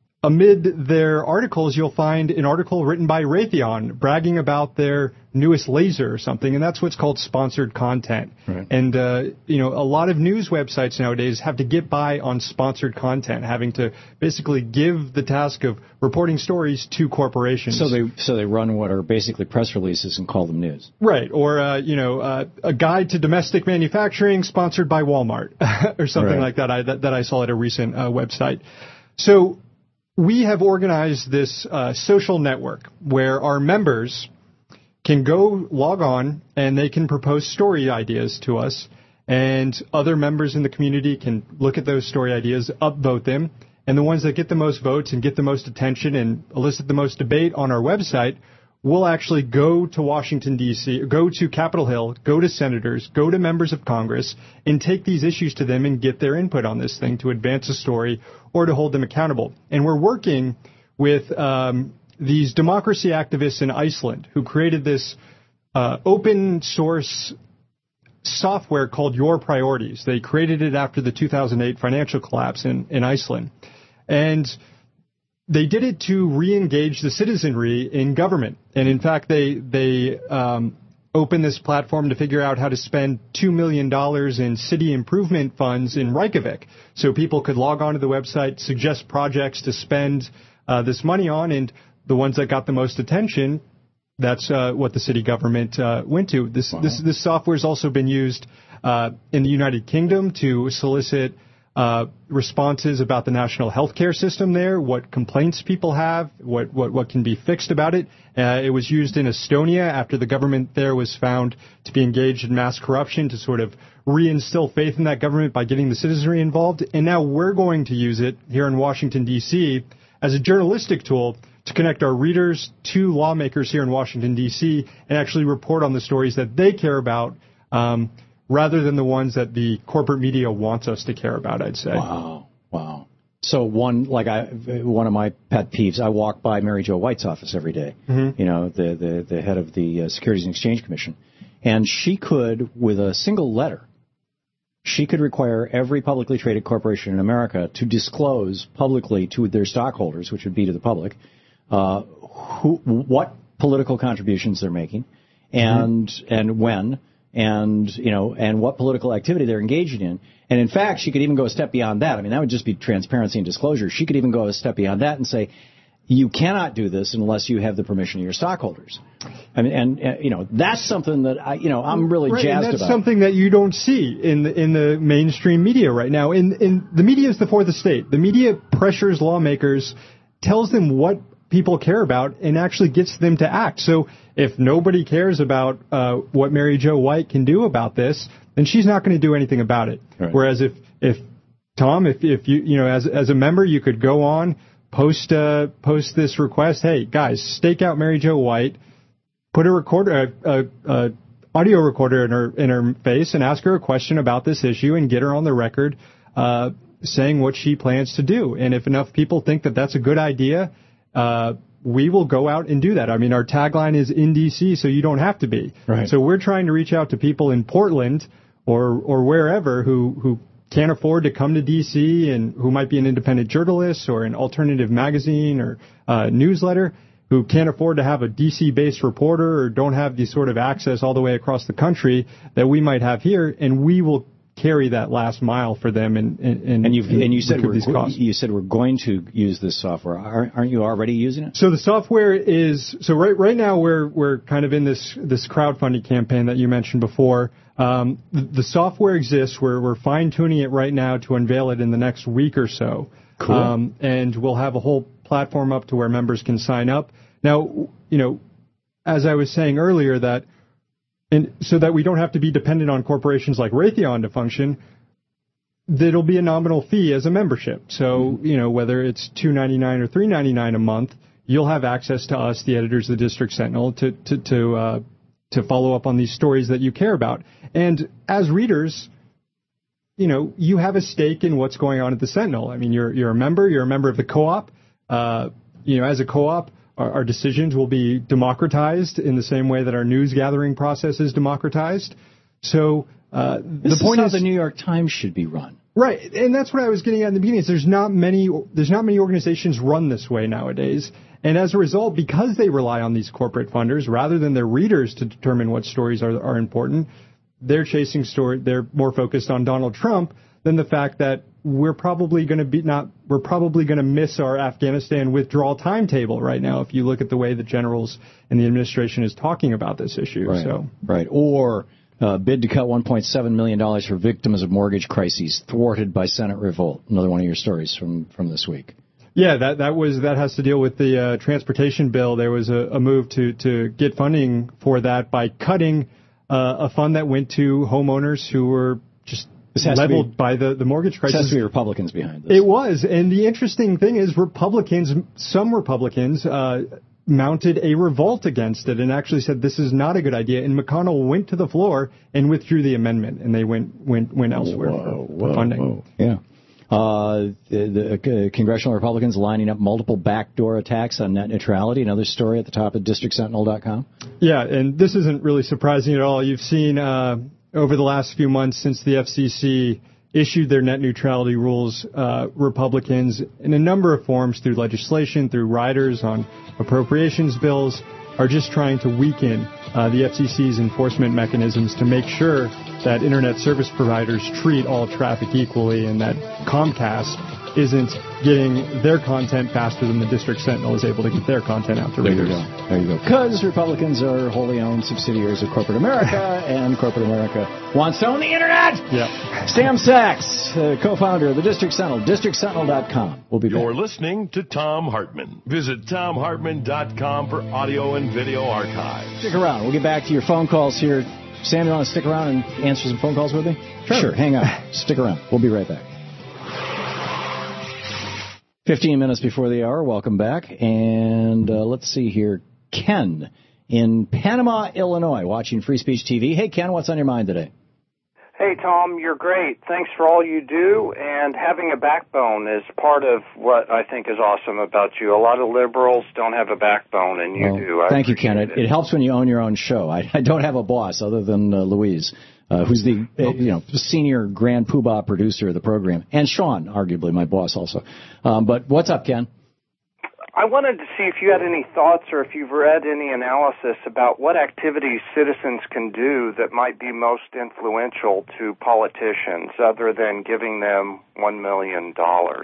amid their articles, you'll find an article written by Raytheon bragging about their newest laser or something, and that's what's called sponsored content. Right. And, uh, you know, a lot of news websites nowadays have to get by on sponsored content, having to basically give the task of reporting stories to corporations. So they so they run what are basically press releases and call them news. Right. Or, uh, you know, uh, a guide to domestic manufacturing sponsored by Walmart or something Right. like that I, that, that I saw at a recent uh, website. So we have organized this uh, social network where our members can go log on and they can propose story ideas to us, and other members in the community can look at those story ideas, upvote them, and the ones that get the most votes and get the most attention and elicit the most debate on our website will actually go to Washington, D C, go to Capitol Hill, go to senators, go to members of Congress, and take these issues to them and get their input on this thing to advance a story or to hold them accountable. And we're working with um, these democracy activists in Iceland who created this uh, open source software called Your Priorities. They created it after the two thousand eight financial collapse in, in Iceland. And they did it to re-engage the citizenry in government. And in fact, they they um, opened this platform to figure out how to spend two million dollars in city improvement funds in Reykjavik. So people could log on to the website, suggest projects to spend uh, this money on, and the ones that got the most attention, that's uh, what the city government uh, went to. This, wow. this this software has also been used uh, in the United Kingdom to solicit Uh, responses about the national health care system there, what complaints people have, what, what, what can be fixed about it. Uh, it was used in Estonia after the government there was found to be engaged in mass corruption to sort of reinstill faith in that government by getting the citizenry involved. And now we're going to use it here in Washington, D C as a journalistic tool to connect our readers to lawmakers here in Washington, D C and actually report on the stories that they care about, um, rather than the ones that the corporate media wants us to care about, I'd say. Wow, wow. So one, like I, one of my pet peeves, I walk by Mary Jo White's office every day, mm-hmm. you know, the, the, the head of the uh, Securities and Exchange Commission. And she could, with a single letter, she could require every publicly traded corporation in America to disclose publicly to their stockholders, which would be to the public, uh, who, what political contributions they're making and mm-hmm. and when. And, you know, and what political activity they're engaging in. And in fact, she could even go a step beyond that. I mean, that would just be transparency and disclosure. She could even go a step beyond that and say, you cannot do this unless you have the permission of your stockholders. I mean, and, uh, you know, that's something that I, you know, I'm really right, jazzed and that's about. That's something that you don't see in the, in the mainstream media right now. In, in the media is the fourth estate. The media pressures lawmakers, tells them what people care about, and actually gets them to act. So if nobody cares about uh, what Mary Jo White can do about this, then she's not going to do anything about it. Right. Whereas if, if Tom, if, if you, you know, as, as a member, you could go on, post, uh, post this request. Hey, guys, stake out Mary Jo White, put a recorder, a, a, a audio recorder in her, in her face and ask her a question about this issue and get her on the record, uh, saying what she plans to do. And if enough people think that that's a good idea, uh, we will go out and do that. I mean, our tagline is in D C, so you don't have to be. Right. So we're trying to reach out to people in Portland or or wherever who, who can't afford to come to D C and who might be an independent journalist or an alternative magazine or uh, newsletter, who can't afford to have a D C-based reporter or don't have the sort of access all the way across the country that we might have here, and we will carry that last mile for them and and and, you've, and you said we're, these costs. You said we're going to use this software. Aren't, aren't you already using it? So the software is so right right now we're we're kind of in this this crowdfunding campaign that you mentioned before. Um, the, the software exists. We're we're fine tuning it right now to unveil it in the next week or so. Cool. Um, and we'll have a whole platform up to where members can sign up. Now, you know, as I was saying earlier, that. And so that we don't have to be dependent on corporations like Raytheon to function, there'll be a nominal fee as a membership. So, you know, whether it's two ninety-nine or three ninety-nine a month, you'll have access to us, the editors of the District Sentinel, to to to, uh, to follow up on these stories that you care about. And as readers, you know, you have a stake in what's going on at the Sentinel. I mean, you're you're a member, you're a member of the co-op. Uh, you know, as a co-op, Our, our decisions will be democratized in the same way that our news gathering process is democratized. So uh, the point is how is the New York Times should be run. Right, and that's what I was getting at in the beginning. Is there's not many there's not many organizations run this way nowadays, and as a result, because they rely on these corporate funders rather than their readers to determine what stories are are important, they're chasing story. They're more focused on Donald Trump than the fact that we're probably going to be not we're probably going to miss our Afghanistan withdrawal timetable right now if you look at the way the generals and the administration is talking about this issue. Right. So right or uh, bid to cut one point seven million dollars for victims of mortgage crises thwarted by Senate revolt. Another one of your stories from from this week. Yeah, that that was that has to deal with the uh, transportation bill. There was a, a move to to get funding for that by cutting uh, a fund that went to homeowners who were just leveled be, by the, the mortgage crisis. It has to be Republicans behind this. It was. And the interesting thing is Republicans, some Republicans, uh, mounted a revolt against it and actually said this is not a good idea. And McConnell went to the floor and withdrew the amendment, and they went went went elsewhere whoa, for, whoa, for funding. Whoa. Yeah. Uh, the, the uh, congressional Republicans lining up multiple backdoor attacks on net neutrality. Another story at the top of district sentinel dot com. Yeah, and this isn't really surprising at all. You've seen uh, over the last few months since the F C C issued their net neutrality rules, uh, Republicans, in a number of forms, through legislation, through riders on appropriations bills, are just trying to weaken uh, the F C C's enforcement mechanisms to make sure that Internet service providers treat all traffic equally and that Comcast isn't getting their content faster than the District Sentinel is able to get their content out to readers. There you go. There you go. Because Republicans are wholly owned subsidiaries of corporate America, and corporate America wants to own the Internet. Yeah. Sam Sachs, uh, co-founder of the District Sentinel, district sentinel dot com. We'll be back. You're lilistening to Thom Hartmann. Visit tom hartmann dot com for audio and video archives. Stick around. We'll get back to your phone calls here. Sam, you want to stick around and answer some phone calls with me? Sure. Sure. Hang on. Stick around. We'll be right back. Fifteen minutes before the hour. Welcome back. And uh, let's see here. Ken in Panama, Illinois, watching Free Speech T V. Hey, Ken, what's on your mind today? Hey, Tom, you're great. Thanks for all you do, and having a backbone is part of what I think is awesome about you. A lot of liberals don't have a backbone, and you well, do. I thank you, Ken. It, it. it helps when you own your own show. I, I don't have a boss other than uh, Louise, uh, who's the uh, you know senior grand poobah producer of the program, and Sean, arguably my boss also. Um, but what's up, Ken? I wanted to see if you had any thoughts or if you've read any analysis about what activities citizens can do that might be most influential to politicians other than giving them one million dollars.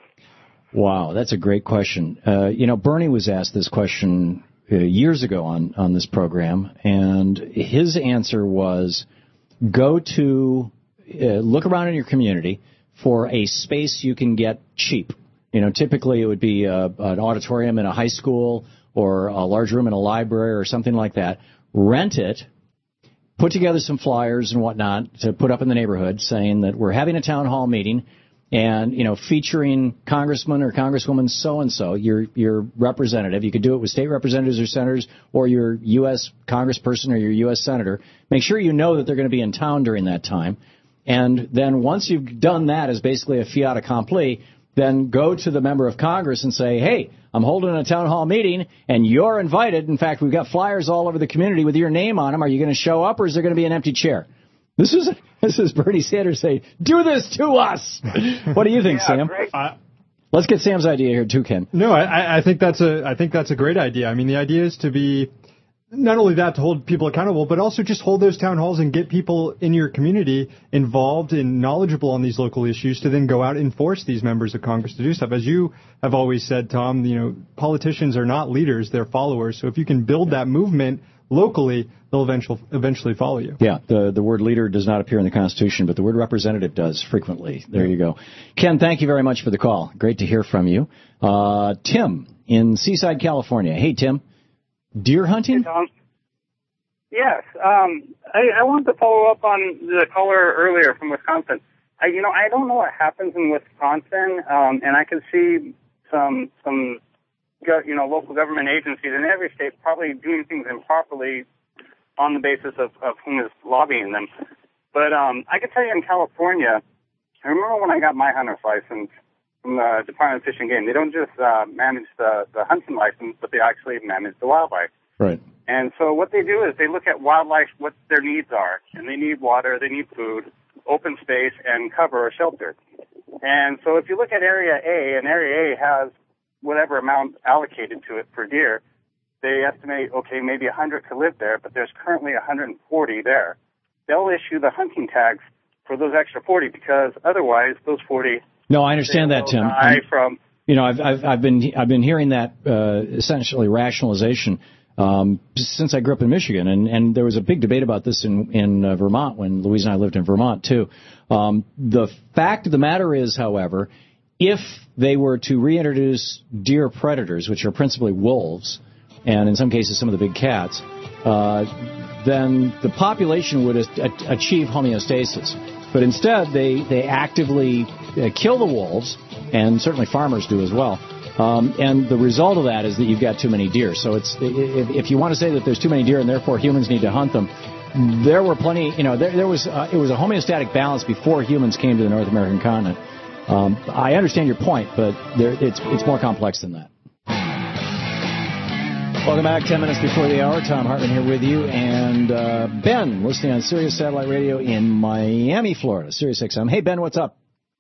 Wow, that's a great question. Uh, you know, Bernie was asked this question uh, years ago on, on this program, and his answer was go to, uh, look around in your community for a space you can get cheap. You know, typically it would be a, an auditorium in a high school or a large room in a library or something like that. Rent it, put together some flyers and whatnot to put up in the neighborhood saying that we're having a town hall meeting and, you know, featuring Congressman or Congresswoman so-and-so, your your representative. You could do it with state representatives or senators or your U S congressperson or your U S senator. Make sure you know that they're going to be in town during that time. And then once you've done that as basically a fiat accompli, then go to the member of Congress and say, hey, I'm holding a town hall meeting, and you're invited. In fact, we've got flyers all over the community with your name on them. Are you going to show up, or is there going to be an empty chair? This is this is Bernie Sanders saying, do this to us. What do you think, yeah, Sam? Uh, Let's get Sam's idea here, too, Ken. No, I, I think that's a I think that's a great idea. I mean, the idea is to be not only that, to hold people accountable, but also just hold those town halls and get people in your community involved and knowledgeable on these local issues to then go out and force these members of Congress to do stuff. As you have always said, Tom, you know, politicians are not leaders, they're followers. So if you can build that movement locally, they'll eventually eventually follow you. Yeah, the, the word leader does not appear in the Constitution, but the word representative does frequently. There you go. Ken, thank you very much for the call. Great to hear from you. Uh, Tim in Seaside, California. Hey, Tim. Deer hunting? Hey, Tom. Yes. Um, I, I wanted to follow up on the caller earlier from Wisconsin. I, you know, I don't know what happens in Wisconsin, um, and I can see some, some, you know, local government agencies in every state probably doing things improperly on the basis of, of whom is lobbying them. But um, I can tell you in California, I remember when I got my hunter's license from the Department of Fish and Game, they don't just uh, manage the, the hunting license, but they actually manage the wildlife. Right. And so what they do is they look at wildlife, what their needs are, and they need water, they need food, open space, and cover or shelter. And so if you look at Area A, and Area A has whatever amount allocated to it for deer, they estimate, okay, maybe one hundred could live there, but there's currently one hundred forty there. They'll issue the hunting tags for those extra forty because otherwise those forty... No, I understand that, Tim. Die from, you know, I've, I've, I've been I've been hearing that uh, essentially rationalization um, since I grew up in Michigan, and, and there was a big debate about this in in uh, Vermont when Louise and I lived in Vermont too. Um, the fact of the matter is, however, if they were to reintroduce deer predators, which are principally wolves, and in some cases some of the big cats, uh, then the population would a- achieve homeostasis. But instead, they, they actively uh, kill the wolves, and certainly farmers do as well. Um, and the result of that is that you've got too many deer. So it's if, if you want to say that there's too many deer and therefore humans need to hunt them, there were plenty, you know, there, there was uh, it was a homeostatic balance before humans came to the North American continent. Um, I understand your point, but there, it's it's more complex than that. Welcome back. Ten minutes before the hour. Tom Hartman here with you. And uh, Ben, listening on Sirius Satellite Radio in Miami, Florida. Sirius X M. Hey, Ben, what's up?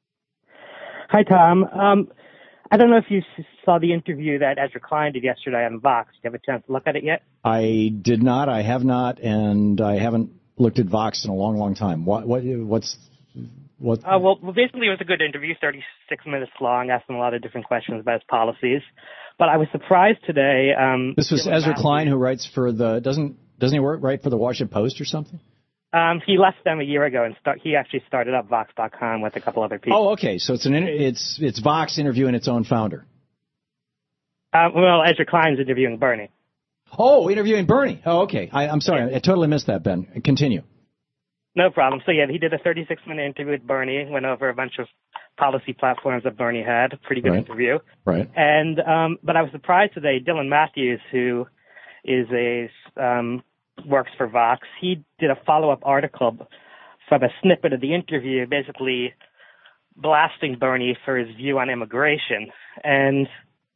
Hi, Tom. Um, I don't know if you saw the interview that Ezra Klein did yesterday on Vox. Did you have a chance to look at it yet? I did not. I have not. And I haven't looked at Vox in a long, long time. What? What? What's... What? Uh, well, well, basically, it was a good interview, thirty-six minutes long, asked him a lot of different questions about his policies. But I was surprised today. Um, this was Ezra Matthews. Klein, who writes for the doesn't doesn't he work write for the Washington Post or something? Um, he left them a year ago, and start, he actually started up Vox dot com with a couple other people. Oh, okay. So it's an it's it's Vox interviewing its own founder. Uh, well, Ezra Klein's interviewing Bernie. Oh, interviewing Bernie. Oh, okay. I, I'm sorry, I totally missed that, Ben. Continue. No problem. So, yeah, he did a thirty-six minute interview with Bernie, went over a bunch of policy platforms that Bernie had. Pretty good right. interview. Right. And, um, but I was surprised today, Dylan Matthews, who is a, um, works for Vox, he did a follow-up article from a snippet of the interview, basically blasting Bernie for his view on immigration. And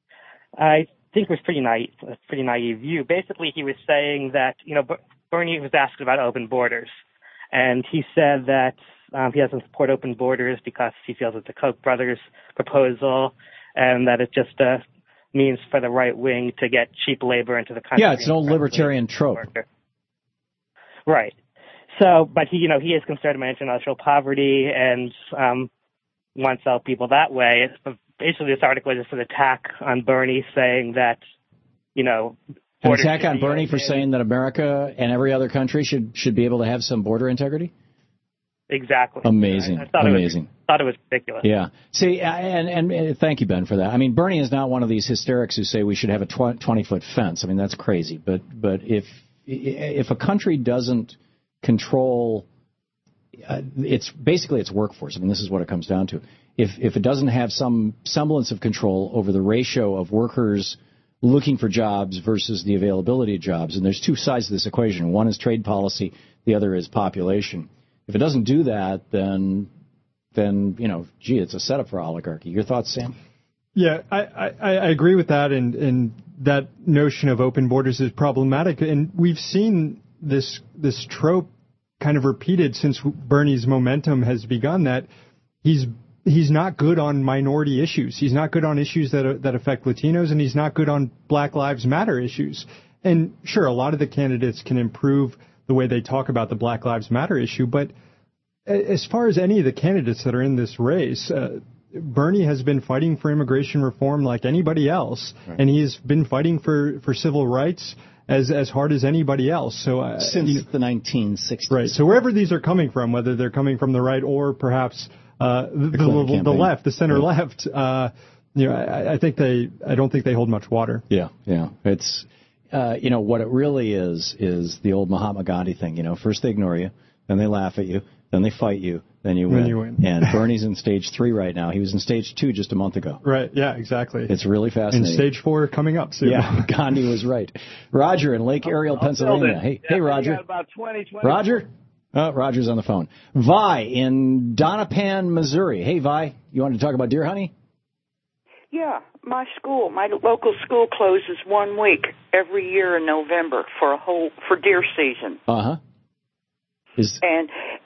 I think it was pretty naive, a pretty naive view. Basically, he was saying that, you know, Bernie was asked about open borders. And he said that um, he doesn't support open borders because he feels it's a Koch brothers proposal and that it just uh, means for the right wing to get cheap labor into the country. Yeah, it's an old libertarian trope. Worker. Right. So, but he, you know, he is concerned about international poverty and um, wants to help people that way. It's, basically, this article is just an attack on Bernie, saying that, you know, an attack on Bernie for saying that America and every other country should should be able to have some border integrity? Exactly. Amazing. I, I thought Amazing. It was, thought it was ridiculous. Yeah. See, and, and, and thank you, Ben, for that. I mean, Bernie is not one of these hysterics who say we should have a twenty-foot fence. I mean, that's crazy. But but if if a country doesn't control uh, it's basically its workforce. I mean, this is what it comes down to. If if it doesn't have some semblance of control over the ratio of workers looking for jobs versus the availability of jobs, and there's two sides to this equation. One is trade policy, the other is population. If it doesn't do that, then, then you know, gee, it's a setup for oligarchy. Your thoughts, Sam? Yeah, I, I, I agree with that, and, and that notion of open borders is problematic. And we've seen this this trope kind of repeated since Bernie's momentum has begun, that he's He's not good on minority issues. He's not good on issues that that affect Latinos, and he's not good on Black Lives Matter issues. And sure, a lot of the candidates can improve the way they talk about the Black Lives Matter issue, but as far as any of the candidates that are in this race, uh, Bernie has been fighting for immigration reform like anybody else, right. and he's been fighting for, for civil rights as as hard as anybody else. So uh, since he, the nineteen sixties. Right. So wherever these are coming from, whether they're coming from the right or perhaps Uh, the, the, the, the left, the center yeah. left, uh, you know, I, I think they, I don't think they hold much water. Yeah, yeah. It's, uh, you know, what it really is, is the old Mahatma Gandhi thing. You know, first they ignore you, then they laugh at you, then they fight you, then you win. Then you win. And Bernie's in stage three right now. He was in stage two just a month ago. Right, yeah, exactly. It's really fascinating. And stage four coming up soon. Yeah, Gandhi was right. Roger in Lake Ariel, I'll Pennsylvania. Hey, yeah, hey, Roger. About twenty, twenty Roger? Oh, Roger's on the phone. Vi in Donopan, Missouri. Hey, Vi, you want to talk about deer hunting? Yeah, my school, my local school closes one week every year in November for a whole for deer season. Uh huh. Is and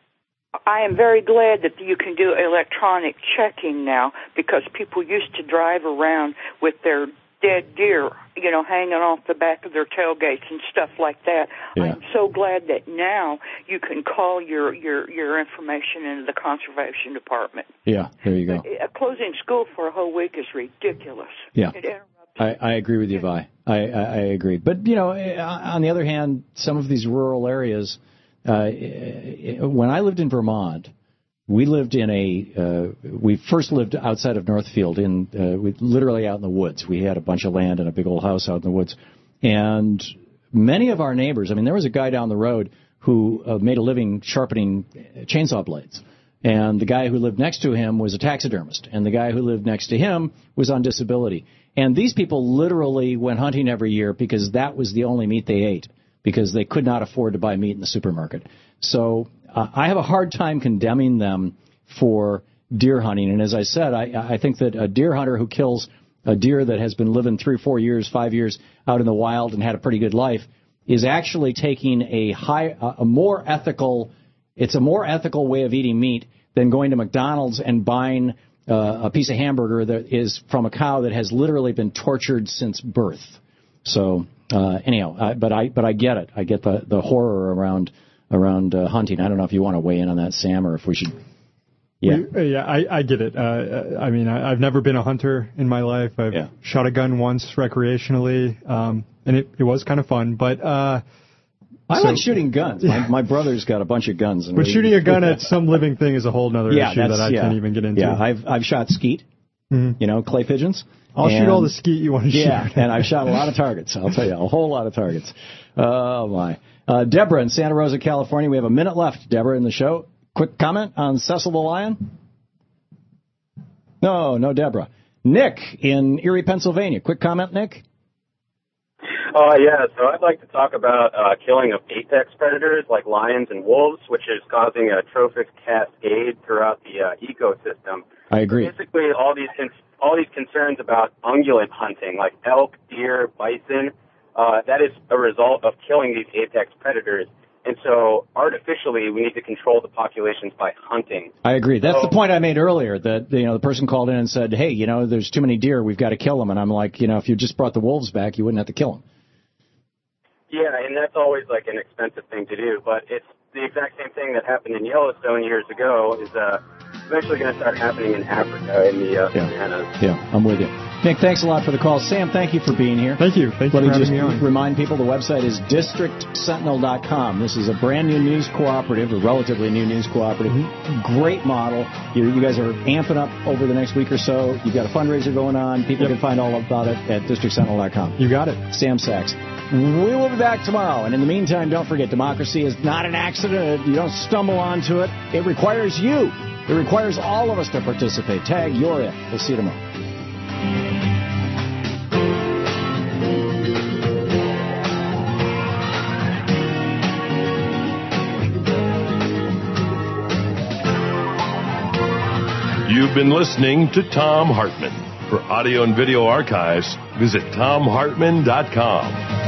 I am very glad that you can do electronic checking now, because people used to drive around with their dead deer, you know, hanging off the back of their tailgates and stuff like that. Yeah. I'm so glad that now you can call your, your, your information into the conservation department. Yeah, there you go. Uh, closing school for a whole week is ridiculous. Yeah, I, I agree with you, Vi. I, I, I agree. But, you know, on the other hand, some of these rural areas, uh, when I lived in Vermont, we lived in a, uh, we first lived outside of Northfield, in, uh, we literally out in the woods. We had a bunch of land and a big old house out in the woods. And many of our neighbors, I mean, there was a guy down the road who uh, made a living sharpening chainsaw blades. And the guy who lived next to him was a taxidermist. And the guy who lived next to him was on disability. And these people literally went hunting every year because that was the only meat they ate, because they could not afford to buy meat in the supermarket. So uh, I have a hard time condemning them for deer hunting. And as I said, I, I think that a deer hunter who kills a deer that has been living three, four years, five years out in the wild and had a pretty good life is actually taking a high, a more ethical, it's a more ethical way of eating meat than going to McDonald's and buying uh, a piece of hamburger that is from a cow that has literally been tortured since birth. So uh, anyhow, I, but I but I get it. I get the, the horror around around uh, hunting. I don't know if you want to weigh in on that, Sam, or if we should. Yeah, we, uh, yeah, I, I get it. Uh, I mean, I, I've never been a hunter in my life. I've yeah. shot a gun once recreationally, um, and it, it was kind of fun. But uh, I so, like shooting guns. My, my brother's got a bunch of guns. And but we, shooting a gun at some living thing is a whole other yeah, issue that I yeah. can't even get into. Yeah, I've I've shot skeet. Mm-hmm. You know, clay pigeons. I'll and, shoot all the skeet you want to yeah, shoot. Yeah, and I've shot a lot of targets. I'll tell you, a whole lot of targets. Oh, my. Uh, Deborah in Santa Rosa, California. We have a minute left, Deborah, in the show. Quick comment on Cecil the Lion? No, no, Deborah. Nick in Erie, Pennsylvania. Quick comment, Nick? Uh, yeah, so I'd like to talk about uh, killing of apex predators like lions and wolves, which is causing a trophic cascade throughout the uh, ecosystem. I agree. Basically, all these con- all these concerns about ungulate hunting, like elk, deer, bison, uh, that is a result of killing these apex predators. And so, artificially, we need to control the populations by hunting. I agree. That's so, the point I made earlier, that, you know, the person called in and said, hey, you know, there's too many deer, we've got to kill them. And I'm like, you know, if you just brought the wolves back, you wouldn't have to kill them. Yeah, and that's always, like, an expensive thing to do. But it's the exact same thing that happened in Yellowstone years ago is uh, eventually going to start happening in Africa, in the uh, yeah. Savannas. Yeah, I'm with you. Nick, thanks a lot for the call. Sam, thank you for being here. Thank you. Thank you Let for me having just me on. remind people the website is district sentinel dot com. This is a brand new news cooperative, a relatively new news cooperative. Mm-hmm. Great model. You, you guys are amping up over the next week or so. You've got a fundraiser going on. People yep. can find all about it at district sentinel dot com. You got it. Sam Sachs. We will be back tomorrow. And in the meantime, don't forget, democracy is not an accident. You don't stumble onto it. It requires you. It requires all of us to participate. Tag, you're it. We'll see you tomorrow. You've been listening to Thom Hartmann. For audio and video archives, visit thom hartmann dot com.